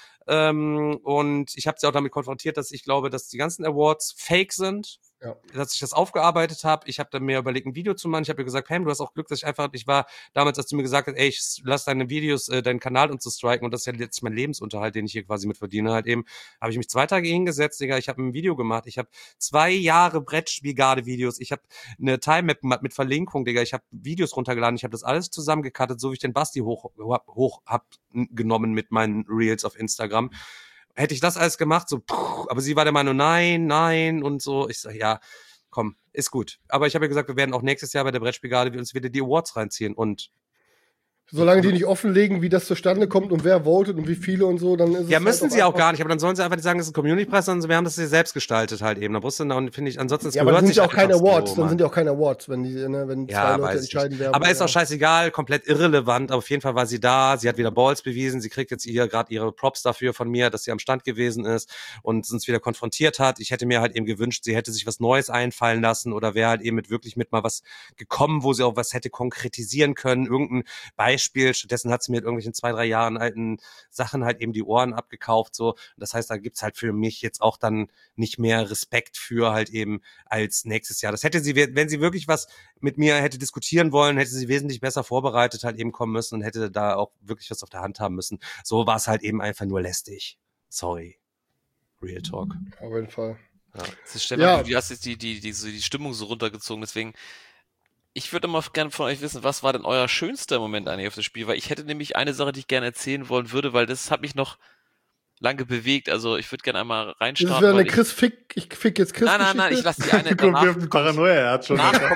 Und ich habe sie auch damit konfrontiert, dass ich glaube, dass die ganzen Awards fake sind. Ja. Dass ich das aufgearbeitet habe. Ich habe dann mir überlegt, ein Video zu machen. Ich habe mir gesagt, Pam, du hast auch Glück, dass ich war damals, als du mir gesagt hast, ey, ich lass deine Videos, deinen Kanal uns zu striken und das ist ja letztlich mein Lebensunterhalt, den ich hier quasi mit verdiene halt eben, habe ich mich 2 Tage hingesetzt, Digga, ich habe ein Video gemacht, ich habe 2 Jahre Brettspielgarde-Videos, ich habe eine Time-Map mit Verlinkung, Digga, ich habe Videos runtergeladen, ich habe das alles zusammengecuttet, so wie ich den Basti hoch hab genommen mit meinen Reels auf Instagram. Hätte ich das alles gemacht, so, aber sie war der Meinung, nein und so. Ich sag, ja, komm, ist gut. Aber ich habe ja gesagt, wir werden auch nächstes Jahr bei der Brettspielgarde uns wieder die Awards reinziehen und solange die nicht offenlegen, wie das zustande kommt und wer votet und wie viele und so, dann ist es. Ja, müssen sie auch gar nicht, aber dann sollen sie einfach nicht sagen, das ist ein Community-Preis, sondern wir haben das hier selbst gestaltet halt eben. Da brauchst du dann, finde ich, ansonsten ja, aber dann sind ja auch keine Awards, dann sind ja auch keine Awards, wenn zwei Leute entscheiden werden. Aber ist auch scheißegal, komplett irrelevant, aber auf jeden Fall war sie da, sie hat wieder Balls bewiesen, sie kriegt jetzt gerade ihre Props dafür von mir, dass sie am Stand gewesen ist und uns wieder konfrontiert hat. Ich hätte mir halt eben gewünscht, sie hätte sich was Neues einfallen lassen oder wäre halt eben wirklich mit mal was gekommen, wo sie auch was hätte konkretisieren können, irgendein Beispiel. Stattdessen hat sie mir mit irgendwelchen 2-3 Jahren alten Sachen halt eben die Ohren abgekauft, so. Das heißt, da gibt's halt für mich jetzt auch dann nicht mehr Respekt für halt eben als nächstes Jahr. Das hätte sie, wenn sie wirklich was mit mir hätte diskutieren wollen, hätte sie wesentlich besser vorbereitet halt eben kommen müssen und hätte da auch wirklich was auf der Hand haben müssen. So war es halt eben einfach nur lästig. Sorry. Real Talk. Auf jeden Fall. Ja. Stefan, du hast jetzt die Stimmung so runtergezogen, deswegen ich würde immer gerne von euch wissen, was war denn euer schönster Moment eigentlich auf das Spiel? Weil ich hätte nämlich eine Sache, die ich gerne erzählen wollen würde, weil das hat mich noch lange bewegt. Also ich würde gerne einmal reinstarten. Das ist wieder eine ich fick jetzt Chris. Nein, ich lasse die eine danach. Paranoia, er hat schon.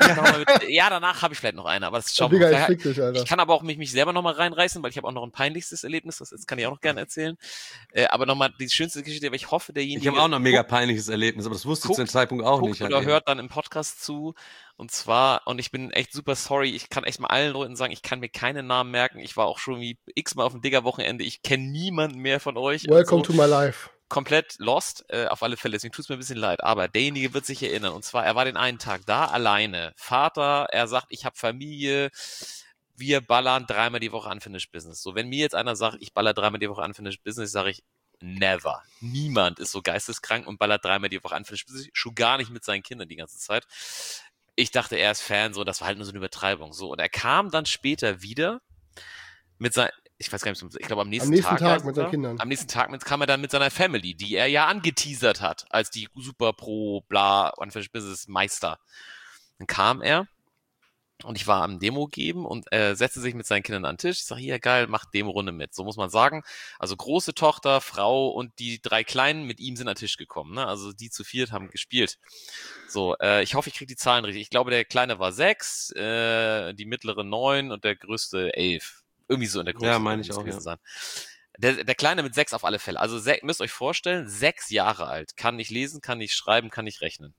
Danach habe ich vielleicht noch eine, aber das schauen wir mal. Ich kann aber auch mich selber nochmal reinreißen, weil ich habe auch noch ein peinlichstes Erlebnis, das kann ich auch noch gerne erzählen. Aber nochmal die schönste Geschichte, weil ich hoffe, derjenige... Ich habe auch noch ein mega peinliches Erlebnis, aber das wusste ich zu dem Zeitpunkt auch nicht. Oder hört dann im Podcast zu. Und zwar, und ich bin echt super sorry, ich kann echt mal allen Leuten sagen, ich kann mir keinen Namen merken. Ich war auch schon wie x-mal auf dem Digger-Wochenende. Ich kenne niemanden mehr von euch. Welcome to my life. Komplett lost, auf alle Fälle. Deswegen tut es mir ein bisschen leid. Aber derjenige wird sich erinnern. Und zwar, er war den einen Tag da, alleine. Vater, er sagt, ich habe Familie. Wir ballern 3-mal die Woche Unfinished Business. So, wenn mir jetzt einer sagt, ich baller 3-mal die Woche Unfinished Business, sage ich, never. Niemand ist so geisteskrank und ballert 3-mal die Woche Unfinished Business. Schon gar nicht mit seinen Kindern die ganze Zeit. Ich dachte, er ist Fan, so, das war halt nur so eine Übertreibung. So, und er kam dann später wieder mit seinem, ich weiß gar nicht, ich glaube am nächsten Tag mit seinen Kindern. Am nächsten Tag kam er dann mit seiner Family, die er ja angeteasert hat, als die Super Pro, bla, Unfinished Business Meister. Dann kam er und ich war am Demo geben und er setzte sich mit seinen Kindern an den Tisch. Ich sage, hier, geil, mach Demo-Runde mit. So muss man sagen. Also große Tochter, Frau und die 3 Kleinen mit ihm sind an den Tisch gekommen. Ne? Also die zu 4 haben gespielt. So, ich hoffe, ich kriege die Zahlen richtig. Ich glaube, der Kleine war 6, die mittlere 9 und der größte 11. Irgendwie so in der Größe. Ja, meine ich auch, ja. Sein. Der Kleine mit 6 auf alle Fälle. Also müsst euch vorstellen, 6 Jahre alt. Kann nicht lesen, kann nicht schreiben, kann nicht rechnen.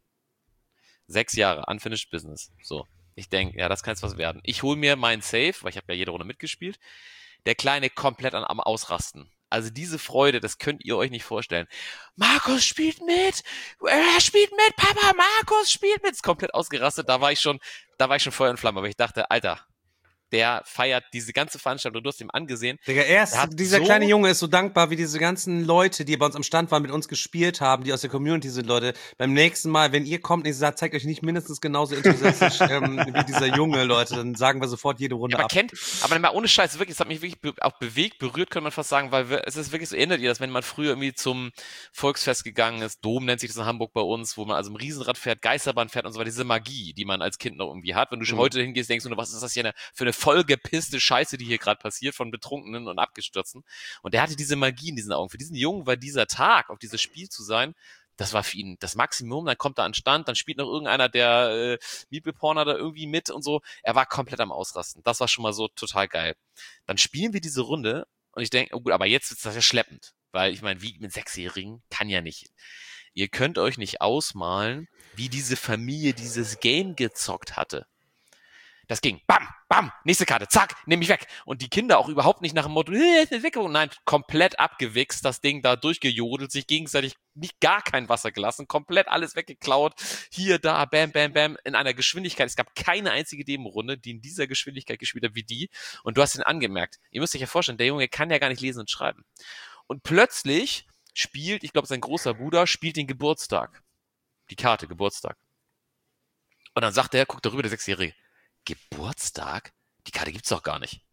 6 Jahre, Unfinished Business. So. Ich denke, ja, das kann jetzt was werden. Ich hole mir meinen Safe, weil ich habe ja jede Runde mitgespielt. Der Kleine komplett am Ausrasten. Also diese Freude, das könnt ihr euch nicht vorstellen. Markus spielt mit! Er spielt mit! Papa, Markus spielt mit! Ist komplett ausgerastet. Da war ich schon Feuer und Flamme. Aber ich dachte, Alter, der feiert diese ganze Veranstaltung, du hast ihm angesehen. Digga, dieser kleine Junge ist so dankbar, wie diese ganzen Leute, die bei uns am Stand waren, mit uns gespielt haben, die aus der Community sind, Leute. Beim nächsten Mal, wenn ihr kommt und ihr sagt, zeigt euch nicht mindestens genauso enthusiastisch wie dieser Junge, Leute, dann sagen wir sofort jede Runde ab. Aber mal ohne Scheiß, wirklich, es hat mich wirklich auch bewegt, berührt, könnte man fast sagen, weil es ist wirklich so, erinnert ihr das, wenn man früher irgendwie zum Volksfest gegangen ist, Dom nennt sich das in Hamburg bei uns, wo man also im Riesenrad fährt, Geisterbahn fährt und so weiter, diese Magie, die man als Kind noch irgendwie hat. Wenn du schon heute hingehst, denkst du, was ist das hier für eine vollgepisste Scheiße, die hier gerade passiert von Betrunkenen und Abgestürzten. Und der hatte diese Magie in diesen Augen. Für diesen Jungen war dieser Tag, auf dieses Spiel zu sein, das war für ihn das Maximum. Dann kommt er an den Stand, dann spielt noch irgendeiner der Meeple-Porner da irgendwie mit und so. Er war komplett am Ausrasten. Das war schon mal so total geil. Dann spielen wir diese Runde und ich denke, oh gut, aber jetzt ist das ja schleppend. Weil ich meine, wie mit 6-Jährigen kann ja nicht. Ihr könnt euch nicht ausmalen, wie diese Familie dieses Game gezockt hatte. Das ging, bam, bam, nächste Karte, zack, nehme ich weg. Und die Kinder auch überhaupt nicht nach dem Motto, ist nicht weg. Nein, komplett abgewichst, das Ding da durchgejodelt, sich gegenseitig nicht gar kein Wasser gelassen, komplett alles weggeklaut. Hier, da, bam, bam, bam, in einer Geschwindigkeit. Es gab keine einzige Demo-Runde, die in dieser Geschwindigkeit gespielt hat wie die. Und du hast ihn angemerkt. Ihr müsst euch ja vorstellen, der Junge kann ja gar nicht lesen und schreiben. Und plötzlich spielt, ich glaube, sein großer Bruder spielt den Geburtstag. Die Karte, Geburtstag. Und dann sagt er, guckt darüber, der 6-Jährige, Geburtstag? Die Karte gibt's doch gar nicht.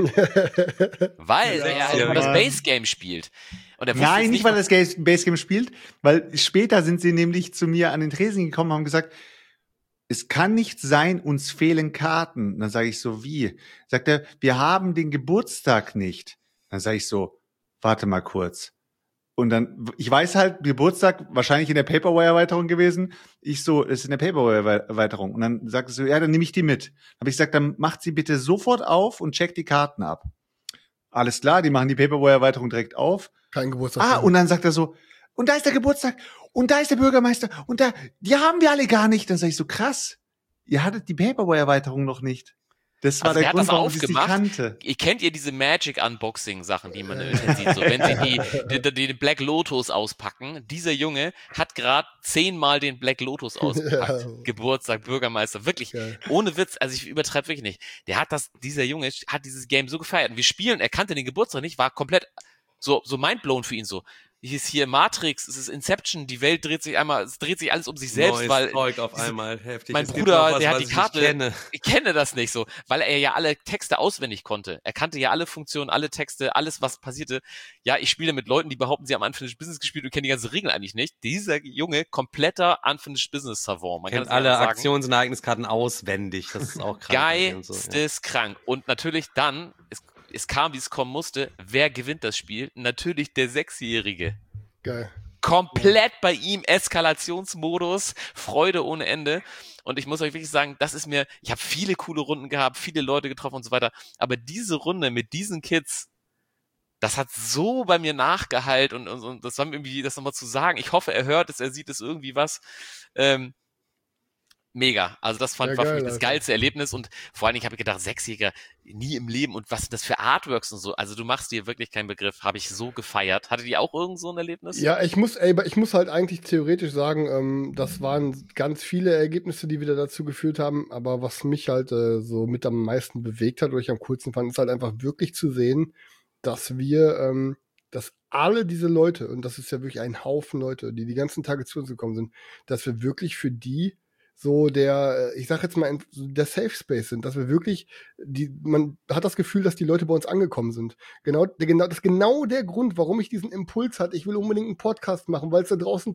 Weil er das Base Game spielt. Und er Nein, nicht weil er das Base Game spielt, weil später sind sie nämlich zu mir an den Tresen gekommen und haben gesagt, es kann nicht sein, uns fehlen Karten. Und dann sage ich so, wie? Sagt er, wir haben den Geburtstag nicht. Dann sage ich so, warte mal kurz. Und dann, ich weiß halt, Geburtstag, wahrscheinlich in der Paperware-Erweiterung gewesen. Ich so, es ist in der Paperware-Erweiterung. Und dann sagt sie so, ja, dann nehme ich die mit. Habe ich gesagt, dann macht sie bitte sofort auf und checkt die Karten ab. Alles klar, die machen die Paperware-Erweiterung direkt auf. Kein Geburtstag. Und dann sagt er so, und da ist der Geburtstag, und da ist der Bürgermeister, und da, die haben wir alle gar nicht. Dann sage ich so, krass, ihr hattet die Paperware-Erweiterung noch nicht. Das war der Grund, warum ich es nicht kannte. Kennt ihr diese Magic-Unboxing-Sachen, die man sieht? So, wenn sie die Black Lotus auspacken. Dieser Junge hat gerade 10-mal den Black Lotus ausgepackt. Ja. Geburtstag, Bürgermeister. Wirklich, ohne Witz, also ich übertreibe wirklich nicht. Dieser Junge hat dieses Game so gefeiert. Und wir spielen, er kannte den Geburtstag nicht, war komplett so mindblown für ihn so. Hier ist hier Matrix, es ist Inception, die Welt dreht sich alles um sich selbst, neues weil Zeug auf einmal heftig. Mein Bruder, der hat die Karte, ich kenne das nicht so, weil er ja alle Texte auswendig konnte. Er kannte ja alle Funktionen, alle Texte, alles, was passierte. Ja, ich spiele mit Leuten, die behaupten, sie haben Unfinished Business gespielt und kennen die ganzen Regeln eigentlich nicht. Dieser Junge, kompletter Unfinished Business Savant. Man kennt alle Aktions- und Ereigniskarten auswendig. Das ist auch krank. Geisteskrank. Krank. Und natürlich dann, es kam, wie es kommen musste. Wer gewinnt das Spiel? Natürlich der 6-Jährige. Geil. Komplett bei ihm Eskalationsmodus, Freude ohne Ende. Und ich muss euch wirklich sagen, ich habe viele coole Runden gehabt, viele Leute getroffen und so weiter. Aber diese Runde mit diesen Kids, das hat so bei mir nachgehallt und das war mir irgendwie, das nochmal zu sagen. Ich hoffe, er hört es, er sieht es irgendwie was. Mega. Also das fand war für mich das geilste Erlebnis und vor allen Dingen habe ich gedacht, 6-Jähriger nie im Leben und was sind das für Artworks und so. Also du machst dir wirklich keinen Begriff. Habe ich so gefeiert. Hattet ihr auch irgend so ein Erlebnis? Ja, ich muss halt eigentlich theoretisch sagen, das waren ganz viele Ergebnisse, die wieder dazu geführt haben. Aber was mich halt so mit am meisten bewegt hat oder ich am coolsten fand, ist halt einfach wirklich zu sehen, dass dass alle diese Leute, und das ist ja wirklich ein Haufen Leute, die ganzen Tage zu uns gekommen sind, dass wir wirklich für die so ich sag jetzt mal, der Safe Space sind, dass wir wirklich, man hat das Gefühl, dass die Leute bei uns angekommen sind. Das ist genau der Grund, warum ich diesen Impuls hatte, ich will unbedingt einen Podcast machen, weil es da draußen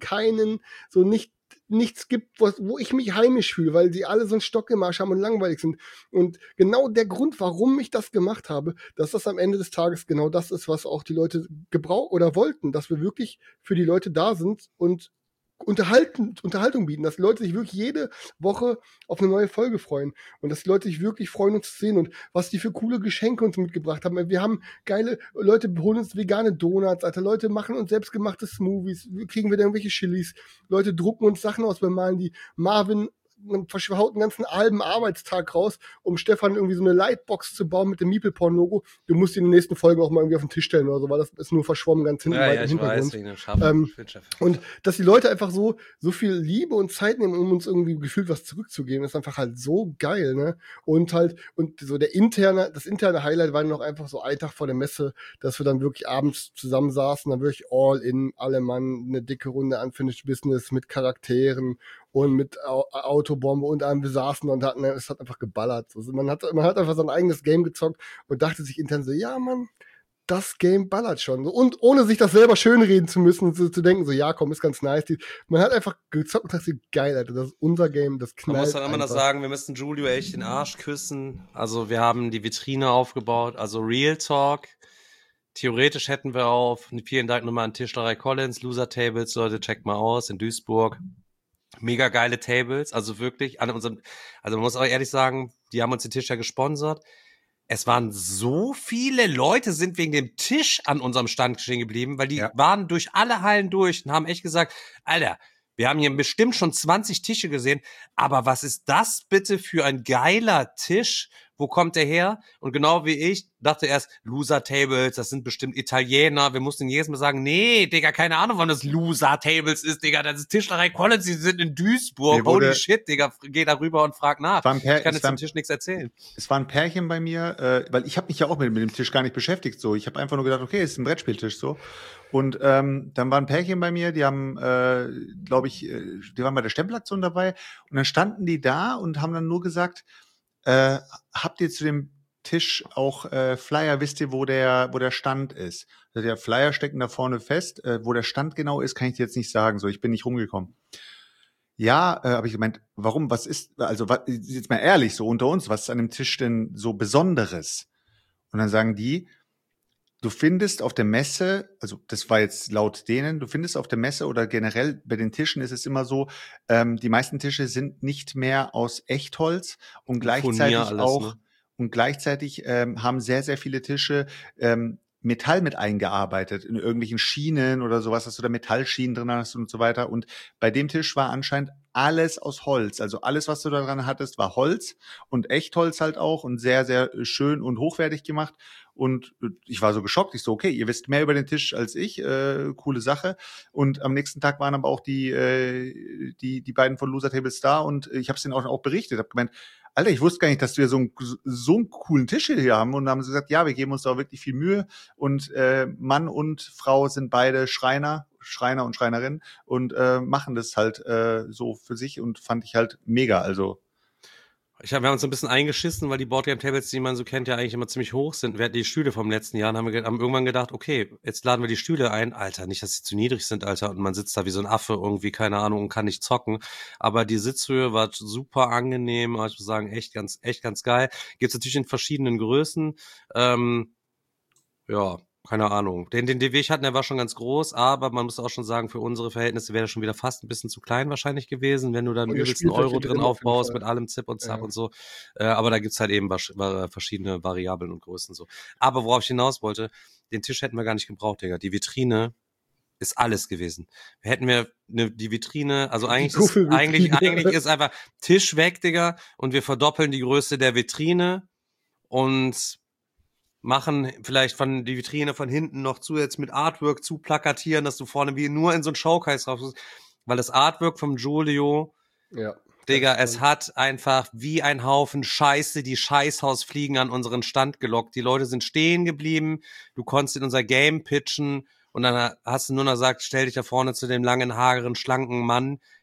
nichts gibt, wo ich mich heimisch fühle, weil die alle so einen Stock im Arsch haben und langweilig sind. Und genau der Grund, warum ich das gemacht habe, dass das am Ende des Tages genau das ist, was auch die Leute gebraucht oder wollten, dass wir wirklich für die Leute da sind und Unterhaltung bieten, dass die Leute sich wirklich jede Woche auf eine neue Folge freuen und dass die Leute sich wirklich freuen, uns zu sehen und was die für coole Geschenke uns mitgebracht haben. Wir haben geile Leute, holen uns vegane Donuts, Alter, Leute machen uns selbstgemachte Smoothies, kriegen wir da irgendwelche Chilis, Leute drucken uns Sachen aus, bemalen die. Marvin haut einen ganzen halben Arbeitstag raus, um Stefan irgendwie so eine Lightbox zu bauen mit dem Meeple-Porn-Logo. Du musst die in den nächsten Folgen auch mal irgendwie auf den Tisch stellen oder so, weil das ist nur verschwommen ganz hinten weit im Hintergrund. Und dass die Leute einfach so viel Liebe und Zeit nehmen, um uns irgendwie gefühlt was zurückzugeben, ist einfach halt so geil, ne? Und so das interne Highlight war noch einfach so ein Tag vor der Messe, dass wir dann wirklich abends zusammen saßen, dann wirklich all in, alle Mann, eine dicke Runde Unfinished Business mit Charakteren und mit Autobombe und allem, wir saßen und es hat einfach geballert. Also man hat einfach sein eigenes Game gezockt und dachte sich intern so, ja Mann, das Game ballert schon. Und ohne sich das selber schönreden zu müssen, zu denken, so ja komm, ist ganz nice. Man hat einfach gezockt und dachte sich, geil, Alter, das ist unser Game, das knallt. Man muss dann immer noch sagen, wir müssen Julio echt den Arsch küssen. Also wir haben die Vitrine aufgebaut, also Real Talk. Theoretisch hätten wir vielen Dank nochmal an Tischlerei Collins, Loser Tables, Leute, checkt mal aus, in Duisburg. Mega geile Tables, also wirklich also man muss auch ehrlich sagen, die haben uns den Tisch ja gesponsert. Es waren so viele Leute, sind wegen dem Tisch an unserem Stand stehen geblieben, weil die waren durch alle Hallen durch und haben echt gesagt, Alter, wir haben hier bestimmt schon 20 Tische gesehen, aber was ist das bitte für ein geiler Tisch? Wo kommt der her? Und genau wie ich dachte erst, Loser Tables, das sind bestimmt Italiener. Wir mussten jedes Mal sagen, nee, Digga, keine Ahnung, wann das Loser Tables ist, Digga. Das ist Tischlerei Collins, die sind in Duisburg. Holy shit, Digga, geh da rüber und frag nach. Ich kann jetzt zum Tisch nichts erzählen. Es war ein Pärchen bei mir, weil ich habe mich ja auch mit dem Tisch gar nicht beschäftigt. So, ich habe einfach nur gedacht, okay, es ist ein Brettspieltisch so. Und dann war ein Pärchen bei mir, die haben, glaube ich, die waren bei der Stempelaktion dabei. Und dann standen die da und haben dann nur gesagt, habt ihr zu dem Tisch auch Flyer, wisst ihr, wo der Stand ist? Also der Flyer stecken da vorne fest. Wo der Stand genau ist, kann ich dir jetzt nicht sagen. So, ich bin nicht rumgekommen. Ja, habe ich gemeint, warum, jetzt mal ehrlich, so unter uns, was ist an dem Tisch denn so Besonderes? Und dann sagen die, du findest auf der Messe, also das war jetzt laut denen, du findest auf der Messe oder generell bei den Tischen ist es immer so, die meisten Tische sind nicht mehr aus Echtholz und gleichzeitig haben sehr, sehr viele Tische Metall mit eingearbeitet, in irgendwelchen Schienen oder sowas, dass du da Metallschienen drin hast und so weiter. Und bei dem Tisch war anscheinend alles aus Holz. Also alles, was du da dran hattest, war Holz und Echtholz halt auch und sehr, sehr schön und hochwertig gemacht. Und ich war so geschockt. Ich so, okay, ihr wisst mehr über den Tisch als ich. Coole Sache. Und am nächsten Tag waren aber auch die beiden von Loser Tables da und ich habe es denen auch berichtet. Hab gemeint, Alter, ich wusste gar nicht, dass wir so einen coolen Tisch hier haben. Und dann haben sie gesagt, ja, wir geben uns da wirklich viel Mühe. Und Mann und Frau sind beide Schreiner und Schreinerin und machen das halt so für sich und fand ich halt mega. Also wir haben uns so ein bisschen eingeschissen, weil die Boardgame-Tables, die man so kennt, ja eigentlich immer ziemlich hoch sind. Wir hatten die Stühle vom letzten Jahr und haben irgendwann gedacht, okay, jetzt laden wir die Stühle ein. Alter, nicht, dass sie zu niedrig sind, Alter. Und man sitzt da wie so ein Affe irgendwie, keine Ahnung, und kann nicht zocken. Aber die Sitzhöhe war super angenehm. Also ich muss sagen, echt ganz geil. Gibt's natürlich in verschiedenen Größen. Ja, keine Ahnung. Den wir ich hatten, der war schon ganz groß, aber man muss auch schon sagen, für unsere Verhältnisse wäre der schon wieder fast ein bisschen zu klein wahrscheinlich gewesen, wenn du dann übelst einen Euro drin aufbaust mit allem Zip und Zap und so. Aber da gibt's halt eben verschiedene Variablen und Größen so. Aber worauf ich hinaus wollte, den Tisch hätten wir gar nicht gebraucht, Digga. Die Vitrine ist alles gewesen. Hätten wir die Vitrine, also eigentlich ist einfach Tisch weg, Digga, und wir verdoppeln die Größe der Vitrine und machen vielleicht die Vitrine von hinten noch jetzt mit Artwork zu plakatieren, dass du vorne wie nur in so ein Showcase drauf bist. Weil das Artwork vom Julio, Digga, es hat einfach wie ein Haufen Scheiße die Scheißhausfliegen an unseren Stand gelockt. Die Leute sind stehen geblieben, du konntest in unser Game pitchen und dann hast du nur noch gesagt, stell dich da vorne zu dem langen, hageren, schlanken Mann,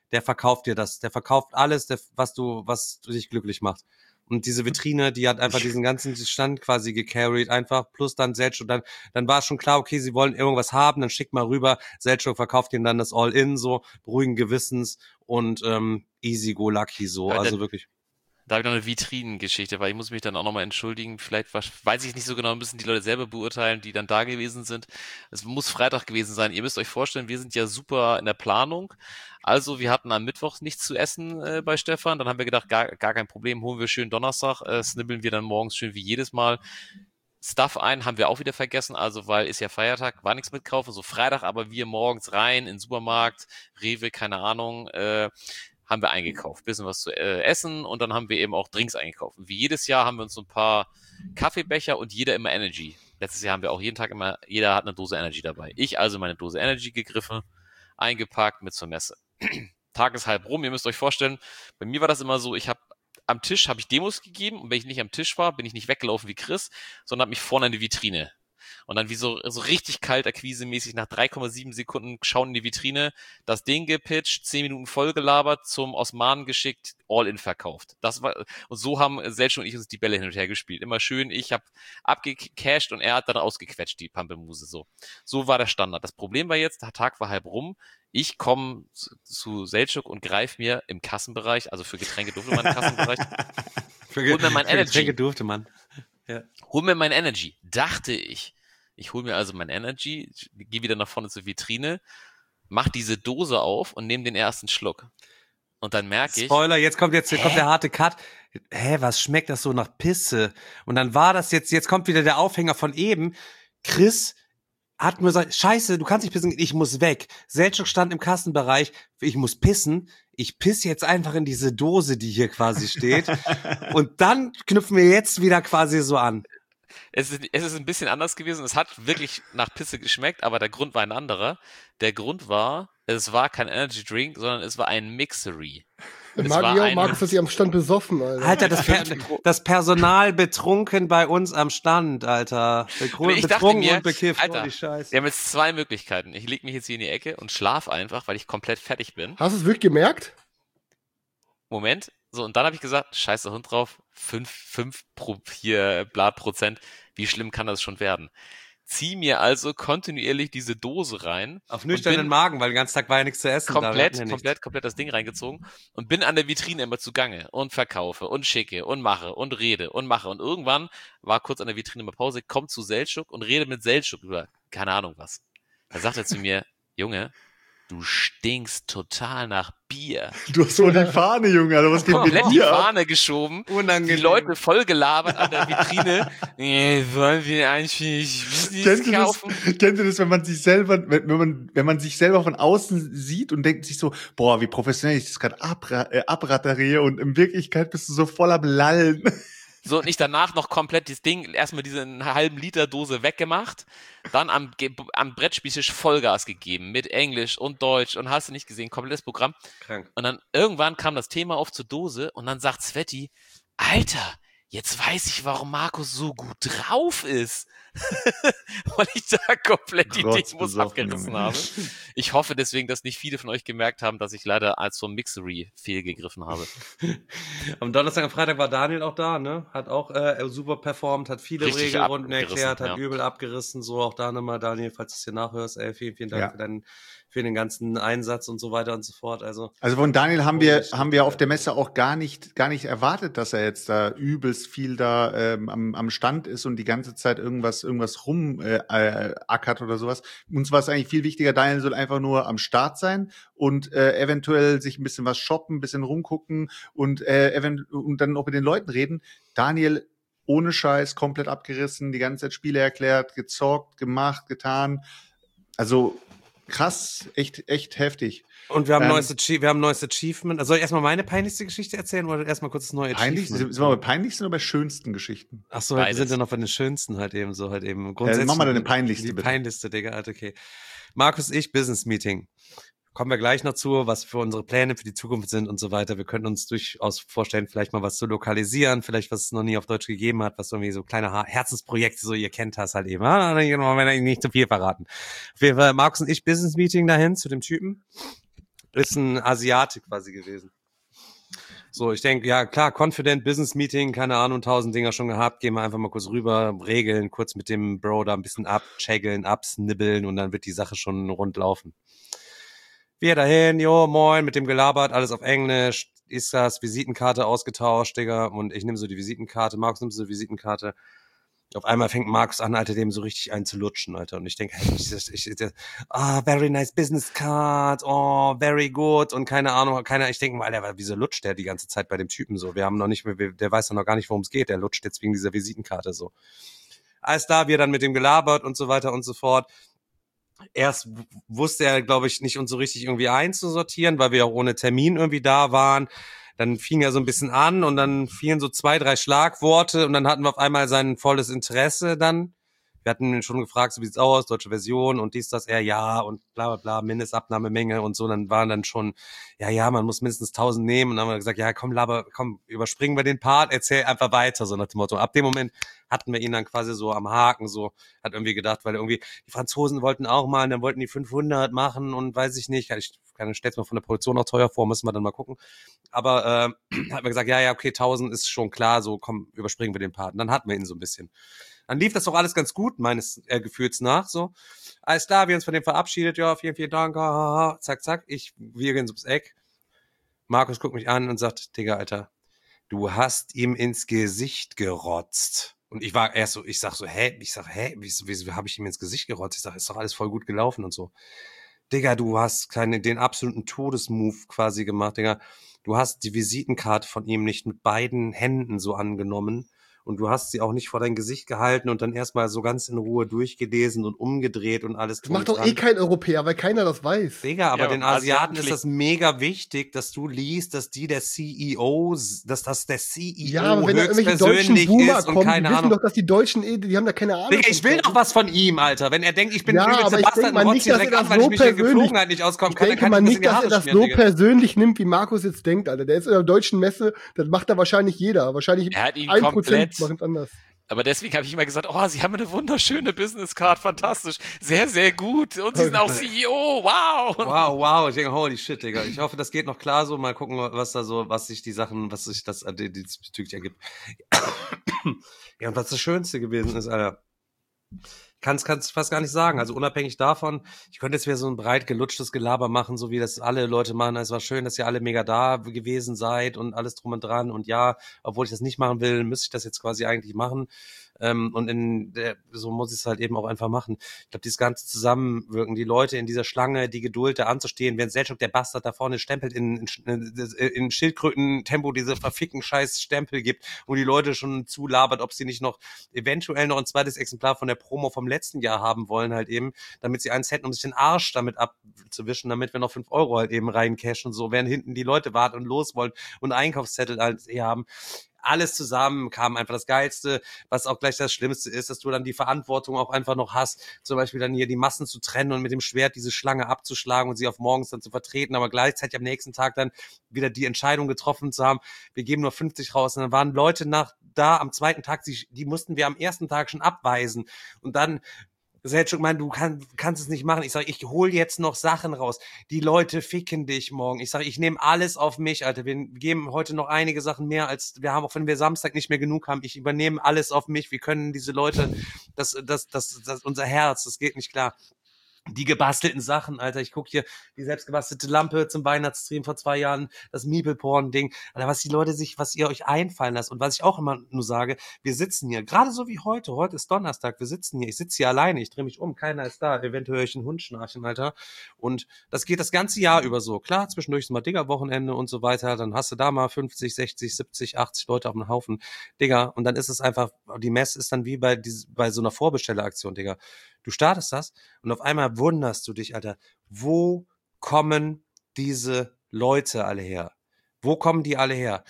der verkauft dir das. Der verkauft alles, was dich glücklich macht. Und diese Vitrine, die hat einfach diesen ganzen Stand quasi gecarried, einfach, plus dann Selchuk, dann war schon klar, okay, sie wollen irgendwas haben, dann schickt mal rüber, Selchuk verkauft ihnen dann das All-In, so, ruhigen Gewissens und easy go lucky, so, Ja, also wirklich. Da habe ich noch eine Vitrinengeschichte, weil ich muss mich dann auch nochmal entschuldigen. Vielleicht weiß ich nicht so genau, müssen die Leute selber beurteilen, die dann da gewesen sind. Es muss Freitag gewesen sein. Ihr müsst euch vorstellen, wir sind ja super in der Planung. Also wir hatten am Mittwoch nichts zu essen bei Stefan. Dann haben wir gedacht, gar kein Problem, holen wir schön Donnerstag, snibbeln wir dann morgens schön wie jedes Mal. Stuff ein, haben wir auch wieder vergessen, also weil ist ja Feiertag, war nichts mitkaufen. So Freitag aber wir morgens rein in den Supermarkt, Rewe, keine Ahnung, haben wir eingekauft, bisschen was zu essen und dann haben wir eben auch Drinks eingekauft. Wie jedes Jahr haben wir uns so ein paar Kaffeebecher und jeder immer Energy. Letztes Jahr haben wir auch jeden Tag immer, jeder hat eine Dose Energy dabei. Ich also meine Dose Energy gegriffen, eingepackt, mit zur Messe. Tag ist halb rum, ihr müsst euch vorstellen, bei mir war das immer so, am Tisch habe ich Demos gegeben und wenn ich nicht am Tisch war, bin ich nicht weggelaufen wie Chris, sondern habe mich vorne in die Vitrine. Und dann wie so richtig kalt akquisemäßig nach 3,7 Sekunden schauen in die Vitrine, das Ding gepitcht, 10 Minuten vollgelabert, zum Osmanen geschickt, All-In verkauft. Und so haben Selchuk und ich uns die Bälle hin und her gespielt. Immer schön, ich habe abgecasht und er hat dann ausgequetscht, die Pampelmuse. So war der Standard. Das Problem war jetzt, der Tag war halb rum, ich komme zu Selchuk und greife mir im Kassenbereich, also für Getränke durfte man im Kassenbereich, hol mir mein Energy. Getränke durfte man. Ja. Hol mir mein Energy, dachte ich. Ich hole mir also mein Energy, gehe wieder nach vorne zur Vitrine, mach diese Dose auf und nehme den ersten Schluck. Und dann merke ich... Spoiler, jetzt kommt der harte Cut. Was schmeckt das so nach Pisse? Und dann war das jetzt kommt wieder der Aufhänger von eben. Chris hat mir gesagt, scheiße, du kannst nicht pissen, ich muss weg. Selchuk stand im Kassenbereich, ich muss pissen. Ich pisse jetzt einfach in diese Dose, die hier quasi steht. Und dann knüpfen wir jetzt wieder quasi so an. Es ist ein bisschen anders gewesen. Es hat wirklich nach Pisse geschmeckt, aber der Grund war ein anderer. Der Grund war, es war kein Energy Drink, sondern es war ein Mixery. Markus hat sich am Stand besoffen, Alter. Das Personal betrunken bei uns am Stand, Alter. Betrunken und bekifft. Alter, wir haben jetzt zwei Möglichkeiten. Ich lege mich jetzt hier in die Ecke und schlafe einfach, weil ich komplett fertig bin. Hast du es wirklich gemerkt? Moment. So, und dann habe ich gesagt, scheiß der Hund drauf, 5 Prozent, wie schlimm kann das schon werden? Zieh mir also kontinuierlich diese Dose rein. Auf nüchternen Magen, weil den ganzen Tag war ja nichts zu essen. Komplett das Ding reingezogen und bin an der Vitrine immer zugange und verkaufe und schicke und mache und rede und mache. Und irgendwann war kurz an der Vitrine mal Pause, kommt zu Selchuk und rede mit Selchuk über keine Ahnung was. Da sagt er zu mir, Junge, du stinkst total nach Bier. Du hast so die Fahne, Junge, Alter, was geht mit dir? Komplett die Fahne geschoben, Unangenehm. Die Leute voll gelabert an der Vitrine. Wollen wir eigentlich kaufen? Kennt ihr das, wenn man sich selber, wenn man sich selber von außen sieht und denkt sich so, boah, wie professionell ich das gerade abratteriere und in Wirklichkeit bist du so voller Lallen. So, und ich danach noch komplett das Ding, erstmal diese halben Liter Dose weggemacht, dann am Brettspieltisch Vollgas gegeben, mit Englisch und Deutsch und hast du nicht gesehen, komplettes Programm. Krank. Und dann irgendwann kam das Thema auf zur Dose und dann sagt Sveti, Alter, jetzt weiß ich, warum Markus so gut drauf ist. Weil ich da komplett die Demos abgerissen habe. Ich hoffe deswegen, dass nicht viele von euch gemerkt haben, dass ich leider als so Mixery fehlgegriffen habe. Am Donnerstag und Freitag war Daniel auch da, ne? Hat auch super performt, hat viele Richtig Regelrunden erklärt, ja. Hat übel abgerissen. So auch da nochmal, Daniel, falls du es hier nachhörst, vielen Dank für den ganzen Einsatz und so weiter und so fort. Also von Daniel haben wir auf der Messe auch gar nicht erwartet, dass er jetzt da übelst viel da am Stand ist und die ganze Zeit irgendwas rumackert oder sowas. Uns war es eigentlich viel wichtiger, Daniel soll einfach nur am Start sein und eventuell sich ein bisschen was shoppen, ein bisschen rumgucken und dann auch mit den Leuten reden. Daniel ohne Scheiß, komplett abgerissen, die ganze Zeit Spiele erklärt, gezockt, gemacht, getan. Also krass, echt heftig. Und wir haben ein neues Achievement. Also soll ich erstmal meine peinlichste Geschichte erzählen oder erstmal kurz das neue Achievement? Sind wir bei peinlichsten oder bei schönsten Geschichten? Ach so, wir sind ja noch bei den schönsten halt eben. Grundsätzlich mach mal deine peinlichste, bitte. Die peinlichste, Digga, Alter, okay. Markus, Business Meeting. Kommen wir gleich noch zu, was für unsere Pläne für die Zukunft sind und so weiter. Wir können uns durchaus vorstellen, vielleicht mal was zu lokalisieren, vielleicht was es noch nie auf Deutsch gegeben hat, was irgendwie so kleine Herzensprojekte, so ihr kennt das halt eben. Wenn ich nicht zu viel verraten. Auf jeden Fall Markus und ich Business Meeting dahin zu dem Typen. ist ein Asiate quasi gewesen. So, ich denke, ja klar, Confident Business Meeting, keine Ahnung, 1000 Dinger schon gehabt, gehen wir einfach mal kurz rüber, regeln, kurz mit dem Bro da ein bisschen abchaggeln, absnibbeln und dann wird die Sache schon rund laufen. Wir dahin, jo, moin, mit dem gelabert, alles auf Englisch, ist das, Visitenkarte ausgetauscht, Digga, und ich nehme so die Visitenkarte, Markus nimmt so die Visitenkarte. Auf einmal fängt Markus an, Alter, dem so richtig einen zu lutschen, Alter. Und ich denke, hey, very nice business card, oh, very good und keine Ahnung, ich denke mal, Alter, wieso lutscht der die ganze Zeit bei dem Typen so? Wir haben noch nicht, der weiß doch noch gar nicht, worum es geht, der lutscht jetzt wegen dieser Visitenkarte so. Alles da, wir dann mit dem gelabert und so weiter und so fort. Erst wusste er, glaube ich, nicht uns so richtig irgendwie einzusortieren, weil wir auch ohne Termin irgendwie da waren. Dann fing er so ein bisschen an und dann fielen so 2, 3 Schlagworte und dann hatten wir auf einmal sein volles Interesse dann. Wir hatten ihn schon gefragt, so wie sieht's aus, deutsche Version und dies, das, er, ja und bla bla bla, Mindestabnahmemenge und so. Dann waren dann schon, ja, man muss mindestens 1000 nehmen. Und dann haben wir gesagt, ja, komm, überspringen wir den Part, erzähl einfach weiter, so nach dem Motto. Ab dem Moment hatten wir ihn dann quasi so am Haken, so, hat irgendwie gedacht, weil irgendwie die Franzosen wollten auch mal und dann wollten die 500 machen und weiß ich nicht, ich stell's mal von der Produktion auch teuer vor, müssen wir dann mal gucken. Aber hat mir gesagt, ja, okay, 1000 ist schon klar, so komm, überspringen wir den Part. Und dann hatten wir ihn so ein bisschen. Dann lief das doch alles ganz gut, meines Gefühls nach, so. Alles klar, wir uns von dem verabschiedet, ja, vielen, vielen Dank, zack, zack, wir gehen so ums Eck. Markus guckt mich an und sagt, Digga, Alter, du hast ihm ins Gesicht gerotzt. Und ich war erst so, ich sag, wieso habe ich ihm ins Gesicht gerotzt? Ich sag, ist doch alles voll gut gelaufen und so. Digga, du hast den absoluten Todesmove quasi gemacht, Digga. Du hast die Visitenkarte von ihm nicht mit beiden Händen so angenommen und du hast sie auch nicht vor dein Gesicht gehalten und dann erstmal so ganz in Ruhe durchgelesen und umgedreht und alles. Das macht doch eh kein Europäer, weil keiner das weiß. Digga, aber den Asiaten ist das mega wichtig, dass du liest, dass der CEO ja, aber wenn da irgendwelche deutschen Boomer kommen, die wissen doch, dass die Deutschen die haben da keine Ahnung. Digga, ich will doch was von ihm, Alter. Wenn er denkt, ich bin ja, aber ich denke mal nicht, dass er das so persönlich, nicht auskommen kann, ich denke mal nicht, dass er das so persönlich nimmt, wie Markus jetzt denkt, Alter. Der ist in der deutschen Messe, das macht da wahrscheinlich jeder. Wahrscheinlich 1% machen es anders. Aber deswegen habe ich immer gesagt, oh, Sie haben eine wunderschöne Business Card, fantastisch, sehr, sehr gut und Sie sind auch CEO, wow. Wow, ich denke, holy shit, Digga. Ich hoffe, das geht noch klar so, mal gucken, was sich das diesbezüglich ergibt. Ja, und was das Schönste gewesen ist, Alter. Kann's fast gar nicht sagen. Also unabhängig davon, ich könnte jetzt wieder so ein breit gelutschtes Gelaber machen, so wie das alle Leute machen. Es war schön, dass ihr alle mega da gewesen seid und alles drum und dran. Und ja, obwohl ich das nicht machen will, müsste ich das jetzt quasi eigentlich machen. Und so muss ich es halt eben auch einfach machen. Ich glaube, dieses ganze Zusammenwirken, die Leute in dieser Schlange, die Geduld da anzustehen, während Selchuk, der Bastard da vorne stempelt, in Schildkröten-Tempo diese verfickten scheiß Stempel gibt, wo die Leute schon zulabert, ob sie nicht noch eventuell noch ein zweites Exemplar von der Promo vom letzten Jahr haben wollen halt eben, damit sie eins hätten, um sich den Arsch damit abzuwischen, damit wir noch 5 € halt eben reincashen, so, während hinten die Leute warten und los wollen und Einkaufszettel halt haben. Alles zusammen kam einfach das Geilste, was auch gleich das Schlimmste ist, dass du dann die Verantwortung auch einfach noch hast, zum Beispiel dann hier die Massen zu trennen und mit dem Schwert diese Schlange abzuschlagen und sie auf morgens dann zu vertreten, aber gleichzeitig am nächsten Tag dann wieder die Entscheidung getroffen zu haben, wir geben nur 50 raus und dann waren Leute da am zweiten Tag, die mussten wir am ersten Tag schon abweisen und dann Selchuk meint, du kannst es nicht machen. Ich sage, ich hol jetzt noch Sachen raus. Die Leute ficken dich morgen. Ich sage, ich nehme alles auf mich, Alter. Wir geben heute noch einige Sachen mehr, als wir haben, auch wenn wir Samstag nicht mehr genug haben. Ich übernehme alles auf mich. Wir können diese Leute, das unser Herz, das geht nicht klar. Die gebastelten Sachen, Alter, ich guck hier die selbstgebastelte Lampe zum Weihnachtsstream vor 2 Jahren, das Meeple-Porn-Ding, Alter, was ihr euch einfallen lasst und was ich auch immer nur sage, wir sitzen hier, gerade so wie heute ist Donnerstag, wir sitzen hier, ich sitze hier alleine, ich drehe mich um, keiner ist da, eventuell höre ich einen Hund schnarchen, Alter, und das geht das ganze Jahr über so, klar, zwischendurch ist mal Digger-Wochenende und so weiter, dann hast du da mal 50, 60, 70, 80 Leute auf dem Haufen, Digger, und dann ist es einfach, die Messe ist dann wie bei so einer Vorbestelleraktion, Digger. Du startest das und auf einmal wunderst du dich, Alter, wo kommen diese Leute alle her? Wo kommen die alle her?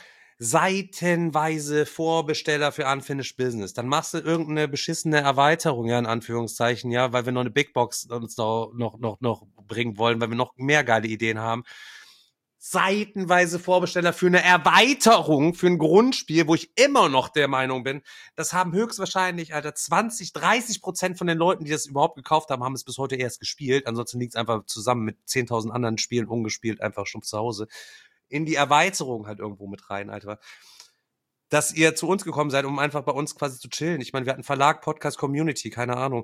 Seitenweise Vorbesteller für Unfinished Business. Dann machst du irgendeine beschissene Erweiterung, ja, in Anführungszeichen, ja, weil wir noch eine Big Box uns noch bringen wollen, weil wir noch mehr geile Ideen haben. seitenweise Vorbesteller für eine Erweiterung, für ein Grundspiel, wo ich immer noch der Meinung bin, das haben höchstwahrscheinlich, Alter, 20-30% von den Leuten, die das überhaupt gekauft haben, haben es bis heute erst gespielt. Ansonsten liegt es einfach zusammen mit 10.000 anderen Spielen ungespielt, einfach schon zu Hause. In die Erweiterung halt irgendwo mit rein, Alter. Dass ihr zu uns gekommen seid, um einfach bei uns quasi zu chillen. Ich meine, wir hatten Verlag, Podcast, Community, keine Ahnung.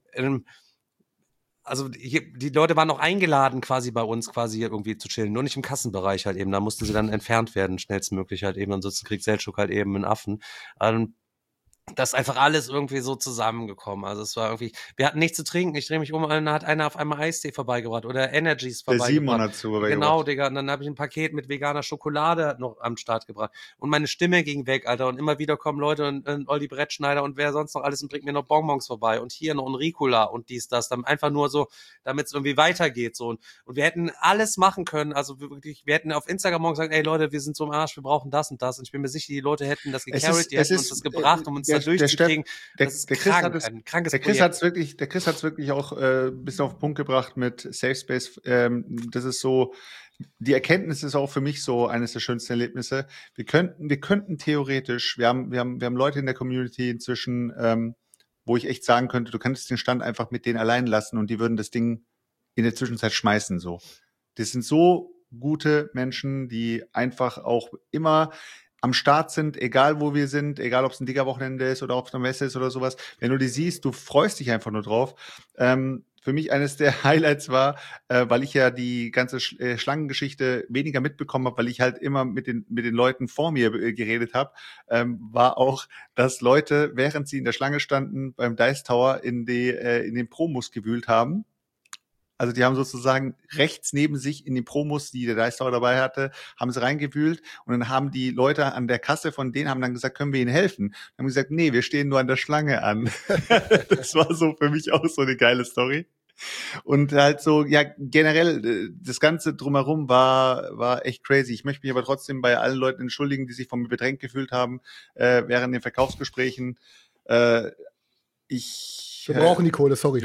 Also die Leute waren noch eingeladen quasi bei uns quasi hier irgendwie zu chillen, nur nicht im Kassenbereich halt eben, da mussten sie dann entfernt werden, schnellstmöglich halt eben, ansonsten kriegt Selçuk halt eben einen Affen. Das ist einfach alles irgendwie so zusammengekommen. Also es war irgendwie, wir hatten nichts zu trinken, ich drehe mich um, dann hat einer auf einmal Eistee vorbeigebracht oder Energies vorbeigebracht. Der Simon hat vorbeigebracht. Genau, Digga, und dann habe ich ein Paket mit veganer Schokolade noch am Start gebracht. Und meine Stimme ging weg, Alter, und immer wieder kommen Leute und Olli Brettschneider und wer sonst noch alles und bringt mir noch Bonbons vorbei und hier noch ein Ricola und dies, das, dann einfach nur so, damit es irgendwie weitergeht, so. Und wir hätten alles machen können, also wirklich, wir hätten auf Instagram morgen gesagt, ey Leute, wir sind so im Arsch, wir brauchen das und das, und ich bin mir sicher, die Leute hätten das gecarried, die hätten uns das gebracht, um uns durchzukriegen. Der Chris hat's wirklich auch ein bisschen auf den Punkt gebracht mit Safe Space. Das ist so, die Erkenntnis ist auch für mich so eines der schönsten Erlebnisse. Wir könnten theoretisch, wir haben Leute in der Community inzwischen, wo ich echt sagen könnte, du könntest den Stand einfach mit denen allein lassen und die würden das Ding in der Zwischenzeit schmeißen, so. Das sind so gute Menschen, die einfach auch immer am Start sind, egal wo wir sind, egal ob es ein Digger-Wochenende ist oder ob es eine Messe ist oder sowas. Wenn du die siehst, du freust dich einfach nur drauf. Für mich eines der Highlights war, weil ich ja die ganze Schlangengeschichte weniger mitbekommen habe, weil ich halt immer mit den Leuten vor mir geredet habe, war auch, dass Leute, während sie in der Schlange standen, beim Dice Tower in den Promos gewühlt haben. Also die haben sozusagen rechts neben sich in den Promos, die der Dice Tower dabei hatte, haben sie reingewühlt und dann haben die Leute an der Kasse von denen haben dann gesagt, können wir ihnen helfen? Dann haben gesagt, nee, wir stehen nur an der Schlange an. Das war so für mich auch so eine geile Story. Und halt so, ja, generell, das Ganze drumherum war echt crazy. Ich möchte mich aber trotzdem bei allen Leuten entschuldigen, die sich von mir bedrängt gefühlt haben, während den Verkaufsgesprächen. Wir brauchen die Kohle, sorry.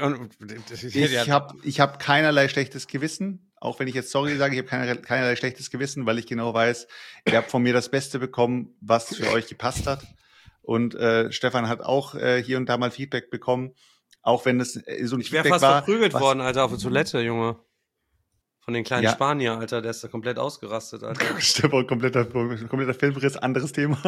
Ich hab keinerlei schlechtes Gewissen, auch wenn ich jetzt sorry sage, ich habe keinerlei schlechtes Gewissen, weil ich genau weiß, ihr habt von mir das Beste bekommen, was für euch gepasst hat. Und Stefan hat auch hier und da mal Feedback bekommen, auch wenn es so ein Feedback war. Ich wäre fast verprügelt worden, Alter, auf der Toilette, Junge. Von den kleinen Spanier, Alter, der ist da komplett ausgerastet, Alter. Stefan, kompletter Filmriss, anderes Thema.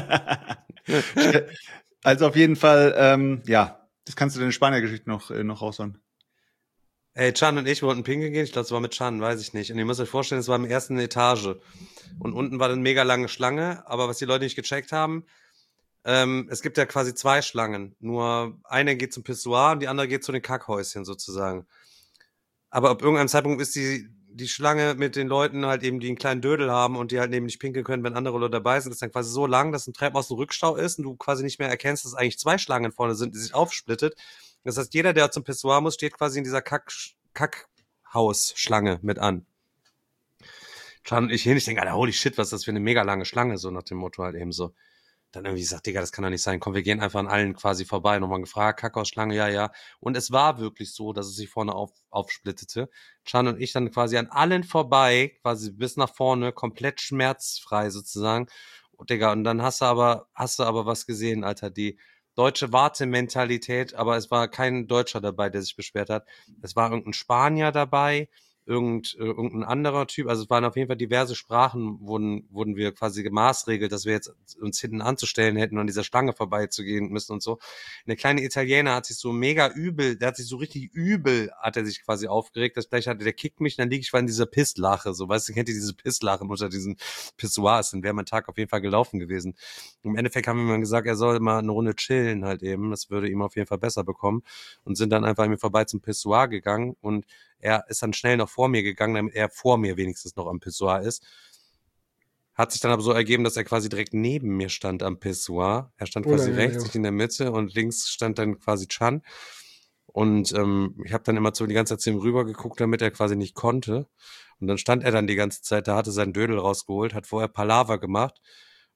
Also auf jeden Fall, das kannst du deine Spanier-Geschichte noch raushauen. Ey, Can und ich wollten pinkeln gehen. Ich glaube, es war mit Can, weiß ich nicht. Und ihr müsst euch vorstellen, es war im ersten Etage. Und unten war eine mega lange Schlange. Aber was die Leute nicht gecheckt haben, es gibt ja quasi 2 Schlangen. Nur eine geht zum Pissoir und die andere geht zu den Kackhäuschen sozusagen. Aber ab irgendeinem Zeitpunkt ist die Schlange mit den Leuten halt eben, die einen kleinen Dödel haben und die halt eben nicht pinkeln können, wenn andere Leute dabei sind, ist dann quasi so lang, dass ein Treppenhaus ein Rückstau ist und du quasi nicht mehr erkennst, dass eigentlich 2 Schlangen vorne sind, die sich aufsplittet. Das heißt, jeder, der zum Pissoir muss, steht quasi in dieser Kackhaus-Schlange mit an. Can und ich denke, Alter, holy shit, was ist das für eine mega lange Schlange, so nach dem Motto halt eben so. Dann irgendwie gesagt, Digga, das kann doch nicht sein. Komm, wir gehen einfach an allen quasi vorbei. Nochmal gefragt, Kackhausschlange, ja. Und es war wirklich so, dass es sich vorne aufsplittete. Can und ich dann quasi an allen vorbei, quasi bis nach vorne, komplett schmerzfrei sozusagen. Und Digga, und dann hast du aber was gesehen, Alter, die deutsche Wartementalität, aber es war kein Deutscher dabei, der sich beschwert hat. Es war irgendein Spanier dabei, irgendein anderer Typ, also es waren auf jeden Fall diverse Sprachen, wurden wir quasi gemaßregelt, dass wir jetzt uns hinten anzustellen hätten und an dieser Schlange vorbeizugehen müssen und so. Eine kleine Italiener hat sich so mega übel, der hat sich so richtig übel, hat er sich quasi aufgeregt, dass gleich der kickt mich, dann liege ich in dieser Pisslache, so, weißt du, kennt ihr diese Pisslache unter diesen Pissoirs, dann wäre mein Tag auf jeden Fall gelaufen gewesen. Im Endeffekt haben wir mal gesagt, er soll mal eine Runde chillen halt eben, das würde ihm auf jeden Fall besser bekommen und sind dann einfach an mir vorbei zum Pissoir gegangen und er ist dann schnell noch vor mir gegangen, damit er vor mir wenigstens noch am Pissoir ist. Hat sich dann aber so ergeben, dass er quasi direkt neben mir stand am Pissoir. Er stand quasi rechts, ich in der Mitte und links stand dann quasi Can. Und ich habe dann immer die ganze Zeit zu ihm rüber geguckt, damit er quasi nicht konnte. Und dann stand er dann die ganze Zeit, da hatte seinen Dödel rausgeholt, hat vorher Palaver gemacht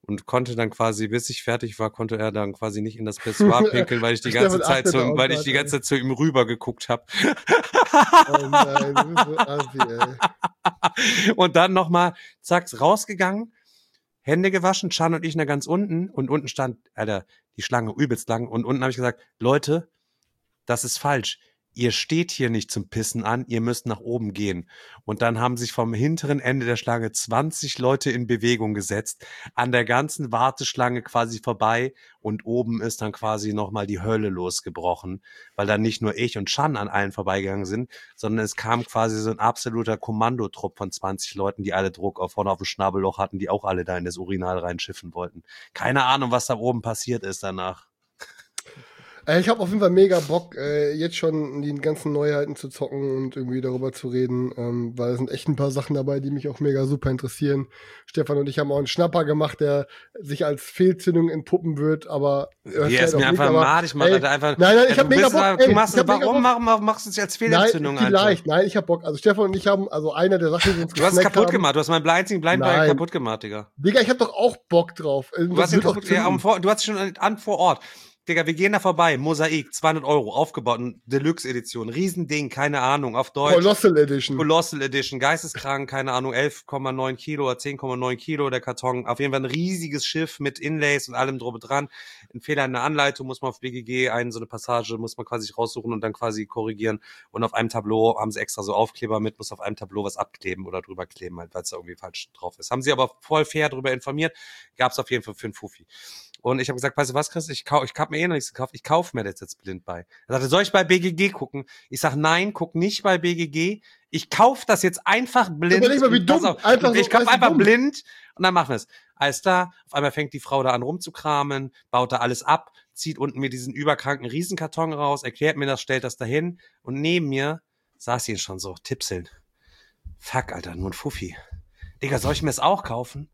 und konnte dann quasi, bis ich fertig war, konnte er dann quasi nicht in das Pissoir pinkeln, weil ich die ganze Zeit zu ihm rüber geguckt habe. Oh nein, du bist so assi, ey. Und dann nochmal, zack, rausgegangen, Hände gewaschen, Chan und ich ganz unten und unten stand, Alter, die Schlange übelst lang und unten habe ich gesagt, Leute, das ist falsch. Ihr steht hier nicht zum Pissen an, ihr müsst nach oben gehen. Und dann haben sich vom hinteren Ende der Schlange 20 Leute in Bewegung gesetzt, an der ganzen Warteschlange quasi vorbei und oben ist dann quasi nochmal die Hölle losgebrochen, weil dann nicht nur ich und Chan an allen vorbeigegangen sind, sondern es kam quasi so ein absoluter Kommandotrupp von 20 Leuten, die alle Druck vorne auf dem Schnabelloch hatten, die auch alle da in das Urinal reinschiffen wollten. Keine Ahnung, was da oben passiert ist danach. Ich habe auf jeden Fall mega Bock, jetzt schon die ganzen Neuheiten zu zocken und irgendwie darüber zu reden, weil es sind echt ein paar Sachen dabei, die mich auch mega super interessieren. Stefan und ich haben auch einen Schnapper gemacht, der sich als Fehlzündung entpuppen wird, aber wie er es mir einfach madig macht, einfach. Nein, ich habe mega Bock. Warum machst du es als Fehlentzündung einfach? Vielleicht, nein, ich habe Bock. Also Stefan und ich haben, also einer der Sachen, die uns Du hast es kaputt gemacht, du hast mein einzigen Blindball kaputt gemacht, Digga. Digga, ich habe doch auch Bock drauf. Du hast schon an vor Ort. Digga, wir gehen da vorbei. Mosaik, 200 €, aufgebaut, Deluxe-Edition, Riesending, keine Ahnung, auf Deutsch. Colossal Edition, geisteskrank, keine Ahnung, 11,9 Kilo oder 10,9 Kilo der Karton. Auf jeden Fall ein riesiges Schiff mit Inlays und allem drüber dran. Ein Fehler in der Anleitung muss man auf BGG so eine Passage muss man quasi raussuchen und dann quasi korrigieren. Und auf einem Tableau haben sie extra so Aufkleber mit, muss auf einem Tableau was abkleben oder drüber kleben, halt, weil es da irgendwie falsch drauf ist. Haben sie aber voll fair drüber informiert. Gab's auf jeden Fall für einen Fuffi. Und ich habe gesagt, weißt du was, Chris, ich hab mir noch nichts gekauft, ich kaufe mir das jetzt blind bei. Er sagte, soll ich bei BGG gucken? Ich sag, nein, guck nicht bei BGG. Ich kaufe das jetzt einfach blind. Überleg mal, wie dumm. Ich kaufe einfach blind und dann machen wir es. Alles da, auf einmal fängt die Frau da an rumzukramen, baut da alles ab, zieht unten mir diesen überkranken Riesenkarton raus, erklärt mir das, stellt das dahin und neben mir saß sie schon so, tipseln. Fuck, Alter, nur ein Fuffi. Digga, soll ich mir das auch kaufen?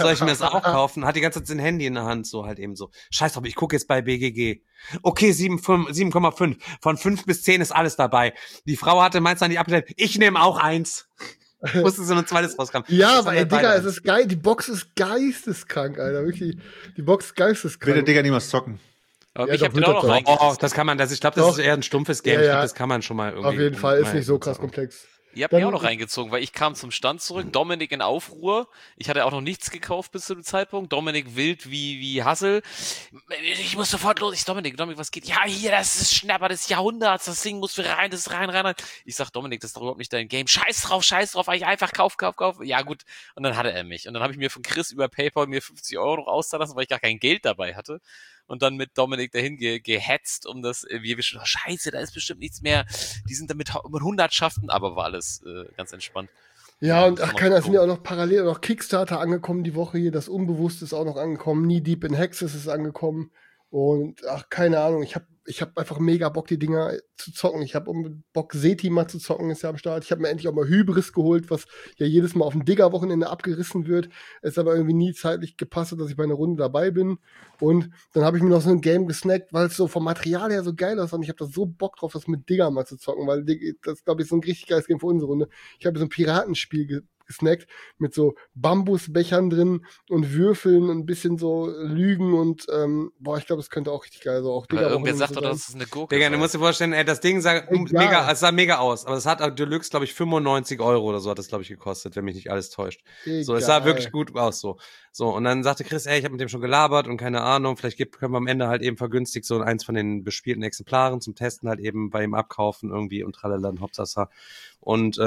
Hat die ganze Zeit sein Handy in der Hand, so halt eben so. Scheiß drauf, ich gucke jetzt bei BGG. Okay, 7,5. Von 5 bis 10 ist alles dabei. Die Frau hatte meins dann nicht abgestellt. Ich nehme auch 1. Musste so ein zweites rauskommen. Ja, aber ey, Digga, es ist geil. Die Box ist geisteskrank, Alter. Wirklich, die Box ist geisteskrank. Will der Digga niemals zocken? Aber ich hab den auch noch reingezogen. Das kann man, ich glaube, das ist eher ein stumpfes Game. Ja. Ich glaube, das kann man schon mal irgendwie. Auf jeden Fall, ist nicht so krass komplex. Ihr habt mich auch noch reingezogen, weil ich kam zum Stand zurück, Dominik in Aufruhr, ich hatte auch noch nichts gekauft bis zu dem Zeitpunkt, Dominik wild wie Hassel, ich muss sofort los, Dominik, was geht? Ja, hier, das ist Schnapper des Jahrhunderts, das Ding muss rein, das ist rein. Ich sag, Dominik, das ist doch überhaupt nicht dein Game, scheiß drauf, ich einfach kauf. Ja gut, und dann hatte er mich und dann habe ich mir von Chris über PayPal mir 50 € noch auszahlen lassen, weil ich gar kein Geld dabei hatte. Und dann mit Dominik dahin gehetzt, um das, wir wissen, scheiße, da ist bestimmt nichts mehr. Die sind damit mit Hundertschaften, aber war alles ganz entspannt. Ja, und es sind ja auch noch parallel noch Kickstarter angekommen die Woche hier, das Unbewusste ist auch noch angekommen, Knee Deep in Hexes ist angekommen und keine Ahnung, ich hab einfach mega Bock, die Dinger zu zocken. Ich hab Bock, Seti mal zu zocken, ist ja am Start. Ich habe mir endlich auch mal Hybris geholt, was ja jedes Mal auf dem Digger-Wochenende abgerissen wird. Es aber irgendwie nie zeitlich gepasst hat, dass ich bei einer Runde dabei bin. Und dann habe ich mir noch so ein Game gesnackt, weil es so vom Material her so geil ist. Und ich habe da so Bock drauf, das mit Digger mal zu zocken, weil das, glaube ich, so ein richtig geiles Game für unsere Runde. Ich habe so ein Piratenspiel gesnackt mit so Bambusbechern drin und Würfeln und ein bisschen so Lügen und ich glaube, es könnte auch richtig geil sein. Auch Digga, irgendwer sagt doch, das ist eine Gurke. Digga, du musst dir vorstellen, das Ding sah mega aus, aber es hat Deluxe, glaube ich, 95 € oder so hat das, glaube ich, gekostet, wenn mich nicht alles täuscht. Egal. So, es sah wirklich gut aus, so. So, und dann sagte Chris, ich habe mit dem schon gelabert und keine Ahnung, vielleicht können wir am Ende halt eben vergünstigt so eins von den bespielten Exemplaren zum Testen halt eben bei ihm abkaufen irgendwie und tralala und Hopsasa. Und,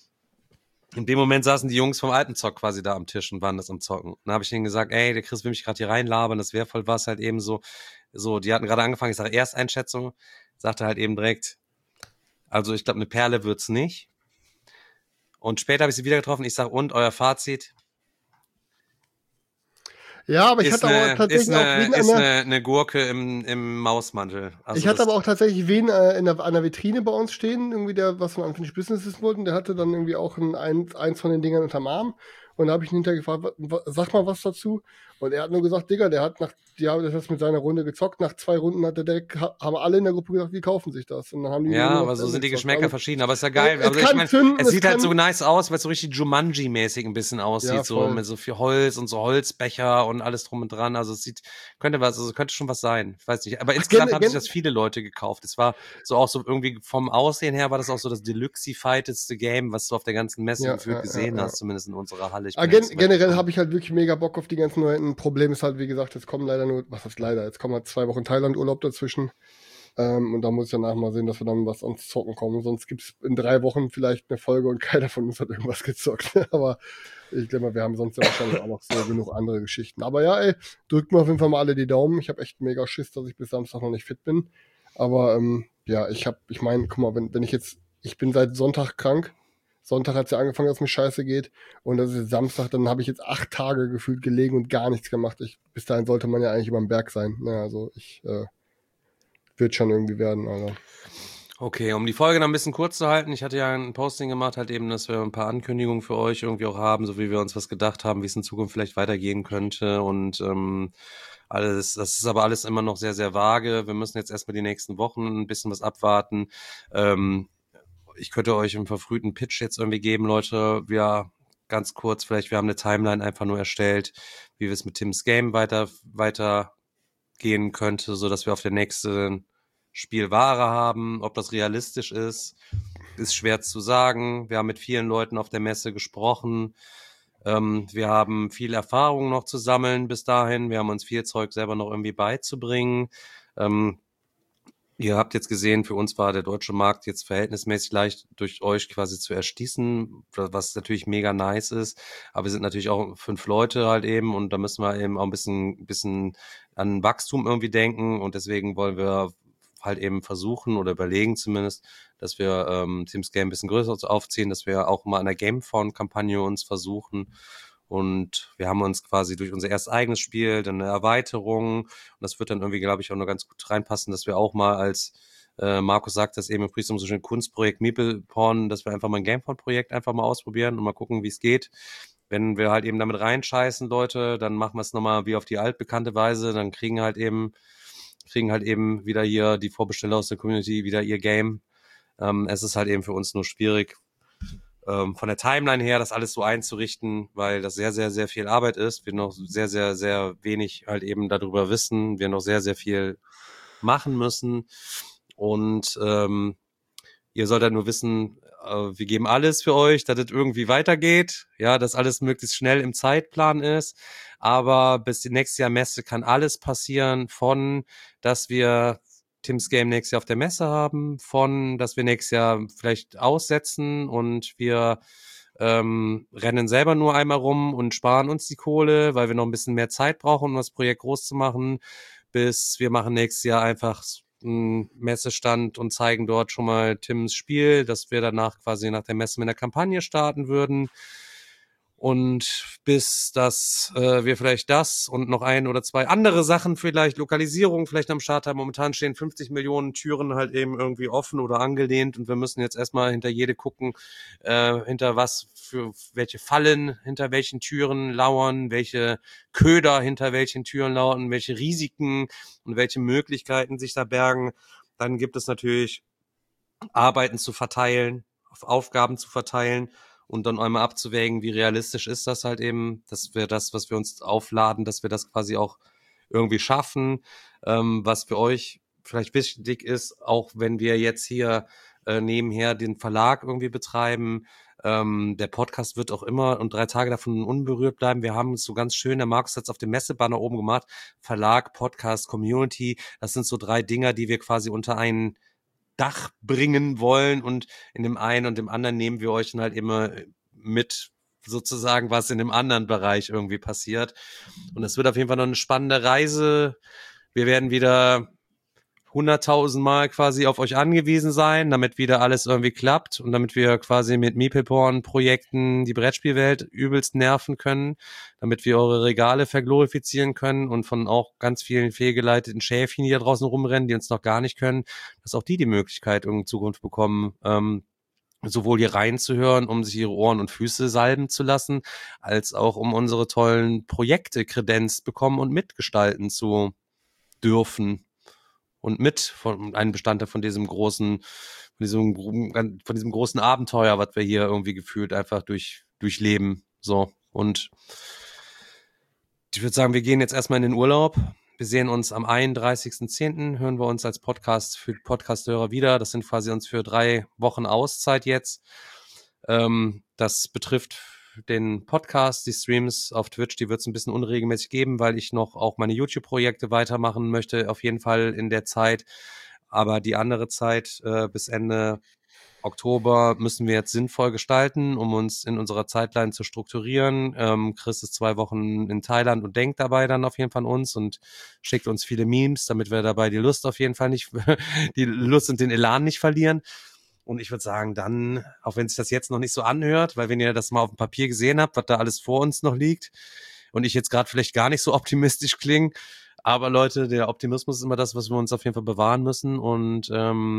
in dem Moment saßen die Jungs vom alten Zock quasi da am Tisch und waren das am Zocken. Dann habe ich denen gesagt, der Chris will mich gerade hier reinlabern, das wäre voll was halt eben so, die hatten gerade angefangen, ich sage Ersteinschätzung, sagte halt eben direkt, also ich glaube, eine Perle wird's nicht. Und später habe ich sie wieder getroffen, ich sage, und euer Fazit? Ja, aber ich hatte aber tatsächlich auch eine Gurke im Mausmantel. Also ich hatte aber auch tatsächlich wen an der Vitrine bei uns stehen, irgendwie was von Unfinished Businesses wollten, der hatte dann irgendwie auch eins von den Dingern unterm Arm Und da habe ich ihn hinterher gefragt, sag mal was dazu. Und er hat nur gesagt, Digga, der hat das mit seiner Runde gezockt. Nach 2 Runden hat er direkt, haben alle in der Gruppe gesagt, die kaufen sich das. Und dann haben die aber so sind die Geschmäcker verschieden. Aber ist ja geil. Es sieht halt so nice aus, weil es so richtig Jumanji-mäßig ein bisschen aussieht. Ja, so mit so viel Holz und so Holzbecher und alles drum und dran. Also es könnte schon was sein. Ich weiß nicht. Aber insgesamt haben sich das viele Leute gekauft. Es war so auch so irgendwie vom Aussehen her war das auch so das Deluxe-fighteste Game, was du auf der ganzen Messe gefühlt gesehen hast, zumindest in unserer Halle. Generell habe ich halt wirklich mega Bock auf die ganzen neuen. Problem ist halt, wie gesagt, jetzt kommen leider nur, was heißt leider, jetzt kommen halt 2 Wochen Thailand-Urlaub dazwischen. Und da muss ich danach mal sehen, dass wir dann was ans Zocken kommen. Sonst gibt es in 3 Wochen vielleicht eine Folge und keiner von uns hat irgendwas gezockt. Aber ich glaube mal, wir haben sonst ja wahrscheinlich auch noch so genug andere Geschichten. Aber ja, ey, drückt mir auf jeden Fall mal alle die Daumen. Ich habe echt mega Schiss, dass ich bis Samstag noch nicht fit bin. Aber ja, ich meine, guck mal, wenn ich bin seit Sonntag krank. Sonntag hat es ja angefangen, dass mir scheiße geht. Und das ist Samstag, dann habe ich jetzt 8 Tage gefühlt gelegen und gar nichts gemacht. Bis dahin sollte man ja eigentlich über den Berg sein. Naja, also wird schon irgendwie werden, Alter. Okay, um die Folge noch ein bisschen kurz zu halten, ich hatte ja ein Posting gemacht, halt eben, dass wir ein paar Ankündigungen für euch irgendwie auch haben, so wie wir uns was gedacht haben, wie es in Zukunft vielleicht weitergehen könnte und das ist aber alles immer noch sehr, sehr vage. Wir müssen jetzt erstmal die nächsten Wochen ein bisschen was abwarten. Ich könnte euch einen verfrühten Pitch jetzt irgendwie geben, Leute. Ja, ganz kurz, vielleicht, wir haben eine Timeline einfach nur erstellt, wie wir es mit Tim's Game weitergehen könnte, so dass wir auf der nächsten Spiel Ware haben. Ob das realistisch ist schwer zu sagen. Wir haben mit vielen Leuten auf der Messe gesprochen. Wir haben viel Erfahrung noch zu sammeln bis dahin. Wir haben uns viel Zeug selber noch irgendwie beizubringen. Ihr habt jetzt gesehen, für uns war der deutsche Markt jetzt verhältnismäßig leicht durch euch quasi zu erschließen, was natürlich mega nice ist. Aber wir sind natürlich auch 5 Leute halt eben und da müssen wir eben auch ein bisschen an Wachstum irgendwie denken und deswegen wollen wir halt eben versuchen oder überlegen zumindest, dass wir Tim's Game ein bisschen größer aufziehen, dass wir auch mal an der Gamefound-Kampagne uns versuchen. Und wir haben uns quasi durch unser erstes eigenes Spiel, dann eine Erweiterung, und das wird dann irgendwie, glaube ich, auch noch ganz gut reinpassen, dass wir auch mal als, Markus sagt das eben im Priestum so schön, Kunstprojekt Meeple Porn, dass wir einfach mal ein Gamefound-Projekt einfach mal ausprobieren und mal gucken, wie es geht. Wenn wir halt eben damit reinscheißen, Leute, dann machen wir es nochmal wie auf die altbekannte Weise, dann kriegen halt eben wieder hier die Vorbesteller aus der Community wieder ihr Game. Es ist halt eben für uns nur schwierig, von der Timeline her das alles so einzurichten, weil das sehr, sehr, sehr viel Arbeit ist. Wir noch sehr, sehr, sehr wenig halt eben darüber wissen. Wir noch sehr, sehr viel machen müssen. Und ihr sollt halt nur wissen, wir geben alles für euch, dass es irgendwie weitergeht. Ja, dass alles möglichst schnell im Zeitplan ist. Aber bis die nächste Jahr Messe kann alles passieren, von, dass wir Tim's Game nächstes Jahr auf der Messe haben, von, dass wir nächstes Jahr vielleicht aussetzen und wir rennen selber nur einmal rum und sparen uns die Kohle, weil wir noch ein bisschen mehr Zeit brauchen, um das Projekt groß zu machen, bis wir machen nächstes Jahr einfach einen Messestand und zeigen dort schon mal Tims Spiel, dass wir danach quasi nach der Messe mit einer Kampagne starten würden. Und bis dass wir vielleicht das und noch 1 oder 2 andere Sachen, vielleicht Lokalisierung, vielleicht am Start haben. Momentan stehen 50 Millionen Türen halt eben irgendwie offen oder angelehnt und wir müssen jetzt erstmal hinter jede gucken, hinter was für welche Fallen, hinter welchen Türen lauern, welche Köder hinter welchen Türen lauern, welche Risiken und welche Möglichkeiten sich da bergen. Dann gibt es natürlich Arbeiten zu verteilen, Aufgaben zu verteilen. Und dann einmal abzuwägen, wie realistisch ist das halt eben, dass wir das, was wir uns aufladen, dass wir das quasi auch irgendwie schaffen. Was für euch vielleicht wichtig ist, auch wenn wir jetzt hier nebenher den Verlag irgendwie betreiben, der Podcast wird auch immer und 3 Tage davon unberührt bleiben. Wir haben es so ganz schön, der Markus hat es auf dem Messebanner oben gemacht, Verlag, Podcast, Community, das sind so 3 Dinger, die wir quasi unter einen Dach bringen wollen und in dem einen und dem anderen nehmen wir euch dann halt immer mit sozusagen, was in dem anderen Bereich irgendwie passiert. Und es wird auf jeden Fall noch eine spannende Reise. Wir werden wieder 100.000 Mal quasi auf euch angewiesen sein, damit wieder alles irgendwie klappt und damit wir quasi mit Meeple-Porn-Projekten die Brettspielwelt übelst nerven können, damit wir eure Regale verglorifizieren können und von auch ganz vielen fehlgeleiteten Schäfchen, die da draußen rumrennen, die uns noch gar nicht können, dass auch die Möglichkeit in Zukunft bekommen, sowohl hier reinzuhören, um sich ihre Ohren und Füße salben zu lassen, als auch um unsere tollen Projekte kredenzt bekommen und mitgestalten zu dürfen und von einem Bestandteil von diesem großen Abenteuer, was wir hier irgendwie gefühlt einfach durchleben. So. Und ich würde sagen, wir gehen jetzt erstmal in den Urlaub. Wir sehen uns am 31.10. hören wir uns als Podcast für Podcast-Hörer wieder. Das sind quasi uns für 3 Wochen Auszeit jetzt. Das betrifft den Podcast, die Streams auf Twitch, die wird es ein bisschen unregelmäßig geben, weil ich noch auch meine YouTube-Projekte weitermachen möchte, auf jeden Fall in der Zeit. Aber die andere Zeit bis Ende Oktober müssen wir jetzt sinnvoll gestalten, um uns in unserer Zeitline zu strukturieren. Chris ist 2 Wochen in Thailand und denkt dabei dann auf jeden Fall an uns und schickt uns viele Memes, damit wir dabei die Lust auf jeden Fall nicht, die Lust und den Elan nicht verlieren. Und ich würde sagen, dann, auch wenn sich das jetzt noch nicht so anhört, weil wenn ihr das mal auf dem Papier gesehen habt, was da alles vor uns noch liegt und ich jetzt gerade vielleicht gar nicht so optimistisch klinge, aber Leute, der Optimismus ist immer das, was wir uns auf jeden Fall bewahren müssen und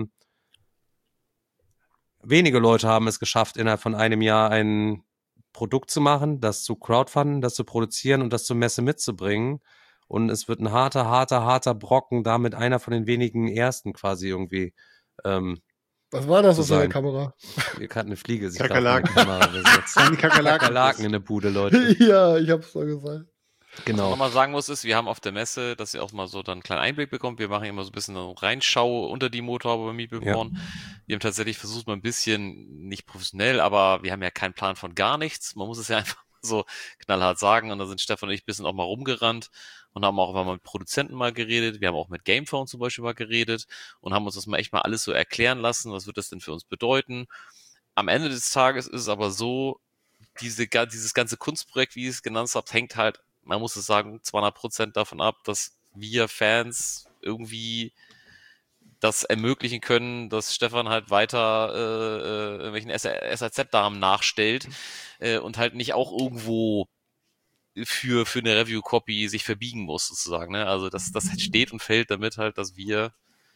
wenige Leute haben es geschafft, innerhalb von einem Jahr ein Produkt zu machen, das zu crowdfunden, das zu produzieren und das zur Messe mitzubringen. Und es wird ein harter Brocken, damit einer von den wenigen Ersten quasi irgendwie was war das auf der Kamera? Ihr habt eine Fliege. Kakerlaken. Kakerlaken in der Bude, Leute. Ja, ich hab's doch gesagt. Genau. Was man nochmal sagen muss, ist, wir haben auf der Messe, dass ihr auch mal so dann einen kleinen Einblick bekommt. Wir machen immer so ein bisschen eine Reinschau unter die Motorhaube bei Meepleporn. Ja. Wir haben tatsächlich versucht, mal ein bisschen, nicht professionell, aber wir haben ja keinen Plan von gar nichts. Man muss es ja einfach so knallhart sagen. Und da sind Stefan und ich ein bisschen auch mal rumgerannt und haben auch mal mit Produzenten mal geredet. Wir haben auch mit Gamephone zum Beispiel mal geredet und haben uns das mal echt mal alles so erklären lassen. Was wird das denn für uns bedeuten? Am Ende des Tages ist es aber so, dieses ganze Kunstprojekt, wie ihr es genannt habt, hängt halt, man muss es sagen, 200% davon ab, dass wir Fans irgendwie das ermöglichen können, dass Stefan halt weiter irgendwelchen SAZ-Damen nachstellt und halt nicht auch irgendwo für eine Review-Copy sich verbiegen muss, sozusagen. Ne? Also das steht und fällt damit halt, dass wir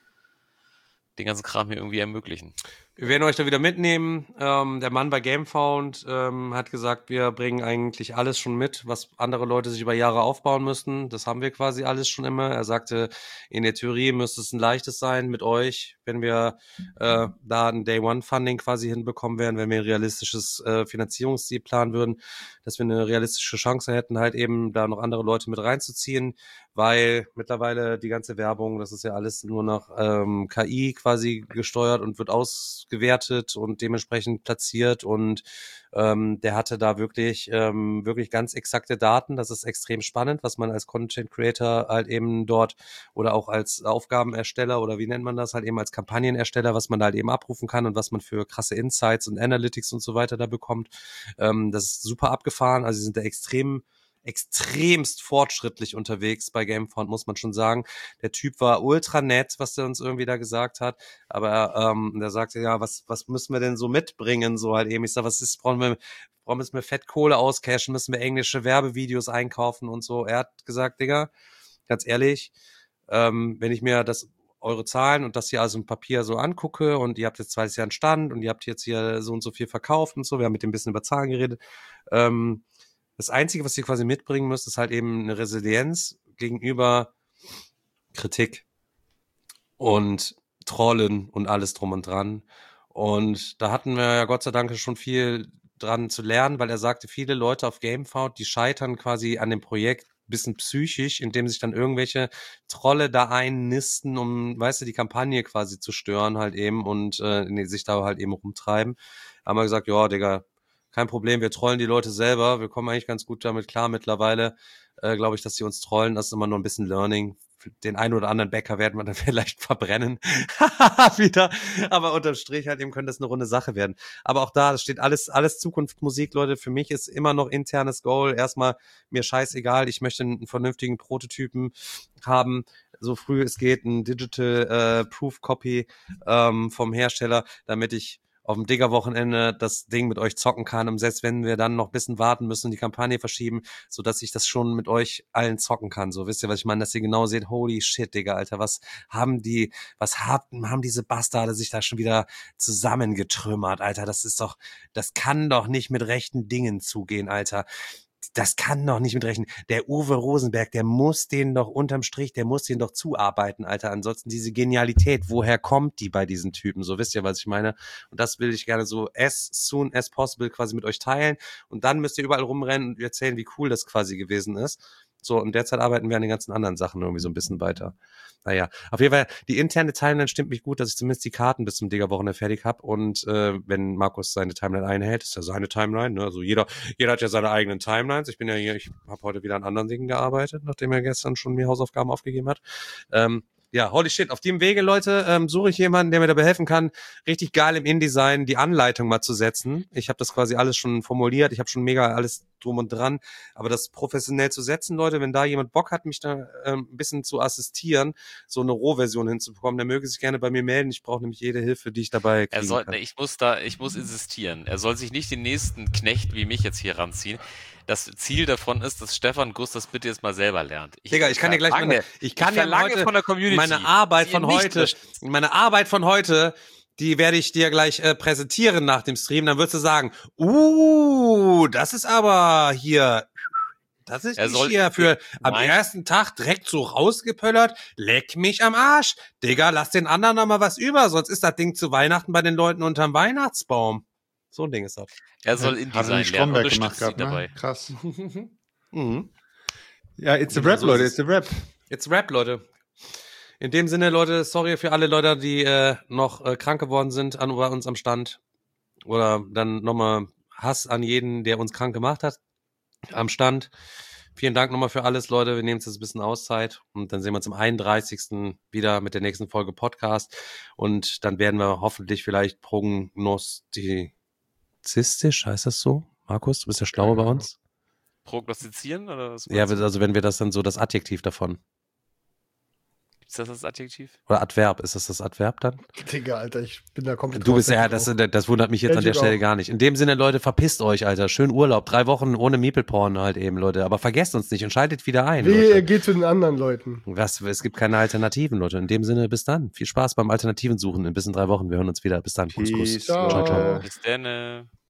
den ganzen Kram hier irgendwie ermöglichen. Wir werden euch da wieder mitnehmen. Der Mann bei Gamefound hat gesagt, wir bringen eigentlich alles schon mit, was andere Leute sich über Jahre aufbauen müssten. Das haben wir quasi alles schon immer. Er sagte, in der Theorie müsste es ein leichtes sein mit euch, wenn wir da ein Day-One-Funding quasi hinbekommen werden, wenn wir ein realistisches Finanzierungsziel planen würden, dass wir eine realistische Chance hätten, halt eben da noch andere Leute mit reinzuziehen, weil mittlerweile die ganze Werbung, das ist ja alles nur nach KI quasi gesteuert und wird ausgewertet und dementsprechend platziert und der hatte da wirklich ganz exakte Daten. Das ist extrem spannend, was man als Content Creator halt eben dort oder auch als Aufgabenersteller oder wie nennt man das, halt eben als Kampagnenersteller, was man da halt eben abrufen kann und was man für krasse Insights und Analytics und so weiter da bekommt. Das ist super abgefahren. Also sie sind da extremst fortschrittlich unterwegs bei Gamefound, muss man schon sagen. Der Typ war ultra nett, was der uns irgendwie da gesagt hat, aber der sagte, ja, was müssen wir denn so mitbringen, so halt eben. Ich sag, müssen wir Fettkohle auscashen, müssen wir englische Werbevideos einkaufen und so. Er hat gesagt, Digga, ganz ehrlich, wenn ich mir eure Zahlen und das hier also im Papier so angucke und ihr habt jetzt 20 Jahre einen Stand und ihr habt jetzt hier so und so viel verkauft und so, wir haben mit dem ein bisschen über Zahlen geredet, das Einzige, was ihr quasi mitbringen müsst, ist halt eben eine Resilienz gegenüber Kritik und Trollen und alles drum und dran. Und da hatten wir ja Gott sei Dank schon viel dran zu lernen, weil er sagte, viele Leute auf Gamefound, die scheitern quasi an dem Projekt ein bisschen psychisch, indem sich dann irgendwelche Trolle da einnisten, um, weißt du, die Kampagne quasi zu stören halt eben und sich da halt eben rumtreiben. Haben wir gesagt, ja, Digga, kein Problem, wir trollen die Leute selber. Wir kommen eigentlich ganz gut damit klar mittlerweile. Glaube ich, dass die uns trollen. Das ist immer nur ein bisschen Learning. Den einen oder anderen Bäcker werden wir dann vielleicht verbrennen. Wieder. Aber unterm Strich halt eben könnte das eine runde Sache werden. Aber auch da, das steht alles Zukunftsmusik, Leute. Für mich ist immer noch internes Goal. Erstmal mir scheißegal. Ich möchte einen vernünftigen Prototypen haben. So früh es geht, ein Digital Proof Copy vom Hersteller, damit ich auf dem Digger-Wochenende das Ding mit euch zocken kann und selbst wenn wir dann noch ein bisschen warten müssen und die Kampagne verschieben, sodass ich das schon mit euch allen zocken kann. So, wisst ihr, was ich meine? Dass ihr genau seht, holy shit, Digga, Alter, was haben diese Bastarde sich da schon wieder zusammengetrümmert, Alter? Das kann doch nicht mit rechten Dingen zugehen, Alter. Das kann doch nicht mit rechnen. Der Uwe Rosenberg, der muss denen doch unterm Strich, der muss denen doch zuarbeiten, Alter. Ansonsten diese Genialität, woher kommt die bei diesen Typen? So, wisst ihr, was ich meine? Und das will ich gerne so as soon as possible quasi mit euch teilen. Und dann müsst ihr überall rumrennen und erzählen, wie cool das quasi gewesen ist. So, und derzeit arbeiten wir an den ganzen anderen Sachen irgendwie so ein bisschen weiter. Naja, auf jeden Fall, die interne Timeline stimmt mich gut, dass ich zumindest die Karten bis zum Digger-Wochenende fertig habe. Und wenn Markus seine Timeline einhält, ist ja seine Timeline. Ne? Also jeder hat ja seine eigenen Timelines. Ich habe heute wieder an anderen Dingen gearbeitet, nachdem er gestern schon mir Hausaufgaben aufgegeben hat. Ja, holy shit. Auf dem Wege, Leute, suche ich jemanden, der mir dabei helfen kann, richtig geil im InDesign die Anleitung mal zu setzen. Ich habe das quasi alles schon formuliert. Ich habe schon mega alles drum und dran. Aber das professionell zu setzen, Leute, wenn da jemand Bock hat, mich da ein bisschen zu assistieren, so eine Rohversion hinzubekommen, der möge sich gerne bei mir melden. Ich brauche nämlich jede Hilfe, die ich dabei kriegen kann. Ich muss insistieren. Er soll sich nicht den nächsten Knecht wie mich jetzt hier ranziehen. Das Ziel davon ist, dass Stefan Guss das bitte jetzt mal selber lernt. Digga, ich kann dir gleich von der Community meine Arbeit von heute, die werde ich dir gleich präsentieren nach dem Stream. Dann würdest du sagen, das ist aber hier, das ist hier für am ersten Tag direkt so rausgepöllert. Leck mich am Arsch. Digga, lass den anderen noch mal was über, sonst ist das Ding zu Weihnachten bei den Leuten unterm Weihnachtsbaum. So ein Ding ist das. Er soll InDesign lernen, gemacht gehabt, dabei. Krass. Mhm. Ja, it's a rap, Leute, it's a rap. It's a rap, Leute. In dem Sinne, Leute, sorry für alle Leute, die noch krank geworden sind bei uns am Stand. Oder dann nochmal Hass an jeden, der uns krank gemacht hat am Stand. Vielen Dank nochmal für alles, Leute. Wir nehmen uns jetzt ein bisschen Auszeit und dann sehen wir uns am 31. wieder mit der nächsten Folge Podcast. Und dann werden wir hoffentlich vielleicht prognostizistisch, heißt das so? Markus, du bist ja schlau bei uns. Prognostizieren? Oder was? Ja, also wenn wir das dann so das Adjektiv davon. Ist das Adjektiv? Oder Adverb, ist das Adverb dann? Digga, Alter, ich bin da komplett. Du bist ja, das wundert mich jetzt an der Stelle gar nicht. In dem Sinne, Leute, verpisst euch, Alter. Schön Urlaub, 3 Wochen ohne Meeple-Porn halt eben, Leute. Aber vergesst uns nicht und schaltet wieder ein, Leute. Ihr geht zu den anderen Leuten. Es gibt keine Alternativen, Leute. In dem Sinne, bis dann. Viel Spaß beim Alternativen suchen. In bis in 3 Wochen. Wir hören uns wieder. Bis dann. Kuss, Kuss. Ciao. Ciao, ciao. Bis dann.